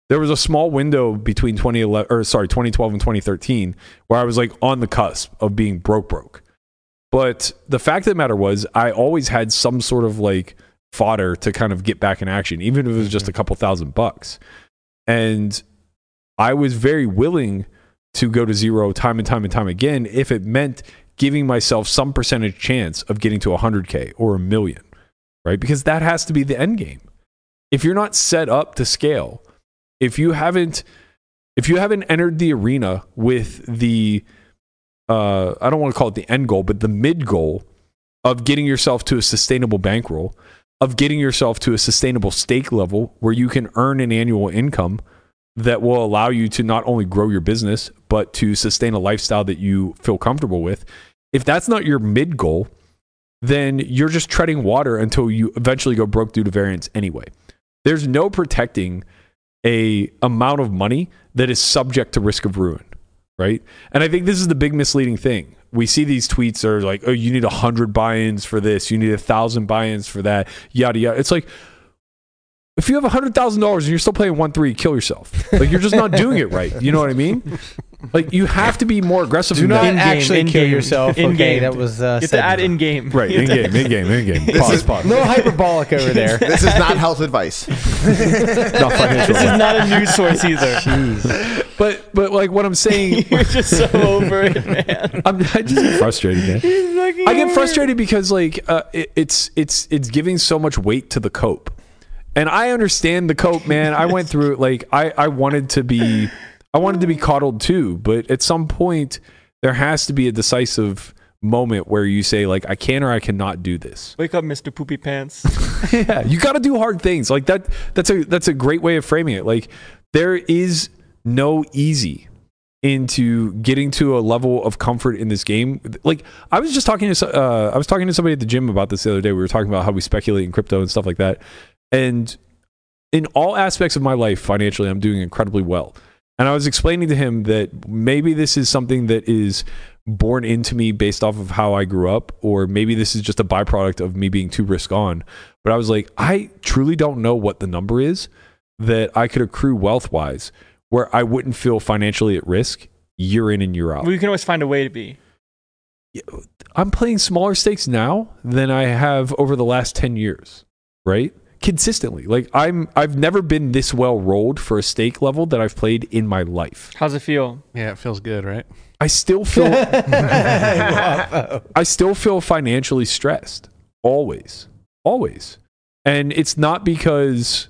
[SPEAKER 6] There was a small window between 2012 and 2013 where I was like on the cusp of being broke. But the fact of the matter was, I always had some sort of like fodder to kind of get back in action, even if it was just a couple $1,000. And I was very willing to go to zero time and time again if it meant giving myself some percentage chance of getting to 100K or $1 million, right? Because that has to be the end game. If you're not set up to scale, if you haven't entered the arena with the I don't want to call it the end goal, but the mid goal of getting yourself to a sustainable bankroll, of getting yourself to a sustainable stake level where you can earn an annual income that will allow you to not only grow your business, but to sustain a lifestyle that you feel comfortable with. If that's not your mid goal, then you're just treading water until you eventually go broke due to variance anyway. There's no protecting a amount of money that is subject to risk of ruin, right? And I think this is the big misleading thing. We see these tweets that are like, oh, you need 100 buy-ins for this, you need 1,000 buy-ins for that, yada yada. It's like, if you have $100,000 and you're still playing 1-3, kill yourself. Like, you're just not doing it right. You know what I mean? Like, you have to be more aggressive.
[SPEAKER 5] Do not actually kill
[SPEAKER 4] in-game.
[SPEAKER 5] yourself.
[SPEAKER 4] In-game.
[SPEAKER 5] Okay, that was
[SPEAKER 4] You have to add in-game.
[SPEAKER 6] Right, in-game. Pause.
[SPEAKER 5] no hyperbolic over there.
[SPEAKER 3] This is not health advice.
[SPEAKER 6] Not financial.
[SPEAKER 4] This is not a news source either.
[SPEAKER 5] Jeez.
[SPEAKER 6] But like what I'm saying,
[SPEAKER 4] You're just so over it, man.
[SPEAKER 6] I just get frustrated, man. I get frustrated because like it's giving so much weight to the cope. And I understand the cope, man. I went through it. Like I wanted to be coddled too, but at some point there has to be a decisive moment where you say like, I can or I cannot do this.
[SPEAKER 4] Wake up, Mr. Poopy Pants.
[SPEAKER 6] Yeah, you got to do hard things. Like that's a great way of framing it. Like there is no easy into getting to a level of comfort in this game. Like I was talking to somebody at the gym about this the other day. We were talking about how we speculate in crypto and stuff like that. And in all aspects of my life, financially, I'm doing incredibly well. And I was explaining to him that maybe this is something that is born into me based off of how I grew up, or maybe this is just a byproduct of me being too risk on. But I was like, I truly don't know what the number is that I could accrue wealth-wise where I wouldn't feel financially at risk year in and year out.
[SPEAKER 4] Well, you can always find a way to be.
[SPEAKER 6] I'm playing smaller stakes now than I have over the last 10 years, right? Consistently. Like I've never been this well rolled for a stake level that I've played in my life.
[SPEAKER 4] How's it feel?
[SPEAKER 7] Yeah, it feels good, right?
[SPEAKER 6] I still feel financially stressed. Always. And it's not because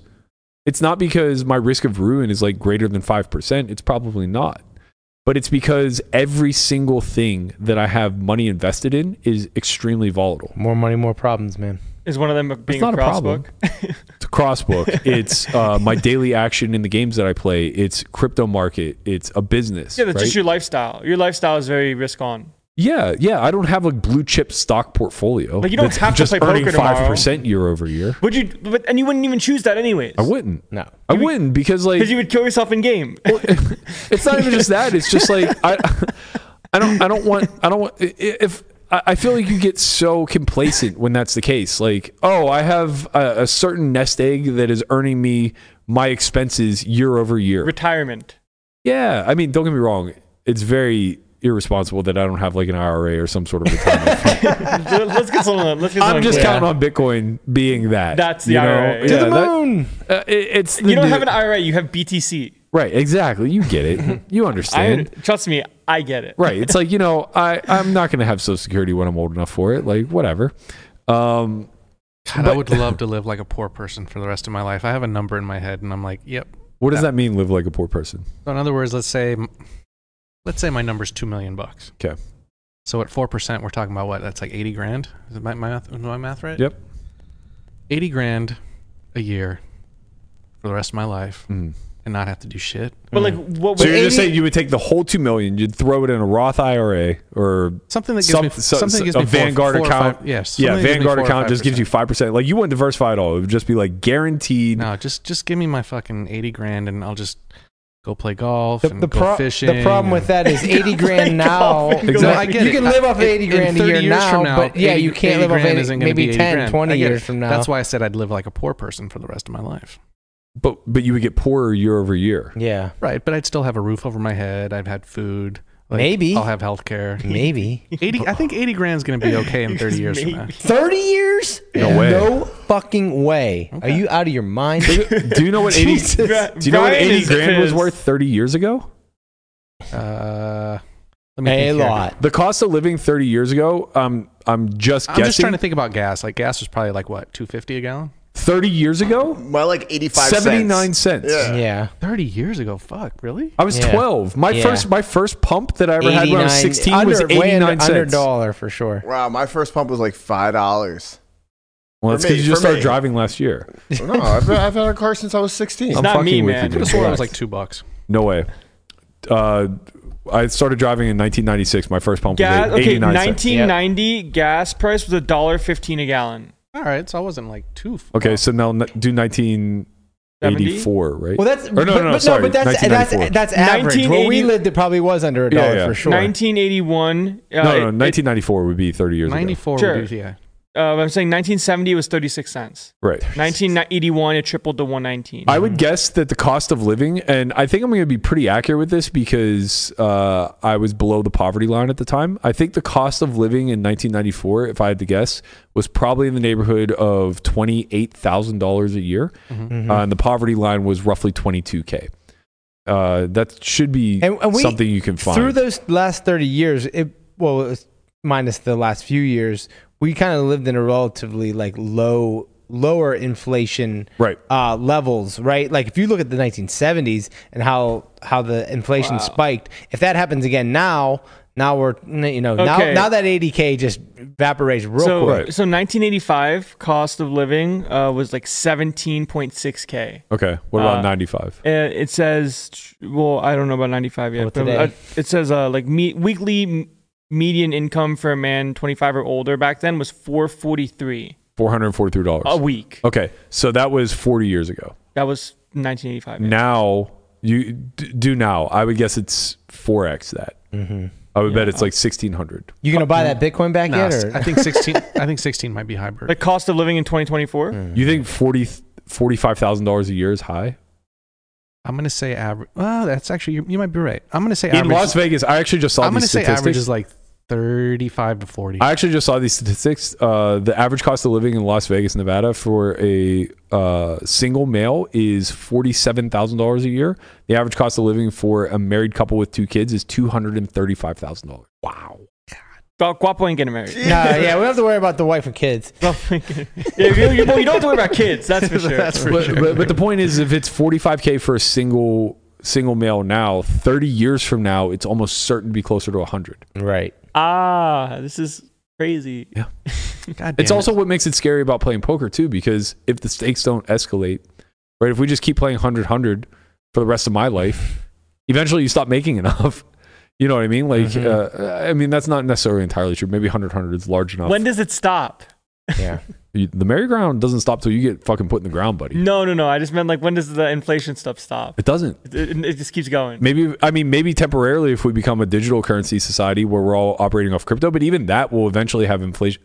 [SPEAKER 6] my risk of ruin is like greater than 5%. It's probably not. But it's because every single thing that I have money invested in is extremely volatile.
[SPEAKER 5] More money, more problems, man.
[SPEAKER 4] Is one of them being
[SPEAKER 6] It's not
[SPEAKER 4] a
[SPEAKER 6] a problem.
[SPEAKER 4] crossbook?
[SPEAKER 6] It's a crossbook. It's my daily action in the games that I play. It's crypto market. It's a business.
[SPEAKER 4] Yeah, that's
[SPEAKER 6] right?
[SPEAKER 4] just your lifestyle. Your lifestyle is very risk on.
[SPEAKER 6] Yeah. I don't have a blue chip stock portfolio.
[SPEAKER 4] Like, you don't
[SPEAKER 6] that's
[SPEAKER 4] have to
[SPEAKER 6] just
[SPEAKER 4] play
[SPEAKER 6] earning
[SPEAKER 4] poker tomorrow.
[SPEAKER 6] 5% year over year.
[SPEAKER 4] And you wouldn't even choose that anyways.
[SPEAKER 6] I wouldn't.
[SPEAKER 5] No.
[SPEAKER 6] I wouldn't because like
[SPEAKER 4] Because you would kill yourself in game.
[SPEAKER 6] it's not even just that. It's just like I don't want if I feel like you get so complacent when that's the case. Like, oh, I have a certain nest egg that is earning me my expenses year over year.
[SPEAKER 4] Retirement.
[SPEAKER 6] Yeah, I mean, don't get me wrong. It's very irresponsible that I don't have like an IRA or some sort of retirement fund.
[SPEAKER 4] Let's get someone.
[SPEAKER 6] I'm just
[SPEAKER 4] clear.
[SPEAKER 6] counting on Bitcoin being that.
[SPEAKER 4] That's the
[SPEAKER 6] you know?
[SPEAKER 4] IRA.
[SPEAKER 5] To the
[SPEAKER 6] that-
[SPEAKER 5] moon.
[SPEAKER 6] it's
[SPEAKER 4] You don't have an IRA. You have BTC.
[SPEAKER 6] right. Exactly. You get it. You understand.
[SPEAKER 4] Trust me, I get it.
[SPEAKER 6] Right. It's like, I'm not going to have Social Security when I'm old enough for it. Like, whatever.
[SPEAKER 7] God, I
[SPEAKER 6] But-
[SPEAKER 7] would love to live like a poor person for the rest of my life. I have a number in my head, and I'm like, yep.
[SPEAKER 6] What does that mean, live like a poor person?
[SPEAKER 7] So in other words, let's say my number's $2 million.
[SPEAKER 6] Okay.
[SPEAKER 7] So at 4%, we're talking about what? That's like 80 grand. Is my math right?
[SPEAKER 6] Yep.
[SPEAKER 7] 80 grand a year for the rest of my life,
[SPEAKER 6] Mm.
[SPEAKER 7] and not have to do shit.
[SPEAKER 4] But like, what?
[SPEAKER 6] So
[SPEAKER 4] would-
[SPEAKER 6] you're just saying you would take the whole $2 million, you'd throw it in a Roth IRA or
[SPEAKER 7] Something that gives me something that gives
[SPEAKER 6] a
[SPEAKER 7] me
[SPEAKER 6] Vanguard
[SPEAKER 7] four or
[SPEAKER 6] account.
[SPEAKER 7] five- yes.
[SPEAKER 6] Yeah,
[SPEAKER 7] something that gives me
[SPEAKER 6] Vanguard
[SPEAKER 7] 4 or
[SPEAKER 6] account just gives you
[SPEAKER 7] 5%.
[SPEAKER 6] 5%. Like you wouldn't diversify at all. It would just be like guaranteed.
[SPEAKER 7] No, just give me my fucking 80 grand, and I'll just go play golf
[SPEAKER 5] The,
[SPEAKER 7] and
[SPEAKER 5] the,
[SPEAKER 7] go
[SPEAKER 5] pro-
[SPEAKER 7] fishing.
[SPEAKER 5] the problem with that is 80 grand now.
[SPEAKER 6] Exactly.
[SPEAKER 7] No, I get
[SPEAKER 5] You
[SPEAKER 7] it.
[SPEAKER 5] can live off 80
[SPEAKER 7] In
[SPEAKER 5] grand a
[SPEAKER 7] 30
[SPEAKER 5] year
[SPEAKER 7] years
[SPEAKER 5] now,
[SPEAKER 7] from now,
[SPEAKER 5] but yeah,
[SPEAKER 7] 80
[SPEAKER 5] you can't
[SPEAKER 7] 80
[SPEAKER 5] live off
[SPEAKER 7] grand
[SPEAKER 5] 80,
[SPEAKER 7] isn't gonna
[SPEAKER 5] maybe
[SPEAKER 7] be 80
[SPEAKER 5] 10,
[SPEAKER 7] grand.
[SPEAKER 5] 20
[SPEAKER 7] I get
[SPEAKER 5] years
[SPEAKER 7] it.
[SPEAKER 5] from now.
[SPEAKER 7] That's why I said I'd live like a poor person for the rest of my life.
[SPEAKER 6] But you would get poorer year over year.
[SPEAKER 5] Yeah.
[SPEAKER 7] Right, but I'd still have a roof over my head. I've had food. Like,
[SPEAKER 5] Maybe.
[SPEAKER 7] I'll have health care.
[SPEAKER 5] Maybe.
[SPEAKER 7] 80. I think 80 grand is going to be okay in 30 years from now.
[SPEAKER 5] 30 years?
[SPEAKER 6] No way.
[SPEAKER 5] No fucking way. Are you out of your mind?
[SPEAKER 6] Do you know what 80?
[SPEAKER 5] Jesus.
[SPEAKER 6] Do you know what
[SPEAKER 4] Brian
[SPEAKER 6] 80
[SPEAKER 4] is
[SPEAKER 6] grand was
[SPEAKER 4] pissed.
[SPEAKER 6] worth 30 years ago?
[SPEAKER 7] Let me
[SPEAKER 5] A
[SPEAKER 7] think here.
[SPEAKER 5] lot.
[SPEAKER 6] The cost of living 30 years ago. I'm just guessing.
[SPEAKER 7] I'm just trying to think about gas. Like gas was probably like what, $2.50 a gallon?
[SPEAKER 6] 30 years ago,
[SPEAKER 3] Well, like 85
[SPEAKER 6] 79
[SPEAKER 3] cents.
[SPEAKER 6] cents.
[SPEAKER 3] Yeah.
[SPEAKER 5] Yeah.
[SPEAKER 7] 30 years ago. Fuck, really?
[SPEAKER 6] I was
[SPEAKER 5] Yeah.
[SPEAKER 6] 12. My
[SPEAKER 5] Yeah.
[SPEAKER 6] first pump that I ever had when I was 16 was
[SPEAKER 5] way
[SPEAKER 6] 89
[SPEAKER 5] under
[SPEAKER 6] cents.
[SPEAKER 5] $1 for sure.
[SPEAKER 3] Wow, my first pump was like $5.
[SPEAKER 6] Well, that's
[SPEAKER 3] For me,
[SPEAKER 6] because you just
[SPEAKER 3] for
[SPEAKER 6] started
[SPEAKER 3] me.
[SPEAKER 6] driving last year.
[SPEAKER 3] No, I've had a car since I was 16.
[SPEAKER 6] I'm
[SPEAKER 4] not
[SPEAKER 6] fucking
[SPEAKER 4] me,
[SPEAKER 6] with
[SPEAKER 4] man.
[SPEAKER 6] you,
[SPEAKER 7] I
[SPEAKER 6] dude.
[SPEAKER 7] swore it was like $2.
[SPEAKER 6] No way. I started driving in 1996. My first pump
[SPEAKER 4] Gas.
[SPEAKER 6] was
[SPEAKER 4] Okay,
[SPEAKER 6] 89 cents.
[SPEAKER 4] 1990 gas price was $1.15 a gallon.
[SPEAKER 7] All right, so I wasn't like too.
[SPEAKER 6] Okay, so now do 1984, right?
[SPEAKER 5] Well, that's
[SPEAKER 6] Or no, sorry,
[SPEAKER 5] but that's
[SPEAKER 6] 1994.
[SPEAKER 5] that's average. Where we
[SPEAKER 4] 1980
[SPEAKER 5] lived, it probably was under a dollar
[SPEAKER 6] Yeah.
[SPEAKER 5] for sure.
[SPEAKER 4] 1981.
[SPEAKER 6] no, 1994 would be 30 years
[SPEAKER 7] 94
[SPEAKER 4] Sure.
[SPEAKER 7] would be, yeah.
[SPEAKER 4] I'm saying 1970 was 36 cents.
[SPEAKER 6] ago. Right.
[SPEAKER 4] 1981 it tripled to 119.
[SPEAKER 6] I would guess that the cost of living, and I think I'm going to be pretty accurate with this because I was below the poverty line at the time. I think the cost of living in 1994, if I had to guess, was probably in the neighborhood of $28,000 a year. And the poverty line was roughly $22K. That should be
[SPEAKER 5] And we-
[SPEAKER 6] something you can find.
[SPEAKER 5] Through those last 30 years, it was minus the last few years, we kind of lived in a relatively like lower inflation
[SPEAKER 6] Right.
[SPEAKER 5] levels, right? Like if you look at the 1970s and how the inflation spiked, if that happens again now we're
[SPEAKER 4] Okay.
[SPEAKER 5] now that 80K just evaporates real quick.
[SPEAKER 4] So 1985 cost of living was like 17.6K.
[SPEAKER 6] Okay. What about 95?
[SPEAKER 4] It says, well, I don't know about 95 yet.
[SPEAKER 5] Well,
[SPEAKER 4] but,
[SPEAKER 5] today.
[SPEAKER 4] it says like weekly median income for a man 25 or older back then was $443
[SPEAKER 6] $443.
[SPEAKER 4] a week.
[SPEAKER 6] Okay. So that was 40 years ago.
[SPEAKER 4] That was 1985. yeah.
[SPEAKER 6] Now, you do now. I would guess it's 4x that. I would bet it's like 1,600.
[SPEAKER 5] You gonna buy that Bitcoin back
[SPEAKER 7] Nah,
[SPEAKER 5] yet? Or?
[SPEAKER 7] I think 16. I think 16 might be hybrid.
[SPEAKER 4] The cost of living in 2024?
[SPEAKER 6] You think $45,000 a year is high?
[SPEAKER 7] I'm gonna say average. Well, that's actually you might be right. I'm gonna say
[SPEAKER 6] In
[SPEAKER 7] average.
[SPEAKER 6] Las Vegas, I actually just saw
[SPEAKER 7] I'm gonna
[SPEAKER 6] these
[SPEAKER 7] say
[SPEAKER 6] statistics.
[SPEAKER 7] average is like 35 to 40.
[SPEAKER 6] I actually just saw these statistics. The average cost of living in Las Vegas, Nevada, for a single male is $47,000 a year. The average cost of living for a married couple with 2 kids is $235,000. Wow.
[SPEAKER 4] Guapo ain't getting married.
[SPEAKER 5] Nah, yeah, we don't have to worry about the wife and kids.
[SPEAKER 4] Yeah, you don't have to worry about kids. That's for sure.
[SPEAKER 7] That's for sure.
[SPEAKER 6] But the point is, if it's $45K for a single male now, 30 years from now, it's almost certain to be closer to 100.
[SPEAKER 5] Right.
[SPEAKER 4] This is crazy.
[SPEAKER 6] Yeah.
[SPEAKER 7] God damn
[SPEAKER 6] It's
[SPEAKER 7] it.
[SPEAKER 6] also what makes it scary about playing poker too, because if the stakes don't escalate, right? If we just keep playing 100 for the rest of my life, eventually you stop making enough. You know what I mean? Like, I mean, that's not necessarily entirely true. Maybe 100 is large enough.
[SPEAKER 4] When does it stop?
[SPEAKER 5] Yeah.
[SPEAKER 6] The merry-go-round doesn't stop till you get fucking put in the ground, buddy.
[SPEAKER 4] No. I just meant like when does the inflation stuff stop?
[SPEAKER 6] It doesn't.
[SPEAKER 4] It just keeps going.
[SPEAKER 6] Maybe temporarily if we become a digital currency society where we're all operating off crypto, but even that will eventually have inflation.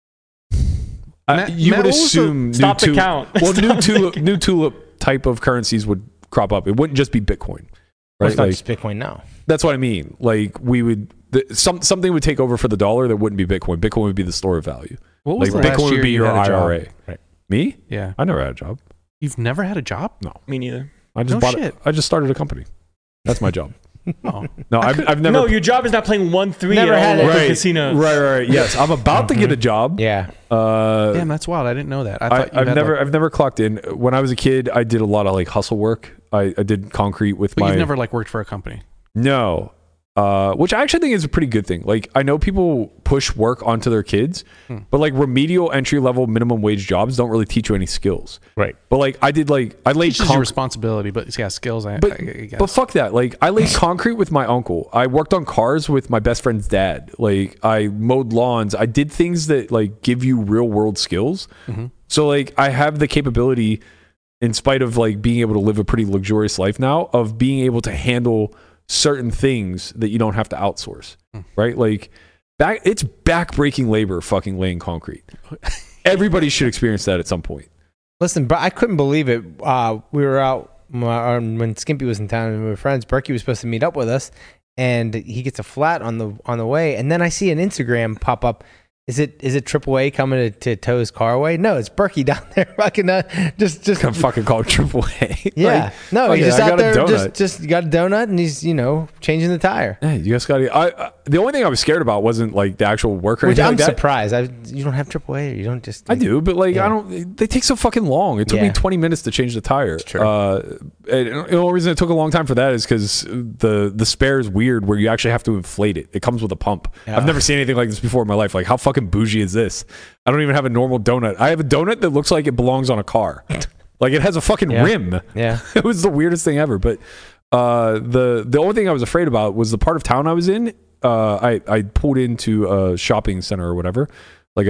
[SPEAKER 7] Matt,
[SPEAKER 6] You would
[SPEAKER 7] what was the-
[SPEAKER 6] assume
[SPEAKER 4] Stop the count.
[SPEAKER 6] Well,
[SPEAKER 4] Stop
[SPEAKER 6] new tulip type of currencies would crop up. It wouldn't just be Bitcoin,
[SPEAKER 5] Well,
[SPEAKER 6] right?
[SPEAKER 5] it's not
[SPEAKER 6] Like,
[SPEAKER 5] just Bitcoin now.
[SPEAKER 6] that's what I mean. Like something would take over for the dollar that wouldn't be Bitcoin. Bitcoin would be the store of value.
[SPEAKER 7] What was
[SPEAKER 6] Like
[SPEAKER 7] the last
[SPEAKER 6] Bitcoin
[SPEAKER 7] year
[SPEAKER 6] would be
[SPEAKER 7] you
[SPEAKER 6] your
[SPEAKER 7] had a job?
[SPEAKER 6] IRA.
[SPEAKER 5] Right.
[SPEAKER 6] Me?
[SPEAKER 7] Yeah.
[SPEAKER 6] I never had a job.
[SPEAKER 7] You've never had a job?
[SPEAKER 4] Me neither.
[SPEAKER 6] I just
[SPEAKER 7] No
[SPEAKER 6] bought
[SPEAKER 7] shit.
[SPEAKER 6] I just started a company. That's my job.
[SPEAKER 7] Oh.
[SPEAKER 6] No, I've never.
[SPEAKER 4] No, your job is not playing 1-3
[SPEAKER 5] Never
[SPEAKER 4] at
[SPEAKER 5] had
[SPEAKER 4] all
[SPEAKER 5] it.
[SPEAKER 4] local
[SPEAKER 6] right,
[SPEAKER 4] casinos.
[SPEAKER 6] right. Yes, I'm about to get a job.
[SPEAKER 5] Yeah.
[SPEAKER 7] Damn, that's wild. I didn't know that. I thought
[SPEAKER 6] I've never clocked in. When I was a kid, I did a lot of like hustle work. I did concrete with
[SPEAKER 7] But
[SPEAKER 6] my.
[SPEAKER 7] you've never like worked for a company.
[SPEAKER 6] No. Which I actually think is a pretty good thing. Like, I know people push work onto their kids, but like remedial entry level minimum wage jobs don't really teach you any skills.
[SPEAKER 5] Right.
[SPEAKER 6] But like I laid
[SPEAKER 7] It's just your
[SPEAKER 6] concrete.
[SPEAKER 7] responsibility, but yeah, skills. I guess.
[SPEAKER 6] But fuck that. Like, I laid concrete with my uncle. I worked on cars with my best friend's dad. Like, I mowed lawns. I did things that like give you real world skills. So like I have the capability, in spite of like being able to live a pretty luxurious life now, of being able to handle certain things that you don't have to outsource, right? Like it's back-breaking labor fucking laying concrete. Everybody should experience that at some point.
[SPEAKER 5] Listen, but I couldn't believe it. We were out when Skimpy was in town and we were friends. Berkey was supposed to meet up with us, and he gets a flat on the way. And then I see an Instagram pop up. Is it AAA coming to tow his car away? No, it's Berkey down there fucking just
[SPEAKER 6] Can fucking call it AAA.
[SPEAKER 5] yeah.
[SPEAKER 6] Like,
[SPEAKER 5] No, he's just
[SPEAKER 6] I
[SPEAKER 5] out
[SPEAKER 6] got a
[SPEAKER 5] there
[SPEAKER 6] donut.
[SPEAKER 5] just got a donut and he's changing the tire.
[SPEAKER 6] Hey, you guys got to. The only thing I was scared about wasn't like the actual work or
[SPEAKER 5] Which
[SPEAKER 6] anything
[SPEAKER 5] I'm
[SPEAKER 6] like that.
[SPEAKER 5] surprised. You don't have AAA or you don't just.
[SPEAKER 6] I do, but like
[SPEAKER 5] Yeah.
[SPEAKER 6] I don't. They take so fucking long. It took me
[SPEAKER 5] Yeah.
[SPEAKER 6] 20 minutes to change the tire.
[SPEAKER 5] It's true.
[SPEAKER 6] And the only reason it took a long time for that is because the spare is weird, where you actually have to inflate it. It comes with a pump.
[SPEAKER 5] Yeah.
[SPEAKER 6] I've never seen anything like this before in my life. Like, how fucking bougie is this? I don't even have a normal donut. I have a donut that looks like it belongs on a car. Like, it has a fucking
[SPEAKER 5] Yeah.
[SPEAKER 6] rim.
[SPEAKER 5] Yeah.
[SPEAKER 6] It was the weirdest thing ever. But the only thing I was afraid about was the part of town I was in. I pulled into a shopping center or whatever, like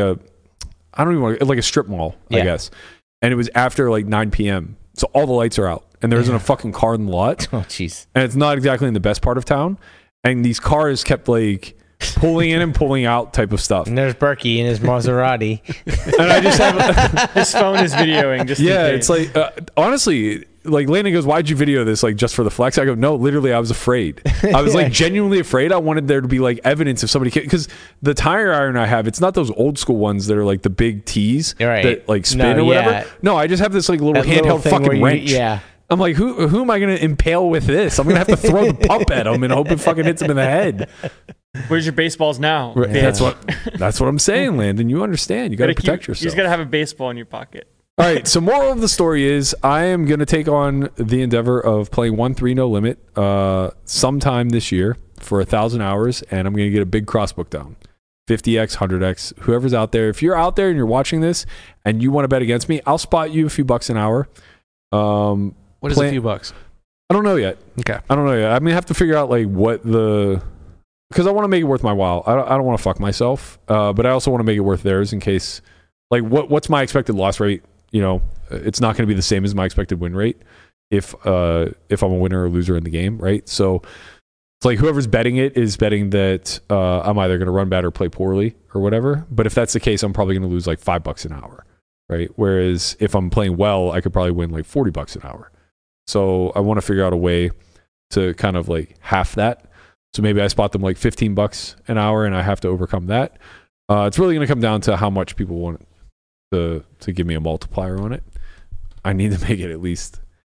[SPEAKER 6] like a strip mall, I
[SPEAKER 5] Yeah.
[SPEAKER 6] guess. And it was after like 9 p.m. So all the lights are out and there isn't a fucking car in the lot.
[SPEAKER 5] Oh, jeez.
[SPEAKER 6] And it's not exactly in the best part of town. And these cars kept like pulling in and pulling out type of stuff.
[SPEAKER 5] And there's Berkey in his Maserati.
[SPEAKER 6] And I just have,
[SPEAKER 4] His phone is videoing. Just in
[SPEAKER 6] yeah,
[SPEAKER 4] case.
[SPEAKER 6] it's like, honestly, like Landon goes, why'd you video this? Like just for the flex? I go, no, literally I was afraid. I was like genuinely afraid. I wanted there to be like evidence if somebody came, because the tire iron I have, it's not those old school ones that are like the big T's
[SPEAKER 5] Right.
[SPEAKER 6] that like spin
[SPEAKER 5] No,
[SPEAKER 6] or whatever.
[SPEAKER 5] yeah.
[SPEAKER 6] No, I just have this like little
[SPEAKER 5] That little
[SPEAKER 6] handheld
[SPEAKER 5] thing
[SPEAKER 6] fucking
[SPEAKER 5] where you-
[SPEAKER 6] wrench.
[SPEAKER 5] yeah.
[SPEAKER 6] I'm like, who am I going to impale with this? I'm going to have to throw the pump at him and hope it fucking hits him in the head.
[SPEAKER 4] Where's your baseballs now?
[SPEAKER 6] Right.
[SPEAKER 4] bitch?
[SPEAKER 6] That's what I'm saying, Landon. You understand. You got to
[SPEAKER 4] Gotta
[SPEAKER 6] protect
[SPEAKER 4] keep- You
[SPEAKER 6] yourself.
[SPEAKER 4] just gotta have a baseball in your pocket.
[SPEAKER 6] All right. So moral of the story is I am going to take on the endeavor of playing 1-3 no limit sometime this year for 1,000 hours, and I'm going to get a big crossbook down. 50x, 100x, whoever's out there. If you're out there and you're watching this and you want to bet against me, I'll spot you a few bucks an hour.
[SPEAKER 7] What is a few bucks?
[SPEAKER 6] I don't know yet.
[SPEAKER 7] Okay.
[SPEAKER 6] I don't know yet. I mean, I have to figure out like what because I want to make it worth my while. I don't want to fuck myself, but I also want to make it worth theirs in case, like, what's my expected loss rate? You know, it's not going to be the same as my expected win rate if I'm a winner or loser in the game, right? So it's like whoever's betting it is betting that I'm either going to run bad or play poorly or whatever. But if that's the case, I'm probably going to lose like $5 an hour, right? Whereas if I'm playing well, I could probably win like $40 an hour. So I want to figure out a way to kind of like half that. So maybe I spot them like $15 an hour and I have to overcome that. It's really going to come down to how much people want to give me a multiplier on it. I need to make it at least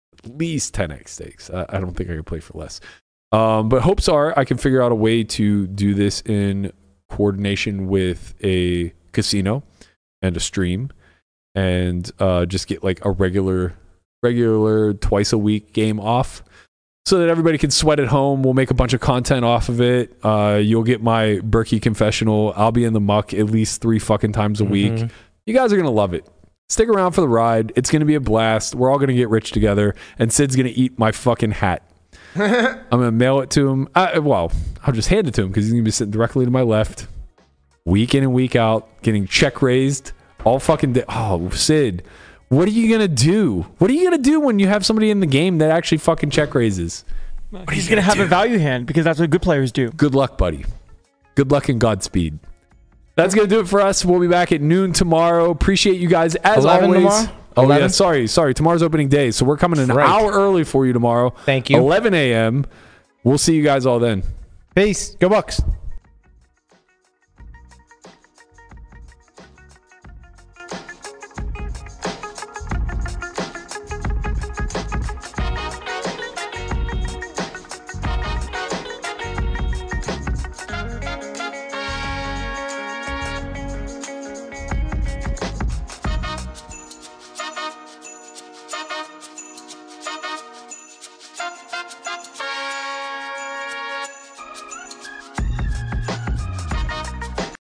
[SPEAKER 6] 10x stakes. I don't think I can play for less. But hopes are I can figure out a way to do this in coordination with a casino and a stream and just get like a regular twice a week game off so that everybody can sweat at home. We'll make a bunch of content off of it. You'll get my Berkey confessional. I'll be in the muck at least 3 fucking times a week. You guys are going to love it. Stick around for the ride. It's going to be a blast. We're all going to get rich together and Sid's going to eat my fucking hat. I'm going to mail it to him. I'll just hand it to him because he's going to be sitting directly to my left week in and week out getting check raised all fucking day. Oh, Sid. What are you going to do? What are you going to do when you have somebody in the game that actually fucking check raises?
[SPEAKER 4] He's gonna have a value hand because that's what good players do.
[SPEAKER 6] Good luck, buddy. Good luck and Godspeed. That's going to do it for us. We'll be back at noon tomorrow. Appreciate you guys as
[SPEAKER 5] 11
[SPEAKER 6] always.
[SPEAKER 5] tomorrow?
[SPEAKER 6] Oh,
[SPEAKER 5] 11?
[SPEAKER 6] yeah. Sorry. Tomorrow's opening day. So we're coming an
[SPEAKER 5] Right.
[SPEAKER 6] hour early for you tomorrow.
[SPEAKER 5] Thank you.
[SPEAKER 6] 11 a.m. We'll see you guys all then.
[SPEAKER 5] Peace. Go Bucks.